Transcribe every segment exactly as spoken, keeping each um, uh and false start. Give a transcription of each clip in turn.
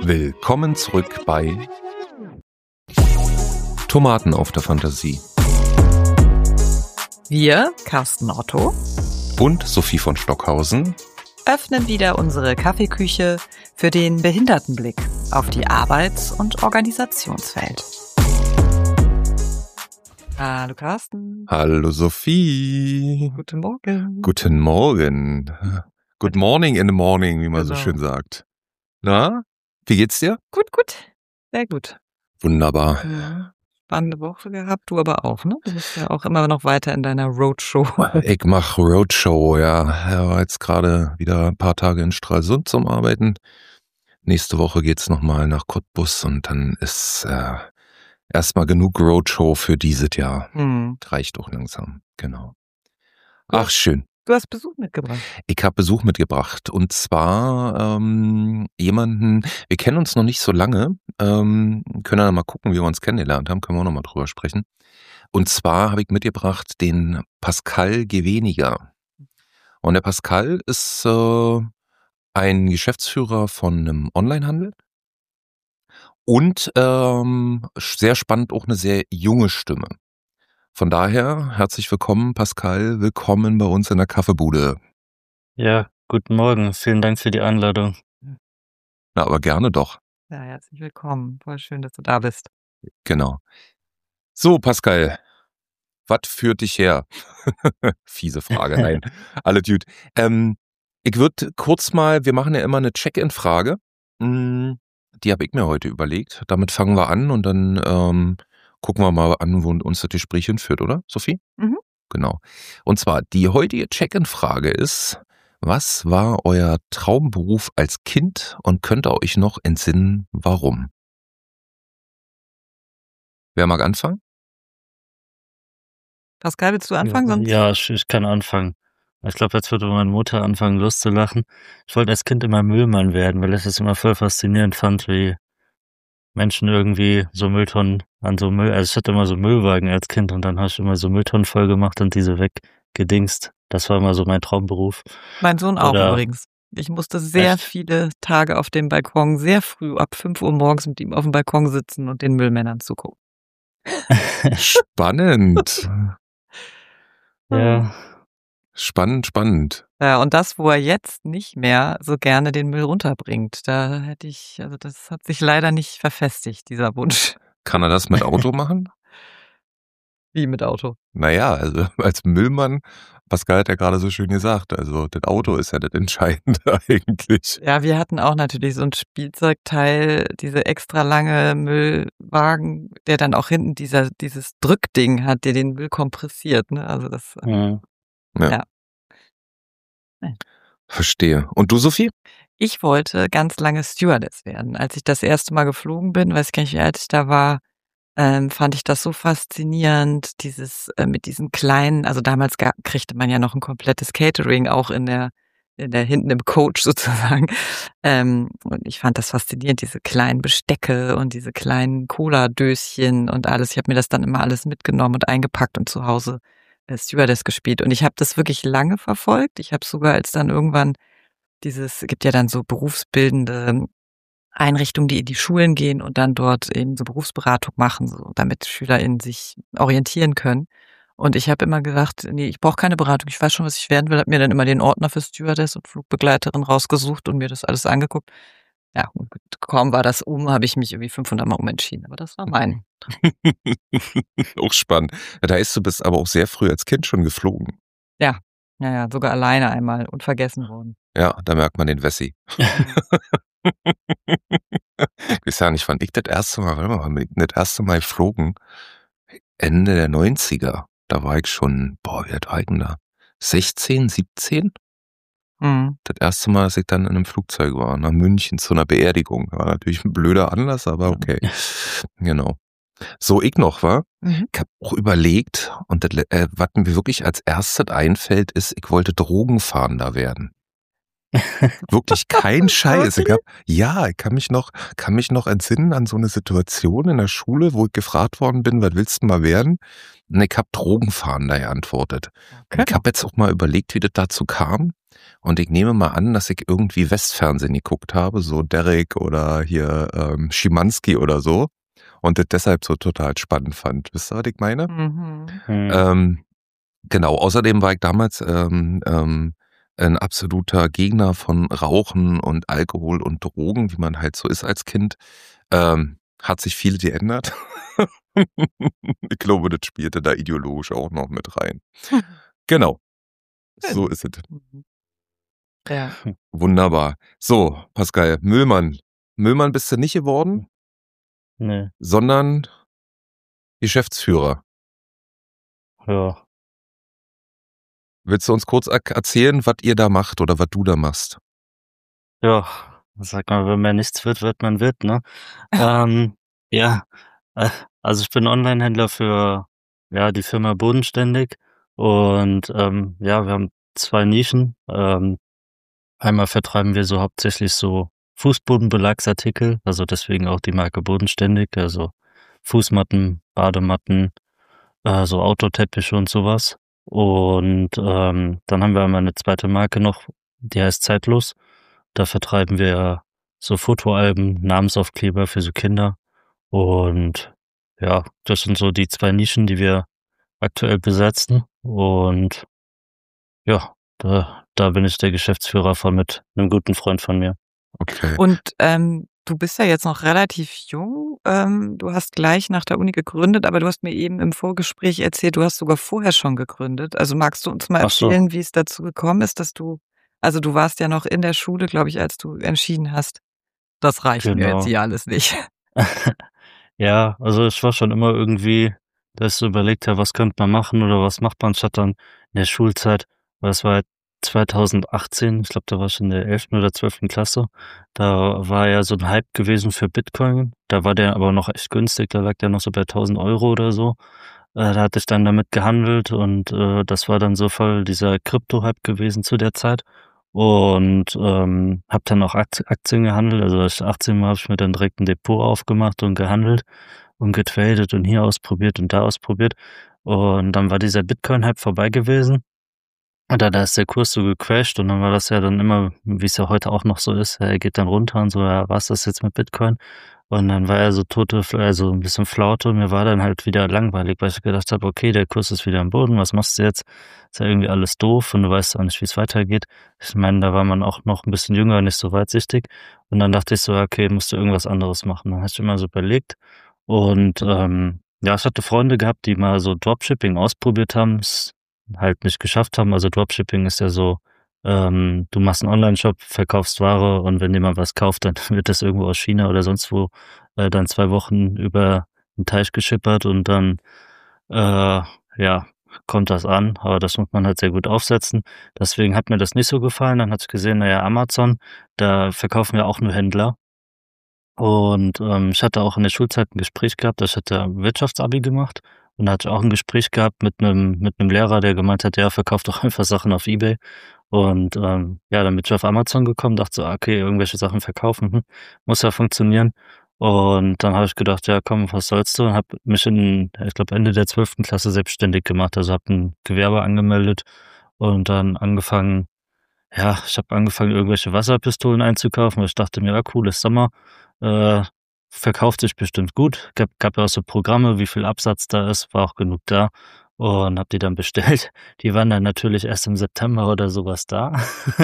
Willkommen zurück bei Tomaten auf der Fantasie. Wir, Carsten Otto und Sophie von Stockhausen, öffnen wieder unsere Kaffeeküche für den Behindertenblick auf die Arbeits- und Organisationswelt. Hallo Carsten. Hallo Sophie. Guten Morgen. Guten Morgen. Good morning in the morning, wie man Genau. so schön sagt. Na, wie geht's dir? Gut, gut. Sehr gut. Wunderbar. Ja. Spannende Woche gehabt, du aber auch, ne? Du bist ja auch immer noch weiter in deiner Roadshow. Ich mach Roadshow, ja. Er war jetzt gerade wieder ein paar Tage in Stralsund zum Arbeiten. Nächste Woche geht's nochmal nach Cottbus und dann ist äh, erstmal genug Roadshow für dieses Jahr. Hm. Reicht auch langsam, genau. Ach, schön. Du hast Besuch mitgebracht. Ich habe Besuch mitgebracht und zwar ähm, jemanden, wir kennen uns noch nicht so lange, ähm, können dann mal gucken, wie wir uns kennengelernt haben, können wir auch noch mal drüber sprechen. Und zwar habe ich mitgebracht den Pascal Geweniger. Und der Pascal ist äh, ein Geschäftsführer von einem Onlinehandel und ähm, sehr spannend auch eine sehr junge Stimme. Von daher, herzlich willkommen, Pascal, willkommen bei uns in der Kaffeebude. Ja, guten Morgen, vielen Dank für die Einladung. Na, aber gerne doch. Ja, herzlich willkommen. Voll schön, dass du da bist. Genau. So, Pascal, was führt dich her? Fiese Frage, nein, alle gut. Ähm, ich würde kurz mal, wir machen ja immer eine Check-in-Frage. Die habe ich mir heute überlegt. Damit fangen wir an und dann ähm, gucken wir mal an, wo uns das Gespräch hinführt, oder, Sophie? Mhm. Genau. Und zwar, die heutige Check-in-Frage ist, was war euer Traumberuf als Kind und könnt ihr euch noch entsinnen, warum? Wer mag anfangen? Pascal, willst du anfangen? Ja, Sonst? ja ich, ich kann anfangen. Ich glaube, jetzt würde meine Mutter anfangen, Lust zu lachen. Ich wollte als Kind immer Müllmann werden, weil ich das immer voll faszinierend fand, wie Menschen irgendwie so Mülltonnen an so Müll, also ich hatte immer so Müllwagen als Kind und dann habe ich immer so Mülltonnen voll gemacht und diese weggedingst. Das war immer so mein Traumberuf. Mein Sohn auch Oder- übrigens. Ich musste sehr Echt? viele Tage auf dem Balkon, sehr früh, ab fünf Uhr morgens mit ihm auf dem Balkon sitzen und den Müllmännern zugucken. Spannend. Ja, Spannend, spannend. Ja, und das, wo er jetzt nicht mehr so gerne den Müll runterbringt, da hätte ich, also das hat sich leider nicht verfestigt, dieser Wunsch. Kann er das mit Auto machen? Wie mit Auto. Naja, also als Müllmann, Pascal hat ja gerade so schön gesagt, also das Auto ist ja das Entscheidende eigentlich. Ja, wir hatten auch natürlich so ein Spielzeugteil, diese extra lange Müllwagen, der dann auch hinten dieser, dieses Drückding hat, der den Müll kompressiert, ne? Also das, mhm. Verstehe. Und du, Sophie? ich wollte ganz lange Stewardess werden. Als ich das erste Mal geflogen bin, weiß ich gar nicht, wie alt ich da war, ähm, fand ich das so faszinierend, dieses äh, mit diesen kleinen, also damals ga, kriegte man ja noch ein komplettes Catering auch in der, in der hinten im Coach sozusagen. Ähm, und ich fand das faszinierend, diese kleinen Bestecke und diese kleinen Cola-Döschen und alles. Ich habe mir das dann immer alles mitgenommen und eingepackt und zu Hause äh, Stewardess gespielt. Und ich habe das wirklich lange verfolgt. Ich habe sogar, als dann irgendwann dieses, es gibt ja dann so berufsbildende Einrichtungen, die in die Schulen gehen und dann dort eben so Berufsberatung machen, so damit SchülerInnen sich orientieren können. Und ich habe immer gedacht, nee, ich brauche keine Beratung, ich weiß schon, was ich werden will, habe mir dann immer den Ordner für Stewardess und Flugbegleiterin rausgesucht und mir das alles angeguckt. Ja, und kaum war das um, habe ich mich irgendwie fünfhundert Mal umentschieden, aber das war mein. Auch spannend. Da ist du bist aber auch sehr früh als Kind schon geflogen. Ja, ja, sogar alleine einmal und vergessen worden. Ja, da merkt man den Wessi. Ich weiß ja nicht, wann ich das erste Mal, warte mal, wann ich das erste Mal geflogen, Ende der neunziger. Da war ich schon, boah, wie alt war ich denn da? sechzehn, siebzehn? Mhm. Das erste Mal, dass ich dann in einem Flugzeug war, nach München zu einer Beerdigung. War natürlich ein blöder Anlass, aber okay. Genau. So, ich noch, war. Mhm. Ich habe auch überlegt, und das, äh, was mir wirklich als erstes einfällt, ist, ich wollte Drogenfahnder werden. Wirklich kein Scheiß. Ich Wirklich? hab, ja, ich kann mich noch, kann mich noch entsinnen an so eine Situation in der Schule, wo ich gefragt worden bin, was willst du mal werden? Und ich hab Drogenfahnder geantwortet. Und Okay. ich habe jetzt auch mal überlegt, wie das dazu kam. Und ich nehme mal an, dass ich irgendwie Westfernsehen geguckt habe, so Derek oder hier ähm, Schimanski oder so. Und das deshalb so total spannend fand. Wisst ihr, was ich meine? Mhm. Hm. Ähm, genau, außerdem war ich damals ähm, ähm, ein absoluter Gegner von Rauchen und Alkohol und Drogen, wie man halt so ist als Kind. Ähm, hat sich viel geändert. Ich glaube, das spielte da ideologisch auch noch mit rein. Genau, so ist es. Mhm. Ja. Wunderbar. So, Pascal, Müllmann. Müllmann bist du nicht geworden, Nee, sondern Geschäftsführer. ja. Willst du uns kurz er- erzählen, was ihr da macht oder was du da machst? Ja, sag mal, wenn man nichts wird, wird man wird, ne? Ähm, ja, äh, also ich bin Onlinehändler für, ja, die Firma Bodenständig und, ähm, ja, wir haben zwei Nischen. Ähm, einmal vertreiben wir so hauptsächlich so Fußbodenbelagsartikel, also deswegen auch die Marke Bodenständig, also Fußmatten, Badematten, äh, so Autoteppiche und so was. Und, ähm, dann haben wir einmal 'ne zweite Marke noch, die heißt Zeitlos. Da vertreiben wir so Fotoalben, Namensaufkleber für so Kinder. Und ja, das sind so die zwei Nischen, die wir aktuell besetzen. Und ja, da da bin ich der Geschäftsführer von mit 'nem guten Freund von mir. Okay. Und, ähm, du bist ja jetzt noch relativ jung. Ähm, du hast gleich nach der Uni gegründet, aber du hast mir eben im Vorgespräch erzählt, du hast sogar vorher schon gegründet. Also, magst du uns mal Ach so, erzählen, wie es dazu gekommen ist, dass du also, du warst ja noch in der Schule, glaube ich, als du entschieden hast: „Das reicht mir jetzt genau. hier alles nicht.“ Ja, also ich war schon immer irgendwie, dass ich so überlegt habe, was könnte man machen oder was macht man statt dann in der Schulzeit, weil es war halt zweitausendachtzehn, ich glaube, da war ich in der elften oder zwölften Klasse. Da war ja so ein Hype gewesen für Bitcoin. Da war der aber noch echt günstig, da lag der noch so bei tausend Euro oder so. Äh, da hatte ich dann damit gehandelt und, äh, das war dann so voll dieser Krypto-Hype gewesen zu der Zeit. Und, ähm, habe dann auch Akt Aktien gehandelt. Also, als ich achtzehn war, habe ich mir dann direkt 'n Depot aufgemacht und gehandelt und getradet und hier ausprobiert und da ausprobiert. Und dann war dieser Bitcoin-Hype vorbei gewesen. Und da da ist der Kurs so gecrashed und dann war das ja dann immer, wie es ja heute auch noch so ist, er geht dann runter und so: „Ja, war's das jetzt mit Bitcoin?“ Und dann war er so tote F also 'n bisschen Flaute und mir war dann halt wieder langweilig, weil ich gedacht habe: „Okay, der Kurs ist wieder am Boden, was machst du jetzt? Ist ja irgendwie alles doof und du weißt auch nicht, wie's weitergeht.“ Ich meine, da war man auch noch 'n bisschen jünger, nicht so weitsichtig. Und dann dachte ich so: „Okay, musst du irgendwas anderes machen.“ Dann habe ich immer so überlegt und, ähm, ja, ich hatte Freunde gehabt, die mal so Dropshipping ausprobiert haben, es halt nicht geschafft haben. Also Dropshipping ist ja so, ähm, du machst 'n Onlineshop, verkaufst Ware und wenn jemand was kauft, dann wird das irgendwo aus China oder sonst wo, äh, dann zwei Wochen über 'n Teich geschippert und dann, äh, ja, kommt das an. Aber das muss man halt sehr gut aufsetzen. Deswegen hat mir das nicht so gefallen. Dann hatte ich gesehen, na ja, Amazon, da verkaufen ja auch nur Händler. Und, ähm, ich hatte auch in der Schulzeit 'n Gespräch gehabt, ich hatte Wirtschaftsabi gemacht und da hatte ich auch 'n Gespräch gehabt mit 'nem mit 'nem Lehrer, der gemeint hat: „Ja, verkauf doch einfach Sachen auf eBay.“ Und, ähm, ja, dann bin ich auf Amazon gekommen, dachte so: „Ah, okay, irgendwelche Sachen verkaufen, hm, muss ja funktionieren.“ Und dann habe ich gedacht: „Ja, komm, was sollst du?“ Und habe mich in, ich glaube, Ende der zwölften Klasse selbstständig gemacht. Also, habe 'n Gewerbe angemeldet und dann angefangen ja, ich habe angefangen, irgendwelche Wasserpistolen einzukaufen, weil ich dachte mir: „Ja, cool, ist Sommer, äh, verkauft sich bestimmt gut.“ Gab gab ja auch so Programme, wie viel Absatz da ist, war auch genug da und habe die dann bestellt. Die waren dann natürlich erst im September oder so was da.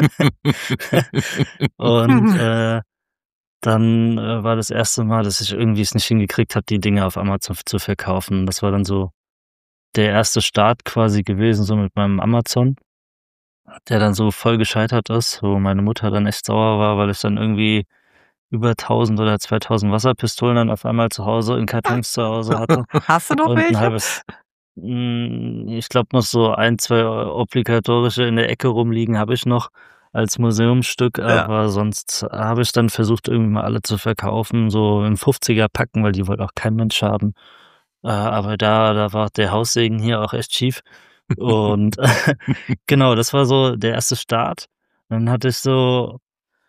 Und, äh, dann, äh, war das erste Mal, dass ich irgendwie es nicht hingekriegt habe, die Dinge auf Amazon f zu verkaufen. Das war dann so der erste Start quasi gewesen, so mit meinem Amazon, der dann so voll gescheitert ist, wo meine Mutter dann echt sauer war, weil ich dann irgendwie über tausend oder zweitausend Wasserpistolen dann auf einmal zu Hause in Kartons zu Hause hatte Hast du noch und 'n welche? halbes hm, ich glaube noch so ein, zwei obligatorische in der Ecke rumliegen habe ich noch als Museumsstück, Ja. aber sonst habe ich dann versucht, irgendwie mal alle zu verkaufen, so im fünfziger Packen, weil die wollte auch kein Mensch haben. Äh, aber da da war der Haussegen hier auch echt schief. Und genau, das war so der erste Start. Dann hatte ich so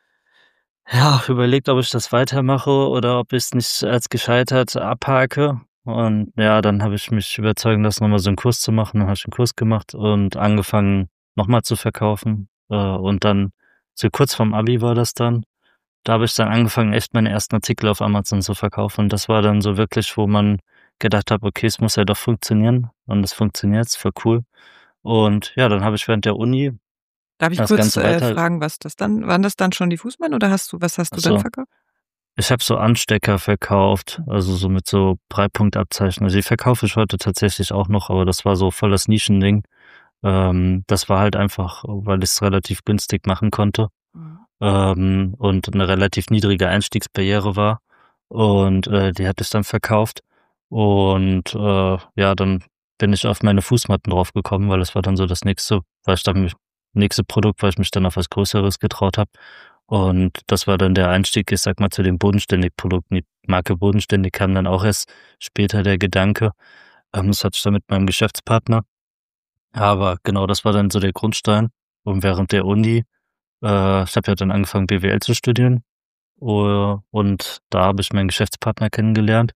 ja, überlegt, ob ich das weitermache oder ob ich's nicht als gescheitert abhake. Und ja, dann habe ich mich überzeugen lassen, noch mal so 'n Kurs zu machen. Dann habe ich 'n Kurs gemacht und angefangen, noch mal zu verkaufen. Äh, und dann so kurz vorm Abi war das dann. Da habe ich dann angefangen, echt meine ersten Artikel auf Amazon zu verkaufen. Und das war dann so wirklich, wo man gedacht hat: „Okay, es muss ja doch funktionieren." Und es funktioniert, ist voll cool. Und ja, dann habe ich während der Uni Darf ich das kurz, Ganze äh, weiter fragen, was das dann waren das dann schon die Fußbänder oder hast du was hast ach du dann so, verkauft? ich habe so Anstecker verkauft, also so mit so Dreipunktabzeichen. Also, die verkaufe ich heute tatsächlich auch noch, aber das war so voll das Nischending. Ähm, das war halt einfach, weil ich's relativ günstig machen konnte, Mhm. ähm, und 'ne relativ niedrige Einstiegsbarriere war. Und, äh, die hatte ich dann verkauft. Und, äh, ja, dann bin ich auf meine Fußmatten draufgekommen, weil das war dann so das nächste, weil ich dann mich nächste Produkt, weil ich mich dann auf was Größeres getraut habe. Und das war dann der Einstieg, ich sage mal, zu den Bodenständig-Produkten. Die Marke Bodenständig kam dann auch erst später der Gedanke. Ähm, das hatte ich dann mit meinem Geschäftspartner. Aber genau, das war dann so der Grundstein. Und während der Uni äh, ich habe ja dann angefangen, B W L zu studieren, äh, und da habe ich meinen Geschäftspartner kennengelernt.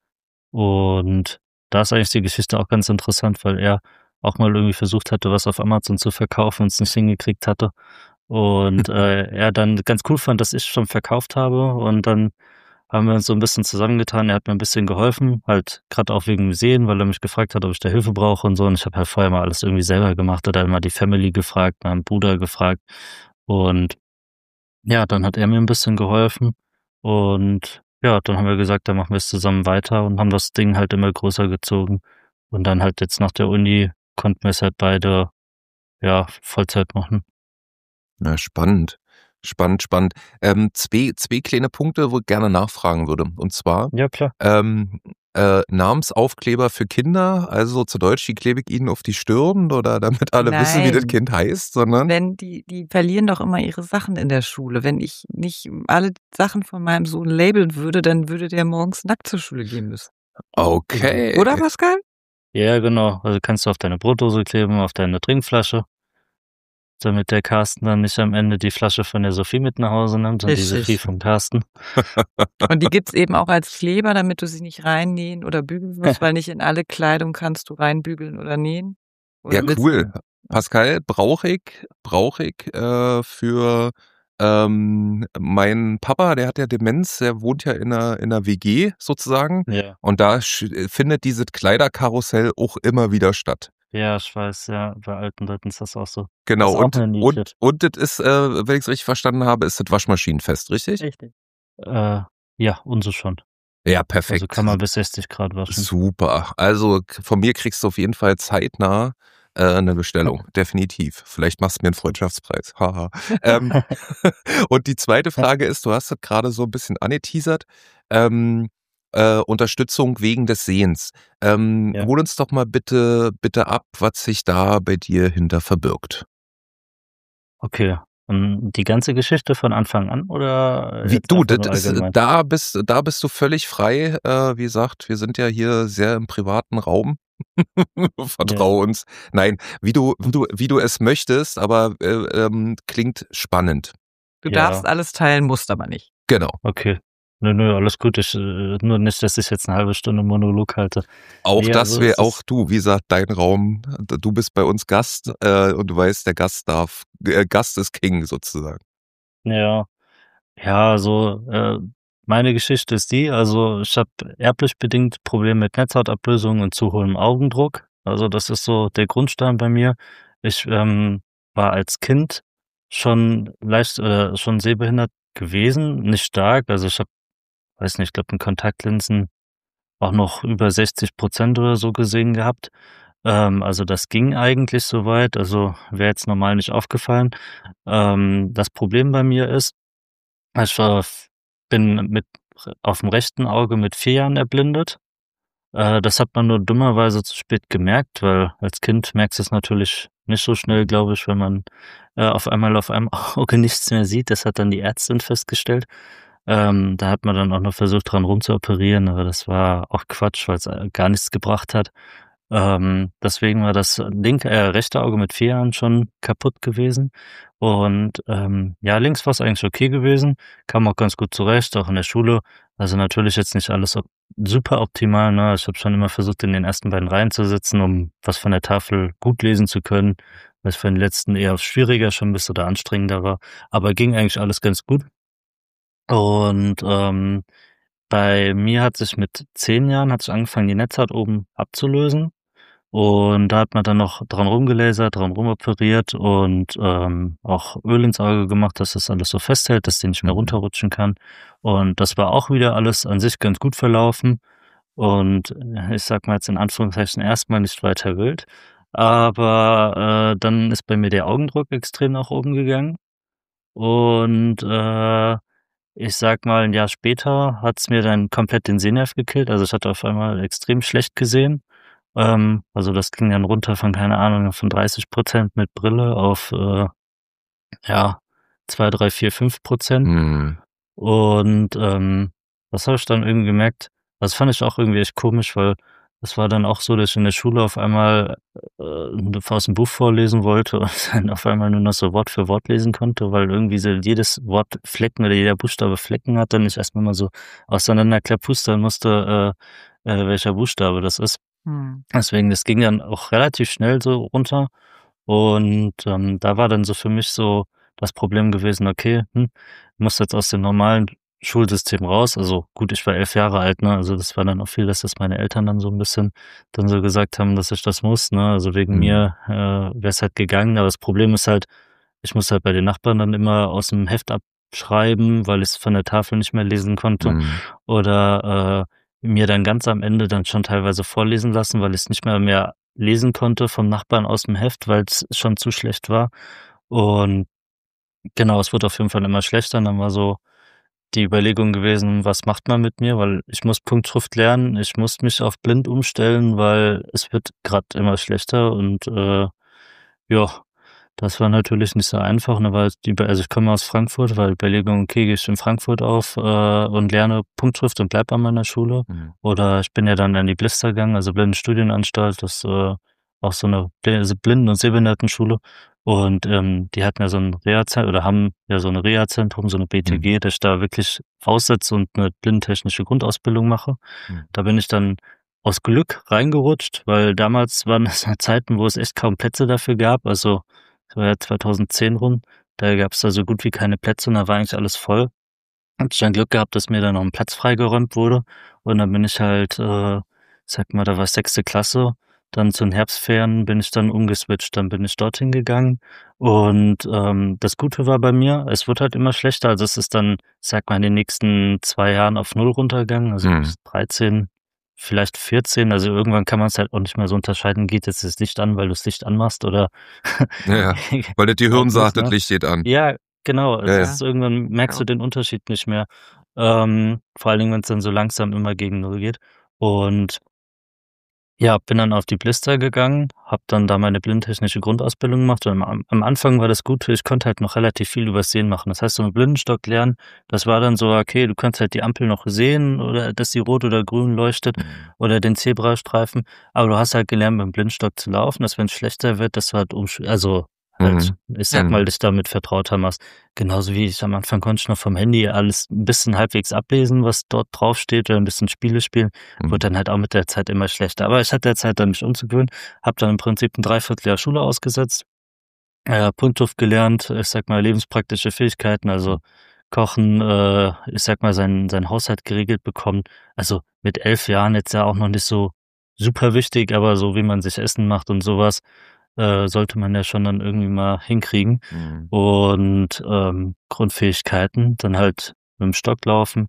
Und da ist eigentlich die Geschichte auch ganz interessant, weil er auch mal irgendwie versucht hatte, was auf Amazon zu verkaufen und es nicht hingekriegt hatte. Und, äh, er dann ganz cool fand, dass ich schon verkauft habe. Und dann haben wir uns so 'n bisschen zusammengetan. Er hat mir 'n bisschen geholfen, halt grad auch wegen Museen, weil er mich gefragt hat, ob ich da Hilfe brauche und so. Und ich habe halt vorher mal alles irgendwie selber gemacht, hatte dann mal die Family gefragt, meinen Bruder gefragt. Und ja, dann hat er mir 'n bisschen geholfen. Und ja, dann haben wir gesagt, dann machen wir's zusammen weiter und haben das Ding halt immer größer gezogen. Und dann halt jetzt nach der Uni konnten wir's halt beide, ja, Vollzeit machen. Ja, spannend. Spannend, spannend. Ähm, zwei zwei kleine Punkte, wo ich gerne nachfragen würde. Und zwar, Ja, klar. ähm, äh, Namensaufkleber für Kinder, also zu Deutsch, die klebe ich ihnen auf die Stirn oder damit alle wissen, wie das Nein. Kind heißt, sondern Wenn die die verlieren doch immer ihre Sachen in der Schule. Wenn ich nicht alle Sachen von meinem Sohn labeln würde, dann würde der morgens nackt zur Schule gehen müssen. Genau. okay. Oder, Pascal? Ja, genau. Also, kannst du auf deine Brotdose kleben, auf deine Trinkflasche, damit der Carsten dann nicht am Ende die Flasche von der Sophie mit nach Hause nimmt und die Sophie Richtig. vom Carsten. Und die gibt's eben auch als Kleber, damit du sie nicht reinnähen oder bügeln musst, weil nicht in alle Kleidung kannst du reinbügeln oder nähen. Ja, Oder willst cool. du? Pascal, brauche ich brauche ich, äh, für, ähm, meinen Papa, der hat ja Demenz, der wohnt ja in 'ner in 'ner W G sozusagen Ja. und da sch findet dieses Kleiderkarussell auch immer wieder statt. Ja, ich weiß, ja, bei alten Leuten ist das auch so. Das Genau ist auch und 'ne und Nische. und das ist, äh, wenn ich's richtig verstanden habe, ist das waschmaschinenfest, richtig? Richtig. Äh, ja, unsere schon. Ja, Also, perfekt. kann man bis sechzig Grad waschen. Super. Also, k von mir kriegst du auf jeden Fall zeitnah, äh, 'ne Bestellung, definitiv. Vielleicht machst du mir 'n Freundschaftspreis. Ha ha. Ähm, und die zweite Frage ist, du hast das grade so 'n bisschen angeteasert, ähm, äh, Unterstützung wegen des Sehens. Ähm, Ja. hol uns doch mal bitte bitte ab, was sich da bei dir hinter verbirgt. Okay. Und die ganze Geschichte von Anfang an oder Wie jetzt du, einfach das nur ist allgemein? da bist da bist du völlig frei. Äh, wie gesagt, wir sind ja hier sehr im privaten Raum. Ja. Vertrau uns. Nein, wie du wie du wie du es möchtest, aber, äh, ähm, klingt spannend. Du darfst Ja. alles teilen, musst aber nicht. Genau. Okay. Nö, nö, alles gut. Ich äh, nur nicht, dass ich jetzt 'ne halbe Stunde Monolog halte. Auch Ne, das also wäre es auch ist du, wie gesagt, dein Raum. D du bist bei uns Gast, äh, und du weißt, der Gast darf äh, Gast ist King sozusagen. Ja. Ja, also, äh, meine Geschichte ist die, also, ich habe erblich bedingt Probleme mit Netzhautablösung und zu hohem Augendruck. Also, das ist so der Grundstein bei mir. Ich, ähm, war als Kind schon leicht äh, schon sehbehindert gewesen, nicht stark. Also, ich habe, weiß nicht, ich glaube, mit Kontaktlinsen auch noch über sechzig Prozent oder so gesehen gehabt. Ähm, also, das ging eigentlich so weit, also, wäre jetzt normal nicht aufgefallen. Ähm, das Problem bei mir ist, ich war f bin mit auf'm rechten Auge mit vier Jahren erblindet. Äh, das hat man nur dummerweise zu spät gemerkt, weil als Kind merkst du's natürlich nicht so schnell, glaube ich, wenn man, äh, auf einmal auf einem Auge nichts mehr sieht. Das hat dann die Ärztin festgestellt. Ähm, da hat man dann auch noch versucht, dran rumzuoperieren, aber das war auch Quatsch, weil's, äh, gar nichts gebracht hat. Ähm, deswegen war das linke äh, rechte Auge mit vier Jahren schon kaputt gewesen. Und, ähm, ja, links war's eigentlich okay gewesen, kam auch ganz gut zurecht, auch in der Schule. Also, natürlich jetzt nicht alles op super optimal, ne? Ich habe schon immer versucht, in den ersten beiden Reihen zu sitzen, um was von der Tafel gut lesen zu können, weil's für den letzten eher schwieriger schon 'n bisschen oder anstrengender war. Aber ging eigentlich alles ganz gut. Und, ähm, bei mir hat sich mit zehn Jahren hat sich angefangen, die Netzhaut oben abzulösen. Und da hat man dann noch dran rumgelasert, dran rumoperiert und, ähm, auch Öl ins Auge gemacht, dass das alles so festhält, dass die nicht mehr Mhm. runterrutschen kann. Und das war auch wieder alles an sich ganz gut verlaufen. Und, äh, ich sage mal jetzt in Anführungszeichen erst mal nicht weiter wild. Aber, äh, dann ist bei mir der Augendruck extrem nach oben gegangen. Und, äh, ich sage mal, 'n Jahr später hat's mir dann komplett den Sehnerv gekillt. Also, ich hatte auf einmal extrem schlecht gesehen. Ähm, also, das ging dann runter von, keine Ahnung, von dreißig Prozent mit Brille auf, äh, ja, zwei, drei, vier, fünf Prozent. Mhm. Und, ähm, das habe ich dann irgendwie gemerkt. Das fand ich auch irgendwie echt komisch, weil es war dann auch so, dass ich in der Schule auf einmal, äh, aus'm Buch vorlesen wollte und dann auf einmal nur noch so Wort für Wort lesen konnte, weil irgendwie so jedes Wort Flecken oder jeder Buchstabe Flecken hatte und ich erst mal so auseinanderklabustern musste, äh, äh, welcher Buchstabe das ist. Mhm. Deswegen, das ging dann auch relativ schnell so runter. Und, ähm, da war dann so für mich so das Problem gewesen: „Okay, hm, musst jetzt aus dem normalen Schulsystem raus.“ Also, gut, ich war elf Jahre alt, ne? Also, das war dann auch viel, dass das meine Eltern dann so 'n bisschen dann so gesagt haben, dass ich das muss, ne? Also, wegen Mhm. mir, äh, wär's halt gegangen. Aber das Problem ist halt, ich musste halt bei den Nachbarn dann immer aus'm Heft abschreiben, weil ich's von der Tafel nicht mehr lesen konnte. Mhm. Oder, äh, mir dann ganz am Ende dann schon teilweise vorlesen lassen, weil ich's nicht mehr mehr lesen konnte vom Nachbarn aus'm Heft, weil's schon zu schlecht war. Und genau, es wurde auf jeden Fall immer schlechter. Und dann war so die Überlegung gewesen: „Was macht man mit mir?“ Weil ich muss Punktschrift lernen. Ich muss mich auf blind umstellen, weil es wird grad immer schlechter. Und, äh, ja, das war natürlich nicht so einfach. Und da war jetzt die Be also, ich komme aus Frankfurt, war die Überlegung: „Okay, gehe ich in Frankfurt auf, äh, und lerne Punktschrift und bleibe an meiner Schule?“ Mhm. Oder ich bin ja dann an die Blister gegangen, also Blindenstudienanstalt, das, äh, auch so 'ne Bl Blinden und Sehbehindertenschule. Und, ähm, die hatten ja so 'n Reha-Zen oder haben ja so 'n Reha-Zentrum, so 'ne Mhm. B-T-G, dass ich da wirklich aussetze und 'ne blindentechnische Grundausbildung mache. Mhm. Da bin ich dann aus Glück reingerutscht, weil damals waren das halt Zeiten, wo es echt kaum Plätze dafür gab. Also, das war ja zweitausendzehn rum. Da gab's da so gut wie keine Plätze und da war eigentlich alles voll. Hatte ich dann Glück gehabt, dass mir da noch 'n Platz freigeräumt wurde. Und dann bin ich halt, äh, ich sage mal, da war ich sechste Klasse, dann zu 'n Herbstferien bin ich dann umgeswitcht. Dann bin ich dorthin gegangen. Und, ähm, das Gute war bei mir, es wurde halt immer schlechter. Also, es ist dann, ich sage mal, in den nächsten zwei Jahren auf null runtergegangen, also Mhm. bis dreizehn, vielleicht vierzehn. Also, irgendwann kann man's halt auch nicht mehr so unterscheiden, geht jetzt das Licht an, weil du's Licht anmachst oder Ja, ja, weil das Gehirn halt nicht, sagt, das ne? Licht geht an. Ja, genau. Ja, Es ja. ist irgendwann merkst du Ja. den Unterschied nicht mehr. Ähm, vor allen Dingen, wenn's dann so langsam immer gegen null geht. Und ja, bin dann auf die Blister gegangen, habe dann da meine blindentechnische Grundausbildung gemacht. Und am am Anfang war das Gute, ich konnte halt noch relativ viel übers Sehen machen. Das heißt, so mit Blindenstock lernen, das war dann so, okay, du kannst halt die Ampel noch sehen oder dass sie rot oder grün leuchtet Mhm. oder den Zebrastreifen, aber du hast halt gelernt, mit'm Blindstock zu laufen, dass wenn's schlechter wird, dass du halt umsch also halt, Mhm. ich sage Ja. mal, Mhm. dich damit vertrauter machst. Genauso wie ich am Anfang konnte ich noch vom Handy alles 'n bisschen halbwegs ablesen, was dort draufsteht oder 'n bisschen Spiele spielen. Mhm. Wurde dann halt auch mit der Zeit immer schlechter. Aber ich hatte Zeit, dann mich umzugewöhnen, habe dann im Prinzip 'n dreiviertel Jahr Schule ausgesetzt, äh, Punktschrift gelernt, ich sage mal, lebenspraktische Fähigkeiten, also Kochen, äh, ich sage mal, seinen seinen Haushalt geregelt bekommen. Also, mit elf Jahren jetzt ja auch noch nicht so super wichtig, aber so wie man sich Essen macht und so was, äh, sollte man ja schon dann irgendwie mal hinkriegen. Mhm. Und, ähm, Grundfähigkeiten, dann halt mit'm Stock laufen.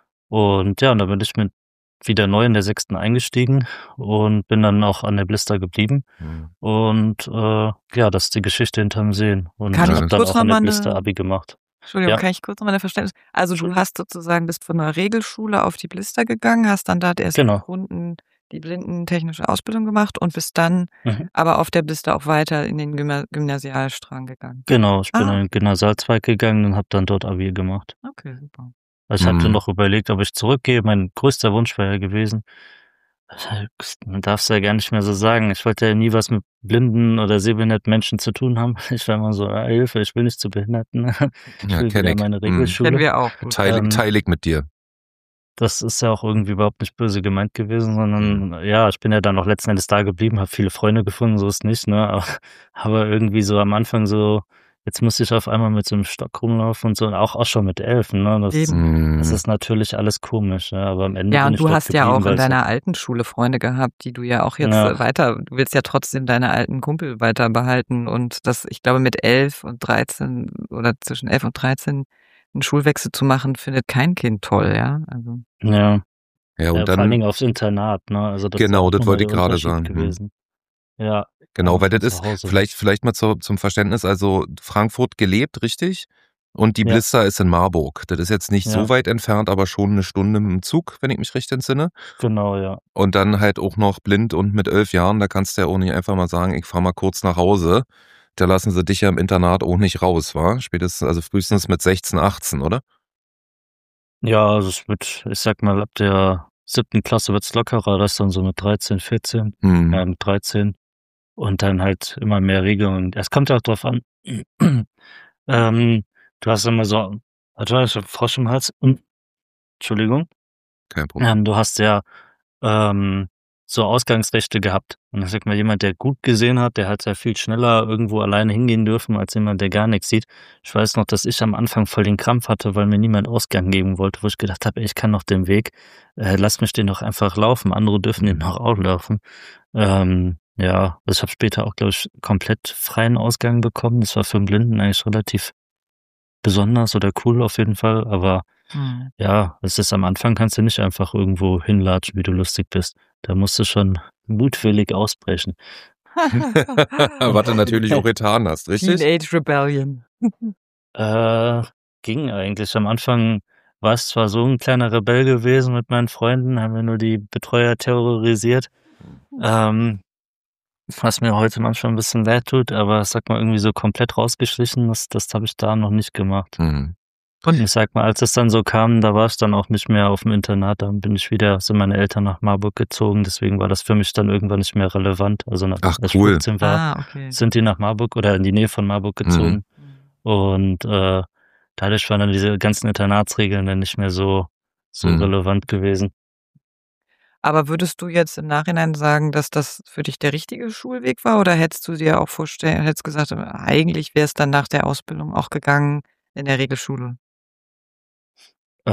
Und ja, und da bin ich mit wieder neu in der sechsten eingestiegen und bin dann auch an der Blister geblieben. Mhm. Und, äh, ja, das ist die Geschichte hinterm Sehen. Und Kann Ja, ich habe das dann kurz auch noch an der mal Blister 'ne Abi gemacht. Entschuldigung, Ja. kann ich kurz noch mal 'ne Verständnis also, du hast sozusagen bist von 'ner Regelschule auf die Blister gegangen, hast dann dort erst die Genau. Grunden die blindentechnische Ausbildung gemacht und bist dann Mhm. aber auf der Blister auch weiter in den Gymna Gymnasialstrang gegangen? Genau, ich bin Ah, in den okay. Gymnasialzweig gegangen und habe dann dort Abi gemacht. Okay, super. Also, ich hatte Mhm. noch überlegt, ob ich zurückgehe. Mein größter Wunsch wäre ja gewesen Man darf es ja gar nicht mehr so sagen. Ich wollte ja nie was mit blinden oder sehbehinderten Menschen zu tun haben. Ich war immer so, ah, Hilfe, ich will nicht zu Behinderten. Ich Ja, will kenn wieder ich. meine Mhm. Regelschule. Kennen wir auch gut. Teil, Ähm, teil ich mit dir. Das ist ja auch irgendwie überhaupt nicht böse gemeint gewesen, sondern Mhm. ja, ich bin ja dann auch letzten Endes da geblieben, habe viele Freunde gefunden, so ist nicht, ne? Aber, aber irgendwie so am Anfang so, jetzt musste ich auf einmal mit so einem Stock rumlaufen und so, und auch, auch schon mit elf, ne? Das, Eben. das Mhm. ist natürlich alles komisch, ja, aber am Ende Ja, bin und ich du dort hast ja geblieben, auch in weil es halt, deiner alten Schule Freunde gehabt, die du ja auch jetzt äh, ja, weiter, du willst ja trotzdem deine alten Kumpel weiter behalten und das, ich glaube, mit elf und dreizehn oder zwischen elf und dreizehn einen Schulwechsel zu machen, findet kein Kind toll, ja. Also, ja, Ja, ja, und vor allen dann, Dingen aufs Internat, ne? Also das ist ja genau, auch das nochmal wollte ich der gerade Unterschied sagen. Hm. gewesen. Ja, Genau, also weil von das zu ist, Hause weg. vielleicht, vielleicht mal zu, zum Verständnis, also Frankfurt gelebt, richtig? Und die Ja, Blister ist in Marburg. Das ist jetzt nicht so ja, weit entfernt, aber schon eine Stunde mit dem Zug, wenn ich mich recht entsinne. genau, ja. Und dann halt auch noch blind und mit elf Jahren, da kannst du ja auch nicht einfach mal sagen, ich fahr mal kurz nach Hause. Da lassen sie dich ja im Internat auch nicht raus, wa? Spätestens, also frühestens mit sechzehn, achtzehn, oder? Ja, also es wird, ich sag mal, ab der siebten Klasse wird's lockerer, das ist dann so mit dreizehn, vierzehn, Hm. ja, mit dreizehn und dann halt immer mehr Regelungen. Es kommt ja auch drauf an, ähm, du hast immer so, warte, ich hab Frosch im Hals, Entschuldigung, Kein Problem. ähm, du hast ja ähm, so Ausgangsrechte gehabt. Und ich sag mal, jemand, der gut gesehen hat, der hat ja viel schneller irgendwo alleine hingehen dürfen, als jemand, der gar nichts sieht. Ich weiß noch, dass ich am Anfang voll den Krampf hatte, weil mir niemand Ausgang geben wollte, wo ich gedacht habe, ey, ich kann noch den Weg, äh, lass mich den doch einfach laufen, andere dürfen den noch auch laufen. Ähm, ja, also ich habe später auch, glaube ich, komplett freien Ausgang bekommen. Das war für einen Blinden eigentlich relativ besonders oder cool auf jeden Fall, aber hm. ja, es ist am Anfang kannst du nicht einfach irgendwo hinlatschen, wie du lustig bist. Da musst du schon mutwillig ausbrechen. Was du natürlich auch getan hast, richtig? Teenage Rebellion. Äh, ging eigentlich. Am Anfang war es zwar so ein kleiner Rebell gewesen mit meinen Freunden, haben wir nur die Betreuer terrorisiert, ähm, was mir heute manchmal ein bisschen leid tut, aber sag mal, irgendwie so komplett rausgeschlichen, das das habe ich da noch nicht gemacht. Mhm. Und ich sag mal, als es dann so kam, da war ich dann auch nicht mehr auf dem Internat, dann bin ich wieder, sind meine Eltern nach Marburg gezogen, deswegen war das für mich dann irgendwann nicht mehr relevant. Also nach, Ach, als ich cool. fünfzehn war, Ah, okay. sind die nach Marburg oder in die Nähe von Marburg Mhm. gezogen. Und äh, dadurch waren dann diese ganzen Internatsregeln dann nicht mehr so, so Mhm. relevant gewesen. Aber würdest du jetzt im Nachhinein sagen, dass das für dich der richtige Schulweg war? Oder hättest du dir auch vorstellen, hättest gesagt, eigentlich wäre es dann nach der Ausbildung auch gegangen in der Regelschule? Äh,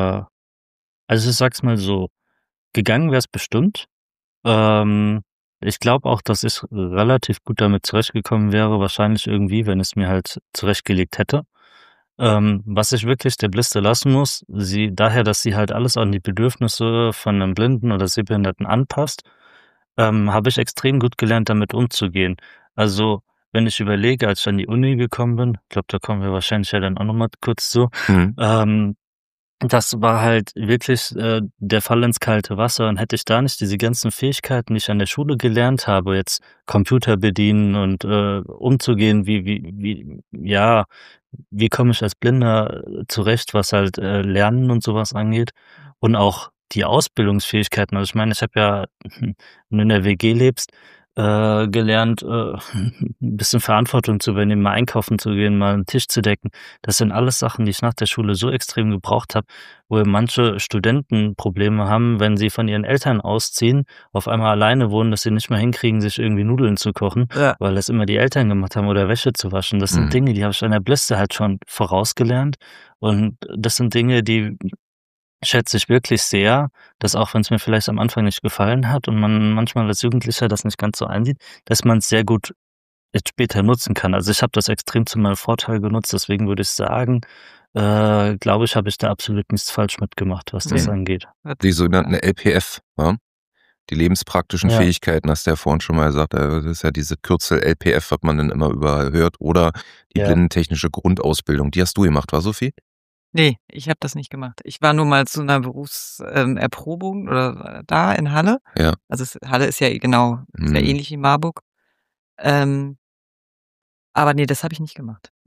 also ich sag's mal so, gegangen wäre es bestimmt. Ähm, ich glaube auch, dass ich relativ gut damit zurechtgekommen wäre, wahrscheinlich irgendwie, wenn es mir halt zurechtgelegt hätte. Ähm, was ich wirklich der Bliste lassen muss, sie daher, dass sie halt alles an die Bedürfnisse von einem Blinden oder Sehbehinderten anpasst, ähm, habe ich extrem gut gelernt, damit umzugehen. Also, wenn ich überlege, als ich an die Uni gekommen bin, ich glaube, da kommen wir wahrscheinlich ja dann auch noch mal kurz zu, Mhm. ähm, das war halt wirklich, äh, der Fall ins kalte Wasser, und hätte ich da nicht diese ganzen Fähigkeiten, die ich an der Schule gelernt habe, jetzt Computer bedienen und, äh, umzugehen, wie wie wie ja, wie komme ich als Blinder äh, zurecht, was halt, äh, Lernen und sowas angeht, und auch die Ausbildungsfähigkeiten. Also, ich meine, ich habe ja, wenn du in der W G lebst, äh, gelernt, äh, 'n bisschen Verantwortung zu übernehmen, mal einkaufen zu gehen, mal 'n Tisch zu decken. Das sind alles Sachen, die ich nach der Schule so extrem gebraucht habe, wo manche Studenten Probleme haben, wenn sie von ihren Eltern ausziehen, auf einmal alleine wohnen, dass sie nicht mehr hinkriegen, sich irgendwie Nudeln zu kochen, Ja. weil das immer die Eltern gemacht haben, oder Wäsche zu waschen. Das sind Mhm. Dinge, die habe ich an der Bliste halt schon vorausgelernt, und das sind Dinge, die schätze ich wirklich sehr, dass auch wenn es mir vielleicht am Anfang nicht gefallen hat und man manchmal als Jugendlicher das nicht ganz so einsieht, dass man es sehr gut jetzt später nutzen kann. Also, ich habe das extrem zu meinem Vorteil genutzt, deswegen würde ich sagen, äh, glaube ich, habe ich da absolut nichts falsch mitgemacht, was das Nee. Mhm. angeht. Hört Die sich gut sogenannten an. L P F, ja? Die lebenspraktischen Ja, Fähigkeiten, hast du ja vorhin schon mal gesagt, äh, das ist ja diese Kürzel L P F, was man dann immer überall hört, oder die ja, blindentechnische Grundausbildung. Die hast du gemacht, war Sophie? Ne, ich habe das nicht gemacht. Ich war nur mal zu 'ner Berufs ähm, Erprobung oder da in Halle. Ja. Also, es Halle ist ja genau ist ja Mhm. ähnlich wie Marburg. Ähm, aber ne, das habe ich nicht gemacht.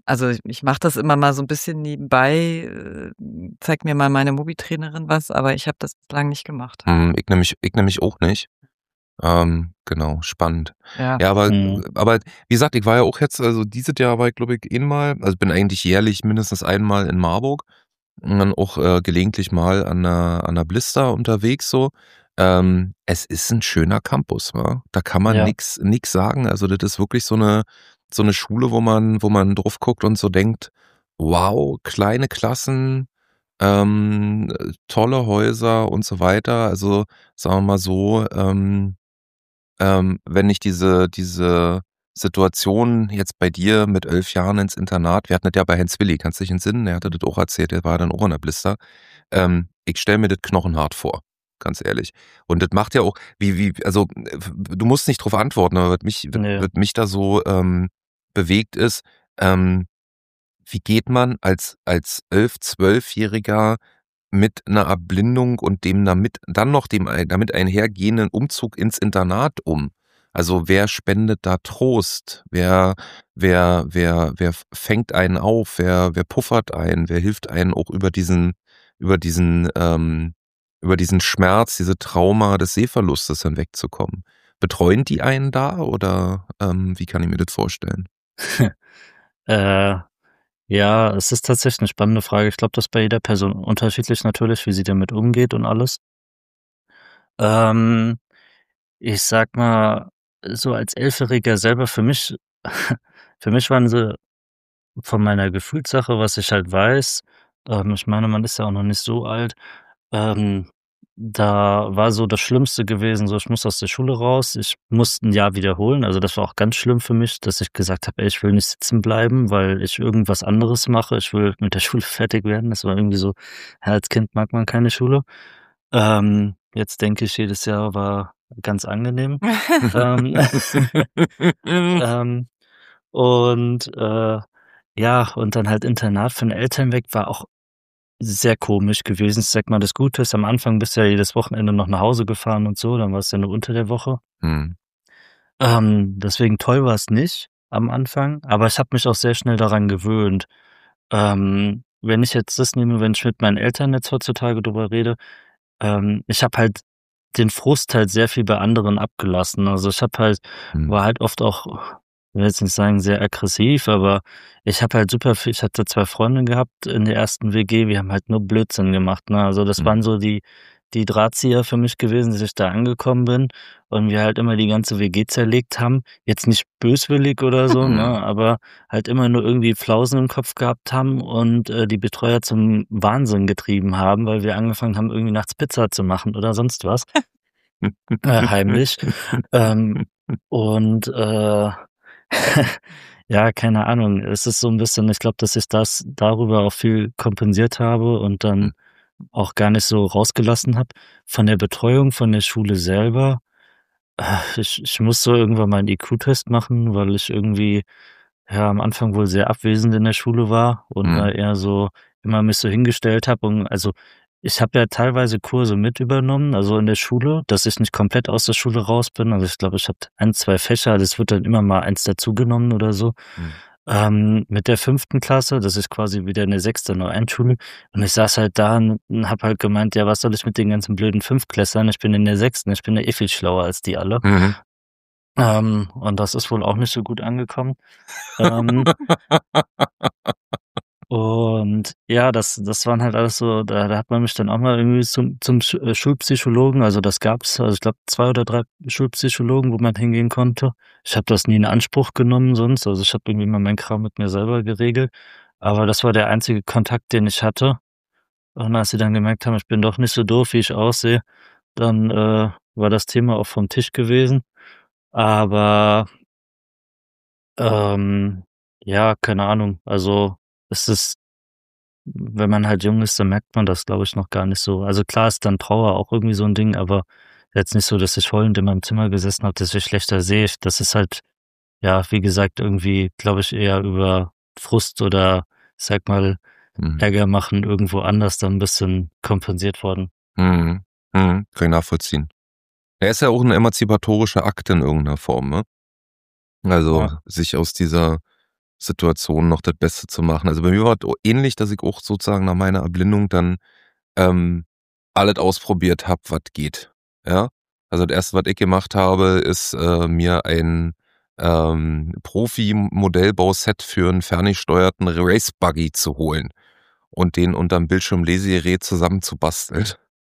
Also ich, ich mache das immer mal so ein bisschen nebenbei, äh, zeigt mir mal meine Mobi-Trainerin was, aber ich habe das bislang nicht gemacht. Hm, ich nämlich, ich nämlich auch nicht. Ähm, genau, spannend. Ja. Ja, aber, Mhm. aber wie gesagt, ich war ja auch jetzt, also dieses Jahr war ich, glaube ich, einmal, also bin eigentlich jährlich mindestens einmal in Marburg und dann auch äh, gelegentlich mal an der, an der Blister unterwegs so. Ähm, es ist ein schöner Campus, wa? Da kann man Ja. nix, nix sagen. Also das ist wirklich so eine, so eine Schule, wo man, wo man drauf guckt und so denkt, wow, kleine Klassen, ähm, tolle Häuser und so weiter. Also sagen wir mal so, ähm, ähm, wenn ich diese, diese Situation jetzt bei dir mit elf Jahren ins Internat, wir hatten das ja bei Heinz Willi, kannst du dich entsinnen? Der hatte das auch erzählt, der war dann auch in der Blister. Ähm, ich stelle mir das knochenhart vor, ganz ehrlich. Und das macht ja auch, wie, wie, also äh, du musst nicht drauf antworten, aber was mich, Nee. was mich da so ähm, bewegt ist, ähm, wie geht man als, als elf-, zwölfjähriger mit einer Erblindung und dem damit, dann noch dem damit einhergehenden Umzug ins Internat um? Also wer spendet da Trost? Wer, wer, wer, wer fängt einen auf? Wer, wer puffert einen? Wer hilft einen auch über diesen, über diesen, ähm, über diesen Schmerz, diese Trauma des Sehverlustes hinwegzukommen? Betreuen die einen da oder ähm, wie kann ich mir das vorstellen? äh, ja, es ist tatsächlich eine spannende Frage. Ich glaube, das ist bei jeder Person unterschiedlich natürlich, wie sie damit umgeht und alles. Ähm, ich sag mal, so als Elfjähriger selber für mich für mich waren sie von meiner Gefühlssache, was ich halt weiß, ähm, ich meine, man ist ja auch noch nicht so alt, ähm, da war so das Schlimmste gewesen, so ich muss aus der Schule raus, ich musste 'n Jahr wiederholen. Also, das war auch ganz schlimm für mich, dass ich gesagt habe: „Ey, ich will nicht sitzen bleiben, weil ich irgendwas anderes mache. Ich will mit der Schule fertig werden." Das war irgendwie so, ja, als Kind mag man keine Schule. Ähm, jetzt denke ich, jedes Jahr war ganz angenehm. Ähm, ähm, und, äh, ja, und dann halt Internat von den Eltern weg war auch sehr komisch gewesen. Ich sage mal, das Gute ist, am Anfang bist du ja jedes Wochenende noch nach Hause gefahren und so, dann war's ja nur unter der Woche. Hm. Ähm, deswegen toll war's nicht am Anfang, aber ich habe mich auch sehr schnell daran gewöhnt. Ähm, wenn ich jetzt das nehme, wenn ich mit meinen Eltern jetzt heutzutage drüber rede, ähm, ich habe halt den Frust halt sehr viel bei anderen abgelassen. Also, ich habe halt Hm. war halt oft auch, ich will jetzt nicht sagen sehr aggressiv, aber ich habe halt super viel ich hatte zwei Freundinnen gehabt in der ersten W G, wir haben halt nur Blödsinn gemacht, ne? Also, das Hm. waren so die die Drahtzieher für mich gewesen, dass ich da angekommen bin und wir halt immer die ganze W G zerlegt haben. Jetzt nicht böswillig oder so, ne, Mhm. aber halt immer nur irgendwie Flausen im Kopf gehabt haben und, äh, die Betreuer zum Wahnsinn getrieben haben, weil wir angefangen haben, irgendwie nachts Pizza zu machen oder sonst was, äh, heimlich. Ähm, und, äh, ja, keine Ahnung. Es ist so 'n bisschen, ich glaube, dass ich das darüber auch viel kompensiert habe und Hm. dann auch gar nicht so rausgelassen habe. Von der Betreuung von der Schule selber, äh, ich ich musste irgendwann mal 'n I Q-Test machen, weil ich irgendwie, ja, am Anfang wohl sehr abwesend in der Schule war und da Mhm. eher so immer mich so hingestellt habe und also, ich habe ja teilweise Kurse mit übernommen, also in der Schule, dass ich nicht komplett aus der Schule raus bin. Also, ich glaube, ich hatte ein, zwei Fächer, das wird dann immer mal eins dazugenommen oder so. Mhm. Ähm, mit der fünften Klasse, das ist quasi wieder 'ne sechste neu einschule und ich saß halt da und und habe halt gemeint: „Ja, was soll ich mit den ganzen blöden Fünftklässlern? Ich bin in der sechsten, ich bin ja eh viel schlauer als die alle." Mhm. Ähm, und das ist wohl auch nicht so gut angekommen. Ähm Und ja, das das waren halt alles so, da da hat man mich dann auch mal irgendwie zum zum Sch äh, Schulpsychologen, also das gab's, also ich glaube zwei oder drei Schulpsychologen, wo man hingehen konnte. Ich habe das nie in Anspruch genommen sonst, also ich habe irgendwie immer meinen Kram mit mir selber geregelt, aber das war der einzige Kontakt, den ich hatte. Und als sie dann gemerkt haben, ich bin doch nicht so doof, wie ich aussehe, dann, äh, war das Thema auch vom Tisch gewesen. Aber, ähm, ja, keine Ahnung, also es ist, wenn man halt jung ist, dann merkt man das, glaube ich, noch gar nicht so. Also klar ist dann Trauer auch irgendwie so 'n Ding, aber jetzt nicht so, dass ich heulend in meinem Zimmer gesessen habe, dass ich schlechter sehe. Das ist halt, ja, wie gesagt, irgendwie, glaube ich, eher über Frust oder, ich sage mal, Mhm. Ärger machen irgendwo anders dann 'n bisschen kompensiert worden. Mhm. Mhm. Kann ich nachvollziehen. Er ist ja auch 'n emanzipatorischer Akt in irgendeiner Form, ne? Also, Ja. sich aus dieser Situationen noch das Beste zu machen. Also bei mir war es ähnlich, dass ich auch sozusagen nach meiner Erblindung dann ähm, alles ausprobiert habe, was geht. Ja, also das erste, was ich gemacht habe, ist äh, mir ein ähm, Profi-Modellbauset für einen ferngesteuerten Race-Buggy zu holen und den unterm Bildschirmlesegerät zusammenzubasteln.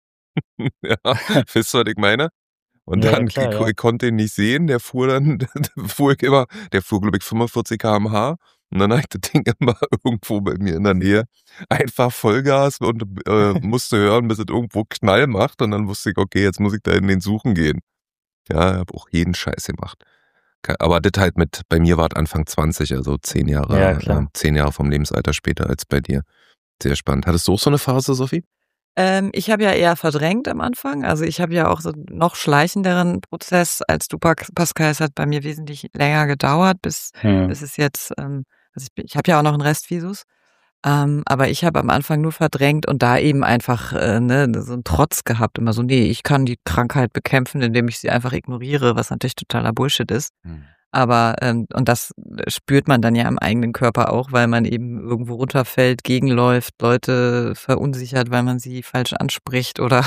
Ja, wisst ihr, was ich meine? Und Ja, dann, klar, ich, ja. ich konnte ihn nicht sehen, der fuhr dann, fuhr ich immer, der fuhr, glaube ich, fünfundvierzig Kilometer pro Stunde und dann habe ich das Ding immer irgendwo bei mir in der Nähe einfach Vollgas und äh, musste hören, bis es irgendwo Knall macht und dann wusste ich, okay, jetzt muss ich da in den Suchen gehen. Ja, ich habe auch jeden Scheiß gemacht. Aber das halt mit, bei mir war es Anfang zwanzig, also zehn Jahre, Ja, äh, klar. zehn Jahre vom Lebensalter später als bei dir. Sehr spannend. Hattest du auch so eine Phase, Sophie? Ähm, ich habe ja eher verdrängt am Anfang. Also ich habe ja auch so einen noch schleichenderen Prozess als du, Pa- Pascal. Es hat bei mir wesentlich länger gedauert, bis, Hm. bis es jetzt, ähm, also ich, bin- ich habe ja auch noch einen Restvisus. Ähm, aber ich habe am Anfang nur verdrängt und da eben einfach äh, ne, so einen Trotz gehabt. Immer so, nee, ich kann die Krankheit bekämpfen, indem ich sie einfach ignoriere, was natürlich totaler Bullshit ist. Hm. Aber, ähm, und das spürt man dann ja im eigenen Körper auch, weil man eben irgendwo runterfällt, gegenläuft, Leute verunsichert, weil man sie falsch anspricht oder,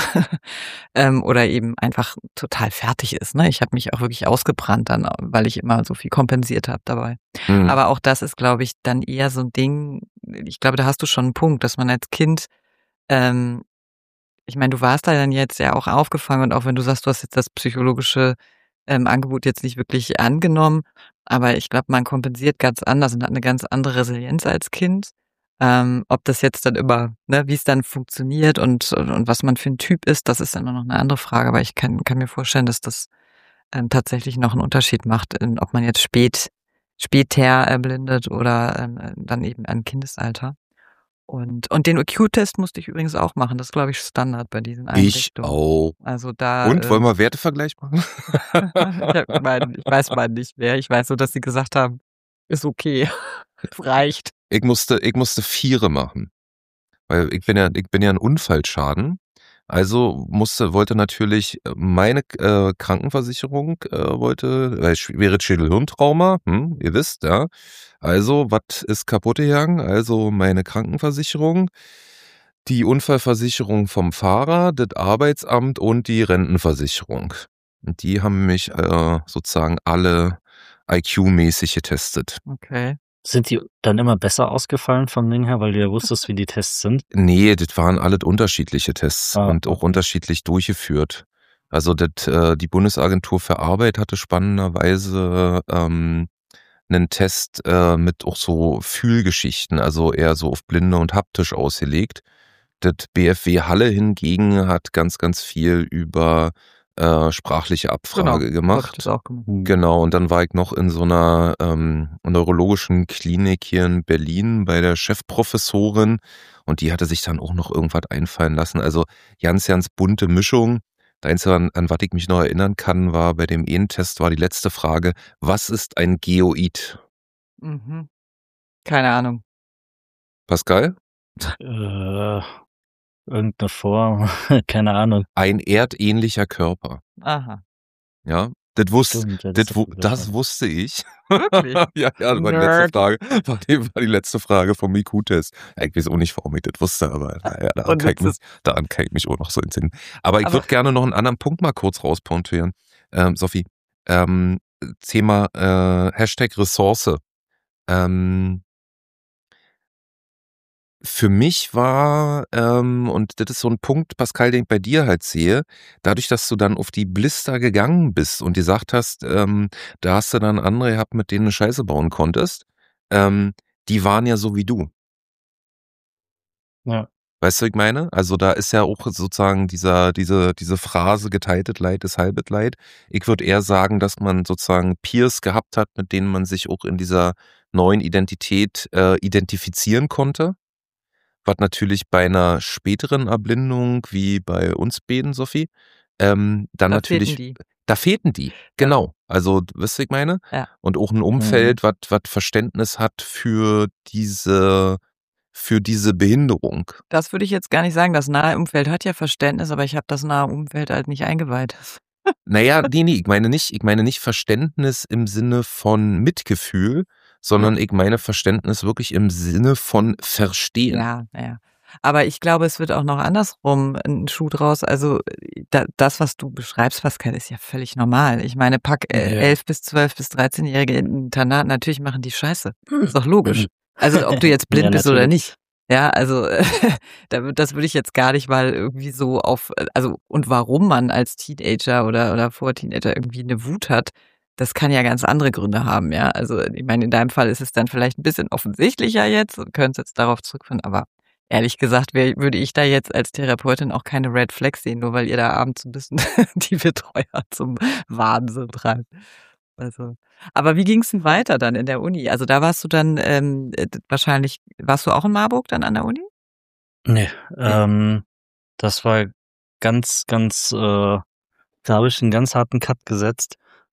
ähm, oder eben einfach total fertig ist. Ne? Ich habe mich auch wirklich ausgebrannt dann, weil ich immer so viel kompensiert habe dabei. Hm. Aber auch das ist, glaube ich, dann eher so ein Ding, ich glaube, da hast du schon einen Punkt, dass man als Kind, ähm, ich meine, du warst da dann jetzt ja auch aufgefangen und auch wenn du sagst, du hast jetzt das psychologische ähm, Angebot jetzt nicht wirklich angenommen, aber ich glaube, man kompensiert ganz anders und hat eine ganz andere Resilienz als Kind. Ähm, ob das jetzt dann immer, ne, wie es dann funktioniert und, und, und was man für ein Typ ist, das ist dann noch eine andere Frage, aber ich kann, kann mir vorstellen, dass das ähm, tatsächlich noch einen Unterschied macht, in, ob man jetzt spät, später erblindet oder ähm, dann eben im Kindesalter. Und, und den O Q-Test musste ich übrigens auch machen. Das ist, glaube ich, Standard bei diesen Ich Einrichtungen. auch. Also da. Und, äh, wollen wir Wertevergleich machen? ich, hab mein, ich weiß mal nicht mehr. Ich weiß nur, dass sie gesagt haben, ist okay. Es reicht. Ich musste, ich musste Viere machen. Weil ich bin ja, ich bin ja ein Unfallschaden. Also musste, wollte natürlich meine äh, Krankenversicherung äh, wollte, weil schwere Schädelhirntrauma, hm, ihr wisst, ja. Also, was ist kaputt gegangen? Also meine Krankenversicherung, die Unfallversicherung vom Fahrer, das Arbeitsamt und die Rentenversicherung. Und die haben mich äh, sozusagen alle I Q-mäßig getestet. Okay. Sind die dann immer besser ausgefallen vom Ding her, weil du ja wusstest, wie die Tests sind? Nee, das waren alles unterschiedliche Tests Ah, und auch okay. unterschiedlich durchgeführt. Also das, äh, die Bundesagentur für Arbeit hatte spannenderweise ähm, einen Test äh, mit auch so Fühlgeschichten, also eher so auf Blinde und haptisch ausgelegt. Das B F W Halle hingegen hat ganz, ganz viel über äh, sprachliche Abfrage Genau. So hab ich gemacht. das auch gemacht. Hm. Genau, und dann war ich noch in so einer ähm, neurologischen Klinik hier in Berlin bei der Chefprofessorin und die hatte sich dann auch noch irgendwas einfallen lassen. Also ganz, ganz bunte Mischung. Das Einzige, an, an was ich mich noch erinnern kann, war bei dem E N-Test war die letzte Frage, was ist ein Geoid? Mhm. Keine Ahnung. Pascal? Äh, irgendeine Form, keine Ahnung. Ein erdähnlicher Körper. Aha. Ja, das, wusste, Stimmt, ja, das, das wu- hast du das gesagt. wusste ich. Wirklich? ja, ja, das war die letzte Nerd. Frage. War die, war die letzte Frage vom I Q-Test. Ja, ich weiß auch nicht, warum ich das wusste, aber naja, daran, Und kann ich jetzt mich, ist, daran kann ich mich auch noch so entsinnen. Aber ich aber würde gerne noch einen anderen Punkt mal kurz rauspunktieren. Ähm, Sophie, ähm, Thema äh, Hashtag Ressource. Ähm, Für mich war, ähm, und das ist so ein Punkt, Pascal, den ich bei dir halt sehe, dadurch, dass du dann auf die Blister gegangen bist und gesagt hast, ähm, da hast du dann andere gehabt, mit denen du Scheiße bauen konntest, ähm, die waren ja so wie du. Ja. Weißt du, was ich meine? Also da ist ja auch sozusagen dieser, diese, diese Phrase, geteiltes Leid ist halbes Leid. Ich würde eher sagen, dass man sozusagen Peers gehabt hat, mit denen man sich auch in dieser neuen Identität äh, identifizieren konnte. Was natürlich bei einer späteren Erblindung, wie bei uns beiden, Sophie, ähm, dann da fehlten natürlich, die. da fehlten die, Ja. genau. Also, wisst ihr, was ich meine? Ja. Und auch ein Mhm. Umfeld, was was Verständnis hat für diese, für diese Behinderung. Das würde ich jetzt gar nicht sagen. Das nahe Umfeld hat ja Verständnis, aber ich habe das nahe Umfeld halt nicht eingeweiht. Naja, nee, nee, ich meine nicht, ich meine nicht Verständnis im Sinne von Mitgefühl, sondern ich meine Verständnis wirklich im Sinne von verstehen. Ja, ja. Aber ich glaube, es wird auch noch andersrum ein Schuh draus. Also da, das, was du beschreibst, Pascal, ist ja völlig normal. Ich meine, pack äh, Ja. elf bis zwölf bis dreizehnjährige in ein Internat, natürlich machen die Scheiße. Ist doch logisch. Also ob du jetzt blind Ja, bist oder natürlich. nicht. Ja, also da- das würde ich jetzt gar nicht mal irgendwie so auf, also und warum man als Teenager oder oder Vor-Teenager irgendwie eine Wut hat, das kann ja ganz andere Gründe haben, ja. Also ich meine, in deinem Fall ist es dann vielleicht ein bisschen offensichtlicher jetzt und könntest jetzt darauf zurückführen, aber ehrlich gesagt wär, würde ich da jetzt als Therapeutin auch keine Red Flags sehen, nur weil ihr da abends ein bisschen die Betreuer zum Wahnsinn treibt. Also, aber wie ging's denn weiter dann in der Uni? Also da warst du dann ähm, äh, wahrscheinlich, warst du auch in Marburg dann an der Uni? Nee, ähm, das war ganz, ganz, äh, da habe ich einen ganz harten Cut gesetzt.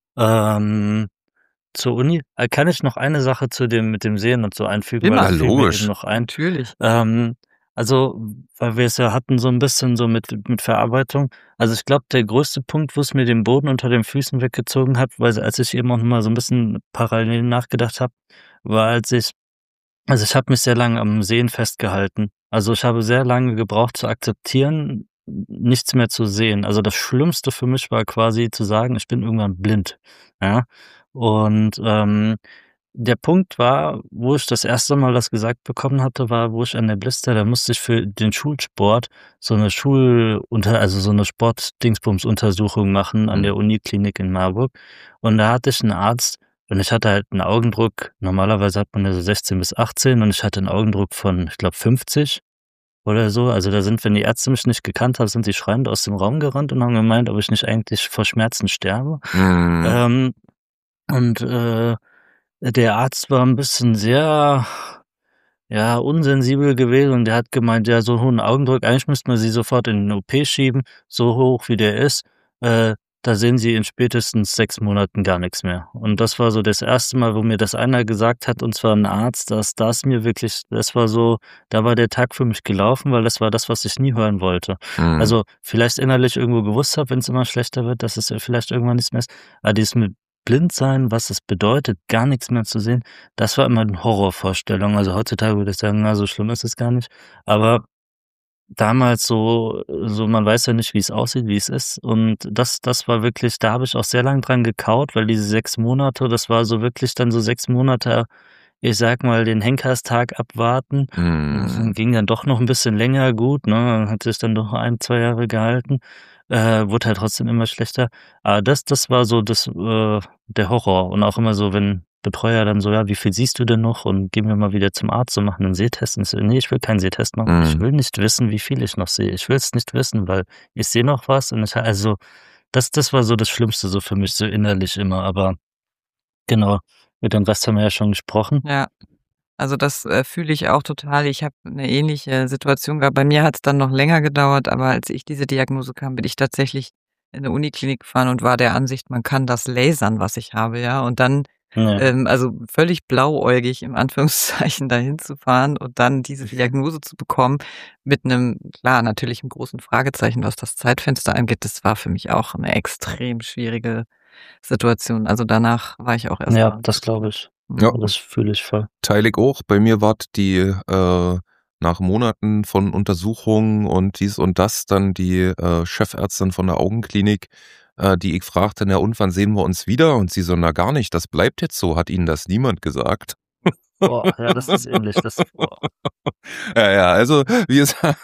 Ähm, zur Uni, äh, kann ich noch eine Sache zu dem mit dem Sehen und so einfügen, weil Immer. das Ja, fiel mir logisch. eben noch ein. Natürlich. Ähm, also, weil wir es ja hatten so ein bisschen so mit mit Verarbeitung. Also, ich glaube, der größte Punkt, wo es mir den Boden unter den Füßen weggezogen hat, weil als ich eben auch noch mal so ein bisschen parallel nachgedacht habe, war, als ich also, ich habe mich sehr lange am Sehen festgehalten. Also, ich habe sehr lange gebraucht zu akzeptieren, nichts mehr zu sehen. Also, das Schlimmste für mich war quasi zu sagen, ich bin irgendwann blind, ja? Und, ähm, der Punkt war, wo ich das erste Mal das gesagt bekommen hatte, war, wo ich an der Blister, da musste ich für den Schulsport so 'ne Schulunter also, so 'ne Sport-Dingsbums-Untersuchung machen an Mhm. der Uniklinik in Marburg. Und da hatte ich 'n Arzt und ich hatte halt 'n Augendruck, normalerweise hat man ja so sechzehn bis achtzehn und ich hatte 'n Augendruck von, ich glaube, fünfzig oder so. Also, da sind, wenn die Ärzte mich nicht gekannt haben, sind die schreiend aus dem Raum gerannt und haben gemeint, ob ich nicht eigentlich vor Schmerzen sterbe. Mhm. Ähm, und, äh, der Arzt war 'n bisschen sehr, ja, unsensibel gewesen und der hat gemeint: „Ja, so 'n hohen Augendruck, eigentlich müssten wir Sie sofort in 'ne O P schieben. So hoch wie der ist, äh, da sehen Sie in spätestens sechs Monaten gar nix mehr.“ Und das war so das erste Mal, wo mir das einer gesagt hat, und zwar 'n Arzt, dass das mir wirklich das war so da war der Tag für mich gelaufen, weil das war das, was ich nie hören wollte. Mhm. Also, vielleicht innerlich irgendwo gewusst habe, wenn's immer schlechter wird, dass es ja vielleicht irgendwann nichts mehr ist. Aber dieses mit Blindsein, was es bedeutet, gar nichts mehr zu sehen, das war immer 'ne Horrorvorstellung. Also, heutzutage würde ich sagen, na, so schlimm ist es gar nicht. Aber damals so so man weiß ja nicht, wie es aussieht, wie es ist. Und das das war wirklich da habe ich auch sehr lang dran gekaut, weil diese sechs Monate, das war so wirklich dann so sechs Monate, ich sage mal, den Henkerstag abwarten. Das Mhm. ging dann doch noch 'n bisschen länger gut, ne? Hat sich dann doch ein, zwei Jahre gehalten. Äh, wurde halt trotzdem immer schlechter. Aber das das war so das, äh der Horror. Und auch immer so, wenn Betreuer dann so: „Ja, wie viel siehst du denn noch? Und gehen wir mal wieder zum Arzt und machen 'nen Sehtest.“ Und ich so: „Ne, ich will keinen Sehtest machen. Ich Mhm. will nicht wissen, wie viel ich noch sehe. Ich will's nicht wissen, weil ich sehe noch was und ich ha“ also, das das war so das Schlimmste so für mich, so innerlich immer. Aber genau, über den Rest haben wir ja schon gesprochen. Ja. Also das äh, fühle ich auch total. Ich habe eine ähnliche Situation gehabt. Bei mir hat es dann noch länger gedauert, aber als ich diese Diagnose kam, bin ich tatsächlich in 'ne Uniklinik gefahren und war der Ansicht, man kann das lasern, was ich habe, ja. Und dann, Ja. ähm, also völlig blauäugig im Anführungszeichen dahin zu fahren und dann diese Diagnose zu bekommen mit einem, klar, natürlich 'nem großen Fragezeichen, was das Zeitfenster angeht. Das war für mich auch eine extrem schwierige Situation. Also danach war ich auch erst Ja, mal das glaube ich. Ja, Das fühle ich voll. teile ich auch. Bei mir ward die äh, nach Monaten von Untersuchungen und dies und das dann die äh, Chefärztin von der Augenklinik, äh, die ich fragte, na und wann sehen wir uns wieder? Und sie so, na gar nicht, das bleibt jetzt so, hat Ihnen das niemand gesagt? Boah, ja, das ist ähnlich. Das boah. Ja, ja, also wie gesagt,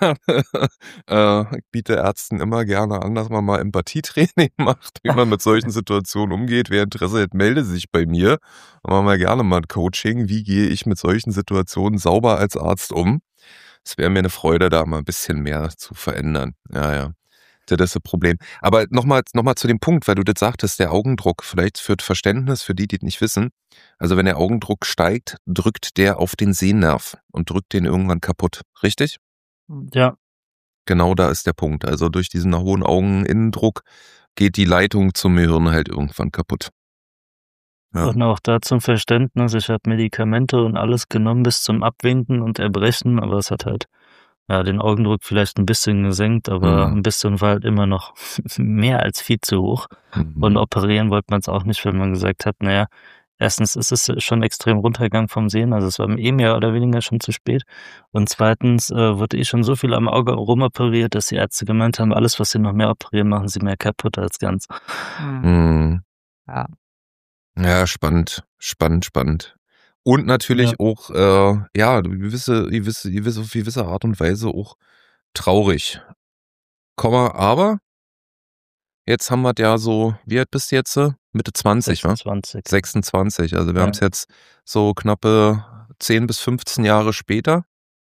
äh, ich biete Ärzten immer gerne an, dass man mal Empathietraining macht, wie man mit solchen Situationen umgeht. Wer Interesse hat, melde sich bei mir. Dann machen wir gerne mal ein Coaching. Wie gehe ich mit solchen Situationen sauber als Arzt um? Es wäre mir eine Freude, da mal ein bisschen mehr zu verändern. Ja, ja. Das ist das Problem. Aber nochmal noch mal zu dem Punkt, weil du das sagtest, der Augendruck, vielleicht für Verständnis, für die, die es nicht wissen. Also wenn der Augendruck steigt, drückt der auf den Sehnerv und drückt den irgendwann kaputt. Richtig? Ja, Genau da ist der Punkt. Also durch diesen hohen Augeninnendruck geht die Leitung zum Gehirn halt irgendwann kaputt. Ja. und auch da zum Verständnis, ich habe Medikamente und alles genommen bis zum Abwinken und Erbrechen, aber es hat halt, ja, den Augendruck vielleicht ein bisschen gesenkt, aber Mhm. ein bisschen war halt immer noch mehr als viel zu hoch. Und Mhm. operieren wollte man es auch nicht, weil man gesagt hat, na ja, erstens ist es schon extrem runtergegangen vom Sehen, also es war eh mehr oder weniger schon zu spät. Und zweitens äh, wurde eh schon so viel am Auge rumoperiert, dass die Ärzte gemeint haben, alles, was sie noch mehr operieren, machen sie mehr kaputt als ganz. Mhm. Mhm. Ja. Ja, spannend, spannend, spannend. Und natürlich Ja. auch, äh, ja, gewisse, gewisse, gewisse, auf gewisse Art und Weise auch traurig. Komma, aber jetzt haben wir ja so, wie alt bist du jetzt? Mitte zwanzig, wa? sechsundzwanzig. sechsundzwanzig, also wir Ja. haben es jetzt so knappe zehn bis fünfzehn Jahre später.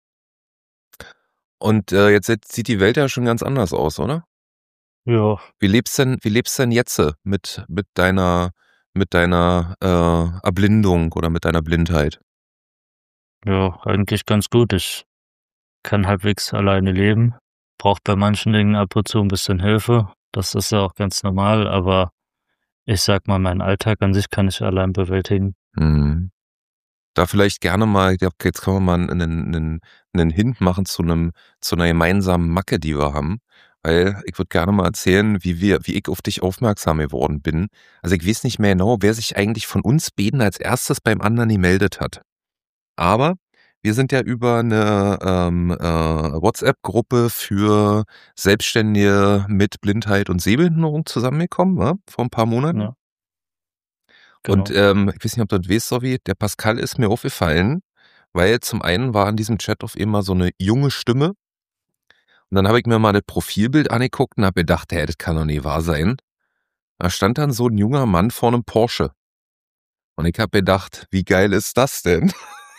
Und äh, jetzt, jetzt sieht die Welt ja schon ganz anders aus, oder? Ja. Wie lebst denn, wie lebst denn jetzt äh, mit, mit deiner, mit deiner äh, Erblindung oder mit deiner Blindheit? Ja, eigentlich ganz gut. Ich kann halbwegs alleine leben, braucht bei manchen Dingen ab und zu ein bisschen Hilfe. Das ist ja auch ganz normal, aber ich sag mal, meinen Alltag an sich kann ich allein bewältigen. Hm. Da vielleicht gerne mal, ich glaub, jetzt können wir mal einen, einen, einen Hint machen zu einem, zu einer gemeinsamen Macke, die wir haben. Weil ich würde gerne mal erzählen, wie wir, wie ich auf dich aufmerksam geworden bin. Also ich weiß nicht mehr genau, wer sich eigentlich von uns beiden als erstes beim anderen gemeldet hat. Aber wir sind ja über eine ähm, äh, WhatsApp-Gruppe für Selbstständige mit Blindheit und Sehbehinderung zusammengekommen, wa? Vor ein paar Monaten. Ja. Genau. Und ähm, ich weiß nicht, ob du das weißt, Sophie, der Pascal ist mir aufgefallen, weil zum einen war in diesem Chat auf immer so eine junge Stimme. Und dann habe ich mir mal das Profilbild angeguckt und habe gedacht, hey, das kann doch nicht wahr sein. Da stand dann so ein junger Mann vor einem Porsche. Und ich habe gedacht, wie geil ist das denn?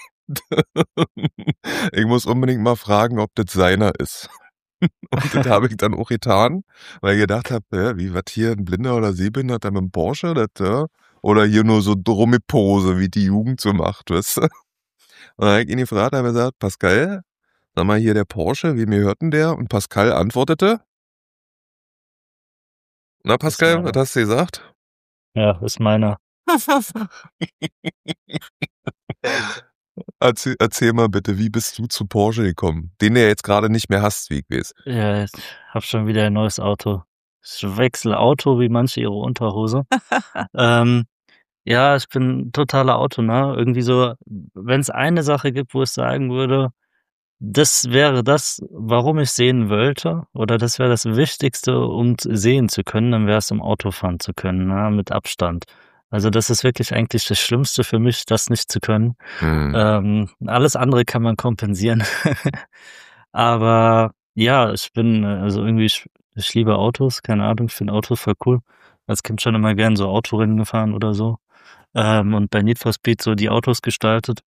Ich muss unbedingt mal fragen, ob das seiner ist. Und das habe ich dann auch getan, weil ich gedacht habe, ja, wie, was hier, ein Blinder oder Sehbehinderter mit einem Porsche? Das, ja? Oder hier nur so dumme Pose, wie die Jugend so macht, weißt du? Und dann habe ich ihn gefragt, habe gesagt, Pascal, sag mal hier der Porsche, wie mir hört denn der? Und Pascal antwortete, na Pascal, was meiner. hast du gesagt? Ja, ist meiner. Erzähl, erzähl mal bitte, wie bist du zu Porsche gekommen? Den du ja jetzt gerade nicht mehr hast, wie ich weiß. Ja, ich hab schon wieder ein neues Auto. Ich wechsle Auto wie manche ihre Unterhose. ähm, ja, ich bin totaler Autonah. Irgendwie so, wenn es eine Sache gibt, wo ich sagen würde, das wäre das, warum ich sehen wollte, oder das wäre das Wichtigste, um t- sehen zu können, dann wäre es im Auto fahren zu können, na, mit Abstand. Also das ist wirklich eigentlich das Schlimmste für mich, das nicht zu können. Hm. Ähm, alles andere kann man kompensieren. Aber ja, ich bin, äh, also irgendwie, ich, ich liebe Autos, keine Ahnung, ich finde Autos voll cool. Als Kind schon immer gern so Autorennen gefahren oder so. Ähm, und bei Need for Speed so die Autos gestaltet.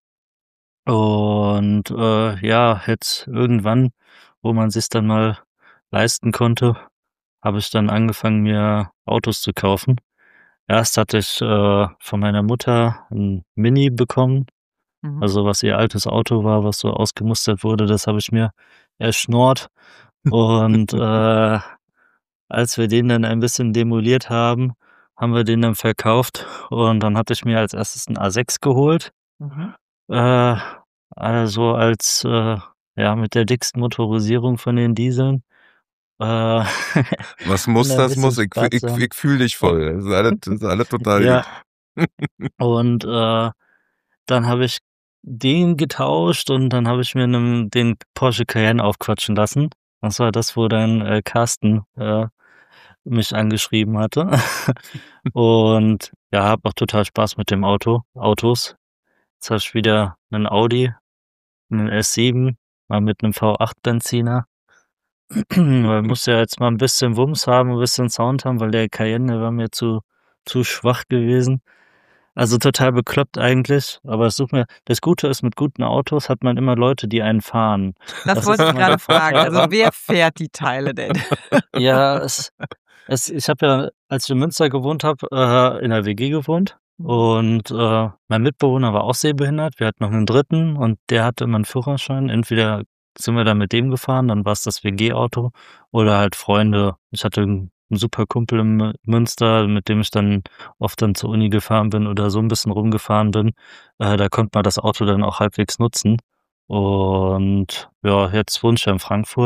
Und äh, ja, jetzt irgendwann, wo man sich dann mal leisten konnte, habe ich dann angefangen, mir Autos zu kaufen. Erst hatte ich äh, von meiner Mutter ein Mini bekommen, Mhm. also was ihr altes Auto war, was so ausgemustert wurde, das habe ich mir erschnort. Und äh, als wir den dann ein bisschen demoliert haben, haben wir den dann verkauft. Und dann hatte ich mir als erstes ein A sechs geholt. Mhm. Äh, also als äh, ja, mit der dicksten Motorisierung von den Dieseln. Äh, Was muss, bin da ein das muss. bisschen Ich, ich, sparsam. ich fühle dich voll. Das ist alles, das ist alles total Ja, gut. und äh, dann habe ich den getauscht und dann habe ich mir 'nen den Porsche Cayenne aufquatschen lassen. Das war das, wo dann äh, Carsten äh, mich angeschrieben hatte. Und ja, habe auch total Spaß mit dem Auto Autos. Jetzt habe ich wieder 'nen Audi, 'nen S sieben, mal mit 'nem V acht Benziner. Weil muss ja jetzt mal ein bisschen Wumms haben, ein bisschen Sound haben, weil der Cayenne, der war mir zu zu schwach gewesen. Also, total bekloppt eigentlich, aber ich suche mir das Gute ist, mit guten Autos hat man immer Leute, die einen fahren. Das Das wollte ist ich immer gerade der fragen. Vorteil. Also wer fährt die Teile denn? Ja, es es ich habe ja, als ich in Münster gewohnt habe, äh, in 'ner W G gewohnt Mhm. und äh, mein Mitbewohner war auch sehbehindert. Wir hatten noch 'nen Dritten und der hatte immer 'n Führerschein. Entweder sind wir dann mit dem gefahren, dann war's das W G-Auto oder halt Freunde. Ich hatte 'n 'n super Kumpel in Mü Münster, mit dem ich dann oft dann zur Uni gefahren bin oder so 'n bisschen rumgefahren bin. Äh, da konnte man das Auto dann auch halbwegs nutzen. Und ja, jetzt wohne ich ja in Frankfurt.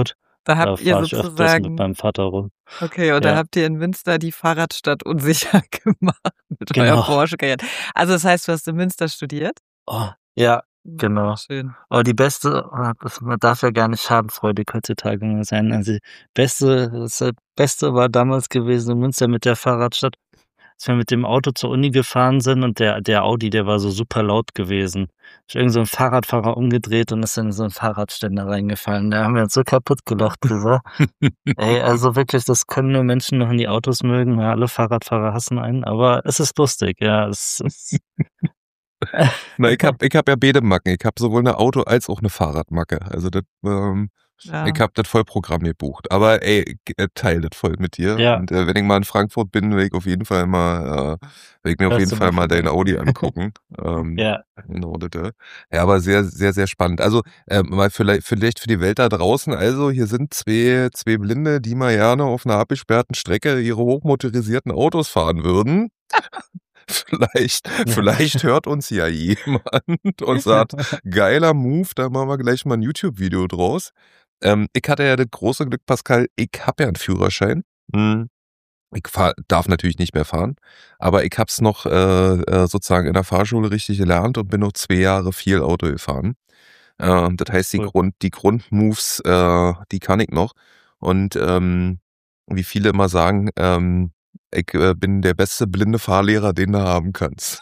Da Da habt ihr fahre ich öfters mit sozusagen meinem Vater rum. okay, und da Ja. habt ihr in Münster die Fahrradstadt unsicher gemacht mit eurer Genau. Porsche-Cayenne. Also das heißt, du hast in Münster studiert? Oh, ja, Mhm, genau. schön. Aber die beste, oh, das, man darf ja gar nicht schadenfreudig heutzutage mehr sein. Also die beste, das äh, Beste war damals gewesen in Münster mit der Fahrradstadt, als wir mit dem Auto zur Uni gefahren sind und der, der Audi, der war so super laut gewesen. Ist irgend so ein Fahrradfahrer umgedreht und ist dann in so einen Fahrradständer reingefallen. Da haben wir uns so kaputt gelacht drüber. Ey, also wirklich, das können nur Menschen machen, die Autos mögen. Ja, alle Fahrradfahrer hassen einen, aber es ist lustig, ja. Es ist Na, ich hab, ich hab ja beide Macken. Ich hab sowohl eine Auto- als auch eine Fahrradmacke. Also das, ähm, Ja. ich hab das Vollprogramm gebucht. Aber ey, ich äh, teile das voll mit dir. Ja. Und äh, wenn ich mal in Frankfurt bin, will ich auf jeden Fall mal, äh, will ich mir auf Hörst jeden du Fall mal mal dein vorbei. Audi angucken. ähm, Ja. Genau, das, äh. Ja, aber sehr, sehr, sehr spannend. Also äh, mal vielleicht, vielleicht für die Welt da draußen. Also hier sind zwei, zwei Blinde, die mal gerne auf einer abgesperrten Strecke ihre hochmotorisierten Autos fahren würden. Vielleicht, Ja. vielleicht hört uns ja jemand und sagt, geiler Move, da machen wir gleich mal ein YouTube-Video draus. Ähm, ich hatte ja das große Glück, Pascal, ich habe ja einen Führerschein. Hm. Ich fahr, darf natürlich nicht mehr fahren, aber ich hab's noch äh, äh, sozusagen in der Fahrschule richtig gelernt und bin noch zwei Jahre viel Auto gefahren. Äh, das heißt, die Cool. Grund, die Grundmoves, äh, die kann ich noch. Und ähm, wie viele immer sagen, ähm, ich äh, bin der beste blinde Fahrlehrer, den du haben kannst.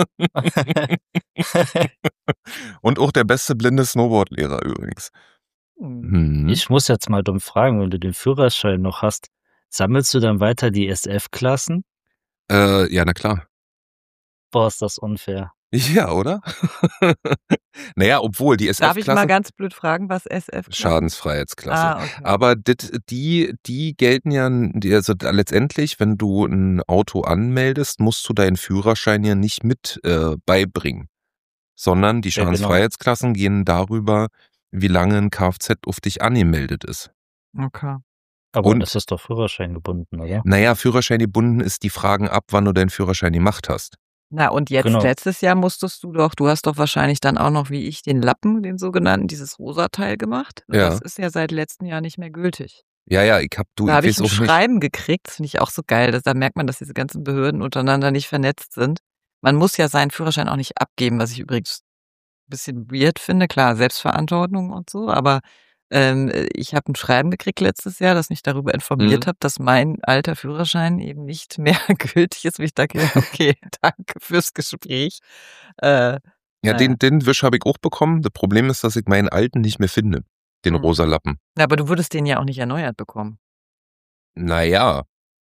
Und auch der beste blinde Snowboardlehrer übrigens. Mhm. Mhm. Ich muss jetzt mal dumm fragen, wenn du den Führerschein noch hast, sammelst du dann weiter die S F-Klassen? Äh, ja, na klar. Boah, ist das unfair. Ja, oder? Naja, obwohl die Darf ich mal S F-Klasse ganz blöd fragen, was S F-Klassen? Schadensfreiheitsklasse. Ah, okay. Aber dit, die, die gelten ja, die, also letztendlich, wenn du ein Auto anmeldest, musst du deinen Führerschein ja nicht mit äh, beibringen, sondern die Ja, genau. Schadensfreiheitsklassen gehen darüber, wie lange ein Kfz auf dich angemeldet ist. Okay. Aber Und das ist doch Führerschein gebunden, oder? naja, Führerschein gebunden ist, die fragen ab, wann du deinen Führerschein gemacht hast. Na, und jetzt Genau. letztes Jahr musstest du doch, du hast doch wahrscheinlich dann auch noch wie ich den Lappen, den sogenannten, dieses rosa Teil gemacht. Und Ja. das ist ja seit letztem Jahr nicht mehr gültig. Ja, ja, ich hab du, Da ich habe ich weiß ein auch nicht. Schreiben gekriegt, das finde ich auch so geil. dass- Da merkt man, dass diese ganzen Behörden untereinander nicht vernetzt sind. Man muss ja seinen Führerschein auch nicht abgeben, was ich übrigens ein bisschen weird finde. Klar, Selbstverantwortung und so, aber ähm, ich habe ein Schreiben gekriegt letztes Jahr, das mich darüber informiert Mhm. hat, dass mein alter Führerschein eben nicht mehr gültig ist. Und ich dachte, okay, danke fürs Gespräch. Äh, Ja, naja. den, den Wisch habe ich auch bekommen. Das Problem ist, dass ich meinen alten nicht mehr finde. Den Hm. rosa Lappen. Na, aber du würdest den ja auch nicht erneuert bekommen. Naja.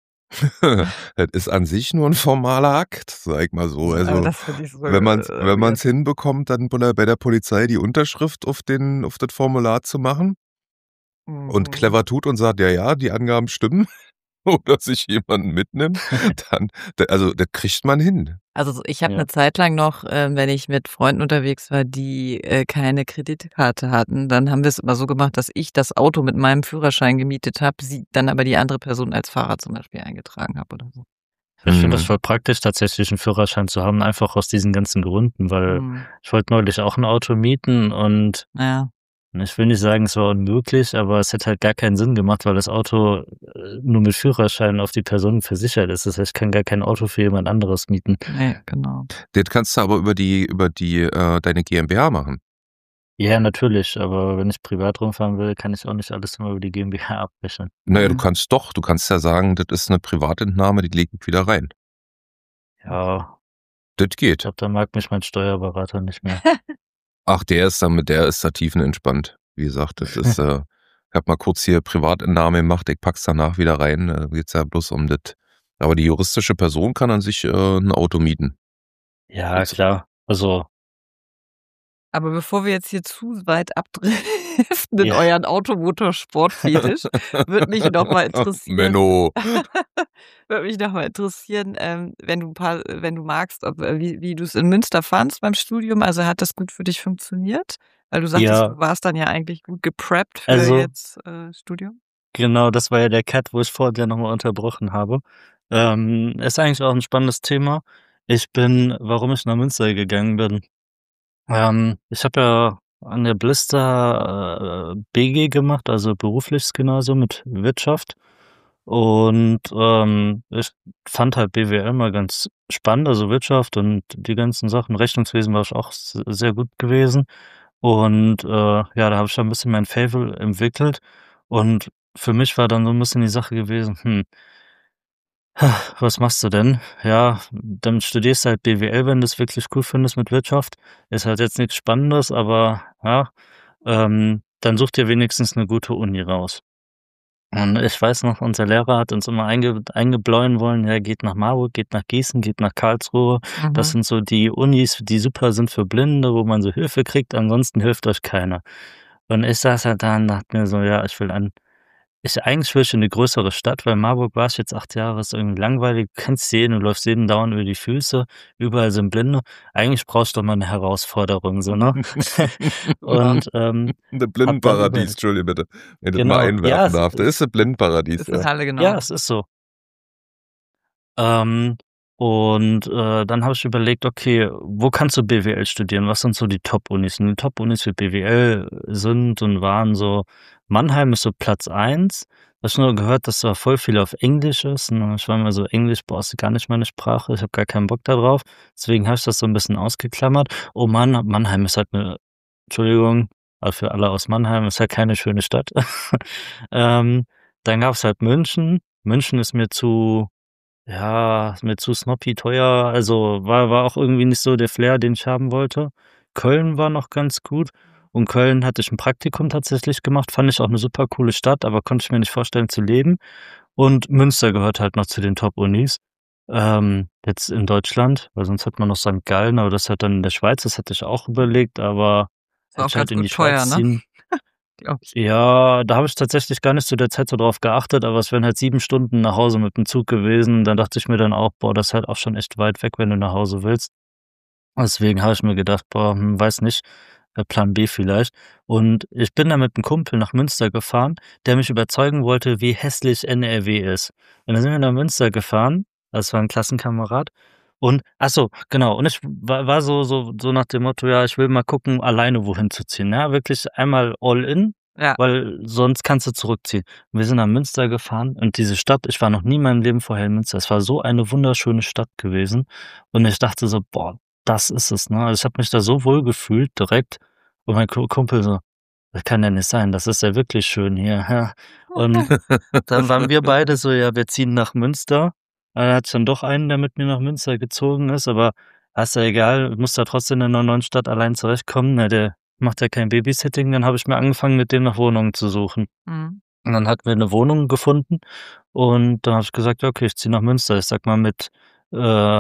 Das ist an sich nur ein formaler Akt, sag ich mal so. aber Also, das finde ich so wenn man es äh, wenn man's weird. hinbekommt, dann bei der- bei der Polizei die Unterschrift auf, den, auf das Formular zu machen und Mhm. clever tut und sagt, ja, ja, die Angaben stimmen, oder sich jemanden mitnimmt, dann, da- also das kriegt man hin. Also so- ich habe Ja. eine Zeit lang noch, äh, wenn ich mit Freunden unterwegs war, die äh, keine Kreditkarte hatten, dann haben wir es immer so gemacht, dass ich das Auto mit meinem Führerschein gemietet habe, sie dann aber die andere Person als Fahrer zum Beispiel eingetragen habe oder so. Ich finde das Hm. voll praktisch, tatsächlich einen Führerschein zu haben, einfach aus diesen ganzen Gründen, weil Hm. ich wollte neulich auch ein Auto mieten und Ja. ich will nicht sagen, es war unmöglich, aber es hätte halt gar keinen Sinn gemacht, weil das Auto äh, nur mit Führerschein auf die Person versichert ist. Das heißt, ich kann gar kein Auto für jemand anderes mieten. Nee, genau. Das kannst du aber über die, über die, äh, deine GmbH machen. Ja, natürlich, aber wenn ich privat rumfahren will, kann ich auch nicht alles immer über die GmbH abrechnen. Naja, du Mhm. kannst doch, du kannst ja sagen, das ist eine Privatentnahme, die legt ich wieder rein. Ja, Das ich geht. glaube, da mag mich mein Steuerberater nicht mehr. Ach, der ist damit, der ist da tiefenentspannt. Wie gesagt, das ist, äh, ich hab mal kurz hier Privatentnahme gemacht, ich pack's danach wieder rein. Da geht's ja bloß um das. Aber die juristische Person kann an sich äh, ein Auto mieten. Ja, klar. Also, Aber bevor wir jetzt hier zu weit abdriften in Ja. euren Automotorsport-Fetisch, würde mich noch mal interessieren. Menno. Würde mich noch mal interessieren, ähm, wenn du ein paar, wenn du magst, ob, äh, wie, wie du es in Münster fandst beim Studium. Also hat das gut für dich funktioniert? Weil du sagtest, Ja. du warst dann ja eigentlich gut gepreppt für Also- jetzt äh, Studium. genau, das war ja der Cut, wo ich vorher nochmal unterbrochen habe. Ähm, ist eigentlich auch ein spannendes Thema. Ich bin, warum ich nach Münster gegangen bin. Ähm, ich habe ja an der Blister äh, B G gemacht, also berufliches Gymnasium mit Wirtschaft. Und ähm, ich fand halt B W L mal ganz spannend, also Wirtschaft und die ganzen Sachen. Rechnungswesen war ich auch s- sehr gut gewesen. Und äh, ja, da habe ich dann ein bisschen mein Faible entwickelt. Und für mich war dann so ein bisschen die Sache gewesen, hm, was machst du denn? Ja, dann studierst du halt B W L, wenn du es wirklich cool findest mit Wirtschaft. Ist halt jetzt nichts Spannendes, aber ja, ähm, dann such dir wenigstens eine gute Uni raus. Und ich weiß noch, unser Lehrer hat uns immer einge eingebläuen wollen, ja, geht nach Marburg, geht nach Gießen, geht nach Karlsruhe. Das Mhm. sind so die Unis, die super sind für Blinde, wo man so Hilfe kriegt, ansonsten hilft euch keiner. Und ich saß halt da und dachte mir so: „Ja, ich will an ich eigentlich will ich in 'ne größere Stadt, weil Marburg war ich jetzt acht Jahre, ist irgendwie langweilig. Du kennst jeden, du läufst jedem dauernd über die Füße, überall sind Blinde. Eigentlich brauchst du doch mal 'ne Herausforderung so, ne?“ Ja. Und, ähm, Ein habe dann Blindenparadies, über Entschuldige bitte, wenn ich das mal genau, ja, einwerfen es darf. Das ist ein Blindenparadies, Ist in ja. Halle ja, genauso. es ist so. Ähm, und, äh, dann habe ich überlegt, okay, wo kannst du B W L studieren? Was sind so die Top-Unis? Und die Top-Unis für B W L sind und waren so Mannheim ist so Platz eins. Habe ich nur gehört, dass da voll viel auf Englisch ist. Und ich war mir so: „Englisch, boah, ist gar nicht meine Sprache. Ich habe gar keinen Bock da drauf.“ Deswegen habe ich das so 'n bisschen ausgeklammert. Oh Mann, Mannheim ist halt 'ne Entschuldigung, aber für alle aus Mannheim, ist halt keine schöne Stadt. Ähm, dann gab's halt München. München ist mir zu ja, ist mir zu snobby teuer, also, war war auch irgendwie nicht so der Flair, den ich haben wollte. Köln war noch ganz gut und Köln hatte ich 'n Praktikum tatsächlich gemacht, fand ich auch 'ne super coole Stadt, aber konnte ich mir nicht vorstellen zu leben. Und Münster gehört halt noch zu den Top-Unis, ähm, jetzt in Deutschland, weil sonst hat man noch Sankt Gallen, aber das ist halt dann in der Schweiz, das hatte ich auch überlegt, aber Ist hätte auch ich halt ganz in gut die teuer, Schweiz ne? ziehen Glaube ich. ja, da habe ich tatsächlich gar nicht zu der Zeit so drauf geachtet, aber es wären halt sieben Stunden nach Hause mit dem Zug gewesen. Dann dachte ich mir dann auch: „Boah, das ist halt auch schon echt weit weg, wenn du nach Hause willst.“ Deswegen habe ich mir gedacht: „Boah, hm, weiß nicht, äh, Plan B vielleicht.“ Und ich bin dann mit 'm Kumpel nach Münster gefahren, der mich überzeugen wollte, wie hässlich N R W ist. Und dann sind wir nach Münster gefahren, das war 'n Klassenkamerad und ach so, genau, und ich war war so so so nach dem Motto: „Ja, ich will mal gucken, alleine wohin zu ziehen“, ja, wirklich einmal all in, Ja. weil sonst kannst du zurückziehen. Und wir sind nach Münster gefahren und diese Stadt ich war noch nie in meinem Leben vorher in Münster. Es war so eine wunderschöne Stadt gewesen und ich dachte so: „Boah, das ist es“, ne? Also, ich habe mich da so wohl gefühlt direkt und mein Ku Kumpel so: „Das kann ja nicht sein, das ist ja wirklich schön hier, ja.“ Und dann waren wir beide so: „Ja, wir ziehen nach Münster.“ Dann hatte ich dann doch einen, der mit mir nach Münster gezogen ist, aber ah, ist ja egal, ich musste ja trotzdem in 'ner neuen Stadt allein zurechtkommen, ne? Der macht ja kein Babysitting. Dann habe ich mir angefangen, mit dem nach Wohnungen zu suchen. Mhm. Und dann hatten wir 'ne Wohnung gefunden und dann habe ich gesagt: „Ja, okay, ich ziehe nach Münster.“ Ich sage mal, mit, äh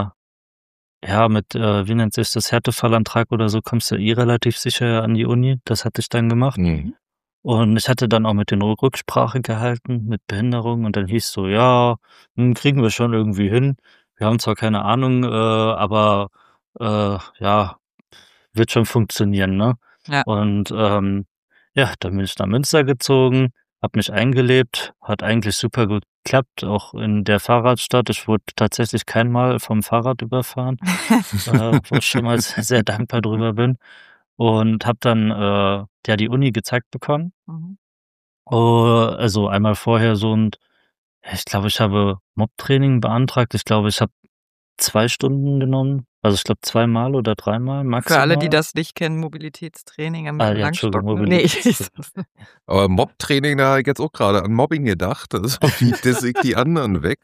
ja, mit, äh, wie nennt sich das, Härtefallantrag oder so kommst du eh relativ sicher an die Uni. Das hatte ich dann gemacht. Mhm. Und ich hatte dann auch mit denen Rü Rücksprache gehalten mit Behinderung und dann hieß so: „Ja, hm, kriegen wir schon irgendwie hin. Wir haben zwar keine Ahnung, äh, aber, äh, ja, wird schon funktionieren“, ne? Ja. Und, ähm, ja, dann bin ich nach Münster gezogen, habe mich eingelebt, hat eigentlich super gut geklappt, auch in der Fahrradstadt. Ich wurde tatsächlich kein Mal vom Fahrrad überfahren, äh, wo ich schon mal s sehr dankbar drüber bin und habe dann, äh, ja, die Uni gezeigt bekommen. Mhm. Oh, also einmal vorher so 'n ja, ich glaube, ich habe Mobtraining beantragt. Ich glaube, ich habe zwei Stunden genommen. Also, ich glaube zweimal oder dreimal Für alle, die maximal. das nicht kennen, Mobilitätstraining am Ah, ja, Entschuldigung, Langstock, ne? Ne, ich Mobilitätstraining. Aber Mobtraining, da habe ich jetzt auch gerade an Mobbing gedacht. Also, wie disse ich die anderen weg?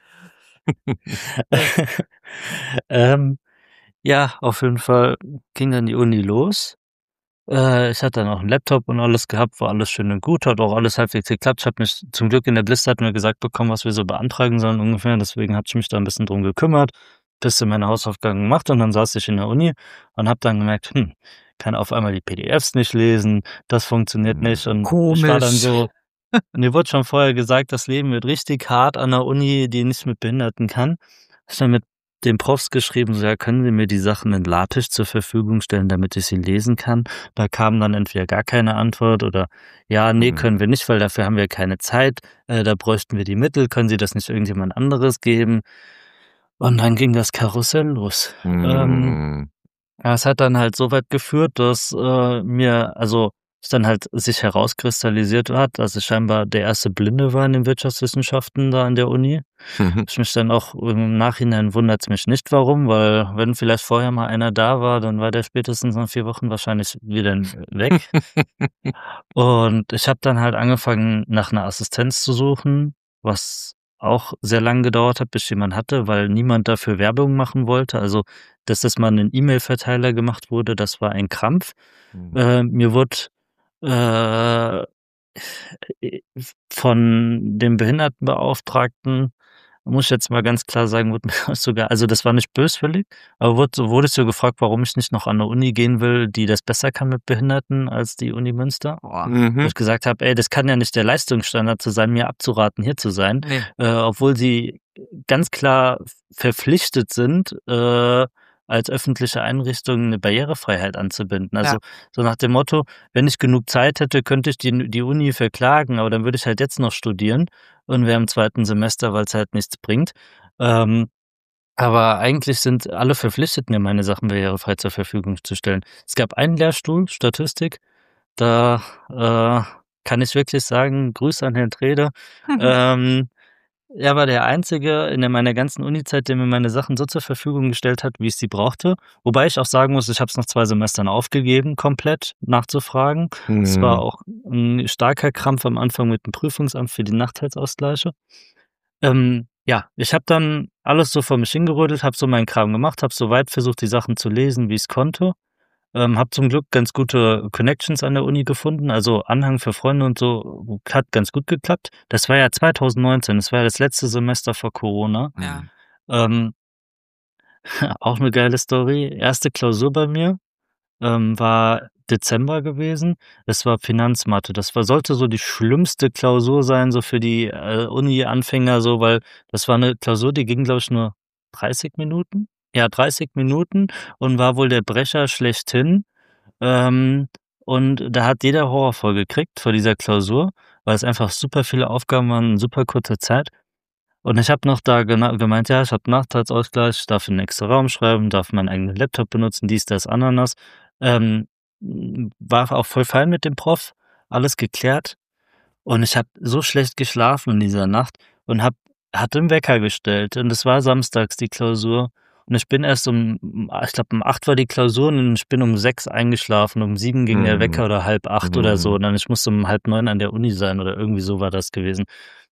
Ähm, ja, auf jeden Fall ging dann die Uni los. Äh, ich hatte dann auch 'n Laptop und alles gehabt, war alles schön und gut, hat auch alles halbwegs geklappt. Ich habe mich zum Glück in der Blister hatten wir gesagt bekommen, was wir so beantragen sollen ungefähr, deswegen hatte ich mich da 'n bisschen drum gekümmert, bisschen meine Hausaufgaben gemacht und dann saß ich in der Uni und habe dann gemerkt: „Hm, kann auf einmal die P D Fs nicht lesen, das funktioniert nicht.“ Mhm. Und ich war dann Komisch. so mir wurde schon vorher gesagt, das Leben wird richtig hart an 'ner Uni, die nicht mit Behinderten kann. Habe ich dann mit den Profs geschrieben, so: „Ja, können Sie mir die Sachen in LaTeX zur Verfügung stellen, damit ich sie lesen kann?“ Da kam dann entweder gar keine Antwort oder: „Ja, ne, können Mhm. wir nicht, weil dafür haben wir keine Zeit. Äh, da bräuchten wir die Mittel. Können Sie das nicht irgendjemand anderes geben?“ Und dann ging das Karussell los. Ähm, Mhm. Ja, es hat dann halt so weit geführt, dass äh, mir, also es dann halt sich herauskristallisiert hat, dass ich scheinbar der erste Blinde war in den Wirtschaftswissenschaften da an der Uni. Mhm. Ich mich dann auch im Nachhinein wundert's mich nicht, warum, weil wenn vielleicht vorher mal einer da war, dann war der spätestens nach vier Wochen wahrscheinlich wieder weg. Und ich habe dann halt angefangen, nach einer Assistenz zu suchen, was auch sehr lang gedauert hat, bis ich jemand hatte, weil niemand dafür Werbung machen wollte. Also, dass das mal in 'nen E-Mail-Verteiler gemacht wurde, das war ein Krampf. Mhm. Äh, mir wurde äh, von dem Behindertenbeauftragten, muss ich jetzt mal ganz klar sagen, wurde mir sogar, also das war nicht böswillig, aber wurde so wurde ich so gefragt, warum ich nicht noch an 'ne Uni gehen will, die das besser kann mit Behinderten als die Uni Münster. Boah. Wo Mhm. ich gesagt habe: „Ey, das kann ja nicht der Leistungsstandard zu sein, mir abzuraten, hier zu sein." Ne. Äh, obwohl sie ganz klar verpflichtet sind, äh, als öffentliche Einrichtung 'ne Barrierefreiheit anzubinden. Also, Ja. so nach dem Motto: „Wenn ich genug Zeit hätte, könnte ich die die Uni verklagen, aber dann würde ich halt jetzt noch studieren und wäre im zweiten Semester, weil's halt nichts bringt." Ähm, aber eigentlich sind alle verpflichtet, mir meine Sachen barrierefrei zur Verfügung zu stellen. Es gab einen Lehrstuhl, Statistik, da, äh, kann ich wirklich sagen, Grüße an Herrn Trede. Ähm, er war der Einzige in der meiner ganzen Unizeit, der mir meine Sachen so zur Verfügung gestellt hat, wie ich sie brauchte. Wobei ich auch sagen muss, ich habe es nach zwei Semestern aufgegeben, komplett nachzufragen. Es war Mhm. auch 'n starker Krampf am Anfang mit dem Prüfungsamt für die Nachteilsausgleiche. Ähm, ja, ich habe dann alles so vor mich hingerödelt, habe so meinen Kram gemacht, habe so weit versucht, die Sachen zu lesen, wie ich's konnte. Ähm, habe zum Glück ganz gute Connections an der Uni gefunden, also Anhang für Freunde und so hat ganz gut geklappt. Das war ja zwanzig neunzehn, das war ja das letzte Semester vor Corona. Ja. Ähm, auch 'ne geile Story. Erste Klausur bei mir, ähm, war Dezember gewesen. Es war Finanzmathe. Das war sollte so die schlimmste Klausur sein, so für die, äh, Uni-Anfänger so, weil das war 'ne Klausur, die ging, glaube ich, nur dreißig Minuten? Ja, dreißig Minuten und war wohl der Brecher schlechthin. Ähm, und da hat jeder Horror vor gekriegt vor dieser Klausur, weil es einfach super viele Aufgaben waren in super kurzer Zeit. Und ich habe noch da gena gemeint: „Ja, ich habe Nachteilsausgleich, ich darf in 'n extra Raum schreiben, darf meinen eigenen Laptop benutzen, dies, das, Ananas." Ähm, hm, war auch voll fein mit dem Prof, alles geklärt. Und ich habe so schlecht geschlafen in dieser Nacht und habe hatte 'n Wecker gestellt und es war samstags die Klausur. Und ich bin erst um um ich glaube, um acht war die Klausur und ich bin um sechs eingeschlafen. Um sieben ging der Wecker Mhm. oder halb acht oder so. Mhm. Und dann ich musste um halb neun an der Uni sein oder irgendwie so war das gewesen.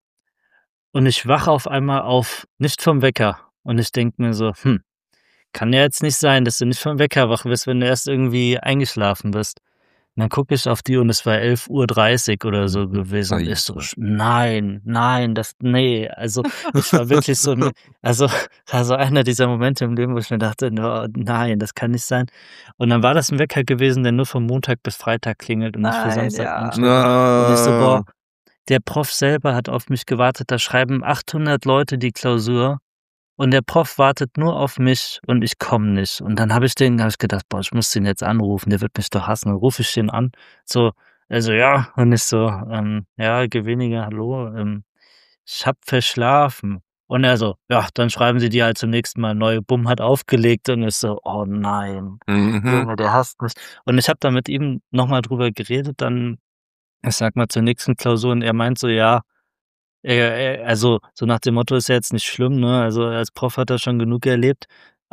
Und ich wache auf einmal auf, nicht vom Wecker. Und ich denke mir so: „Hm, kann ja jetzt nicht sein, dass du nicht vom Wecker wach wirst, wenn du erst irgendwie eingeschlafen bist." Und dann gucke ich auf die und es war elf Uhr dreißig oder so gewesen und ich so: Scheiße. „Sch nein, nein, das ne." Also, ich war wirklich so 'n also, war so einer dieser Momente im Leben, wo ich mir dachte: „Oh nein, das kann nicht sein." Und dann war das 'n Wecker gewesen, der nur von Montag bis Freitag klingelt und nicht für Nein, Samstag ja. eingestellt war. Und ich so: „Boah, Na. der Prof selber hat auf mich gewartet, da schreiben achthundert Leute die Klausur und der Prof wartet nur auf mich und ich komme nicht." Und dann habe ich den habe ich gedacht: „Boah, ich muss den jetzt anrufen, der wird mich doch hassen." Dann rufe ich den an, so, er so: „Ja." Und ich so: „Ähm, ja, Geweniger, hallo, ähm, ich habe verschlafen." Und er so: „Ja, dann schreiben Sie die halt zum nächsten Mal neu." Bumm, hat aufgelegt und ich so: „Oh nein, Mhm. Junge, der hasst mich." Und ich habe da mit ihm noch mal drüber geredet dann, ich sage mal, zur nächsten Klausur und er meint so: „Ja, er er also, so nach dem Motto, ist ja jetzt nicht schlimm, ne? Also, als Prof hat er schon genug erlebt,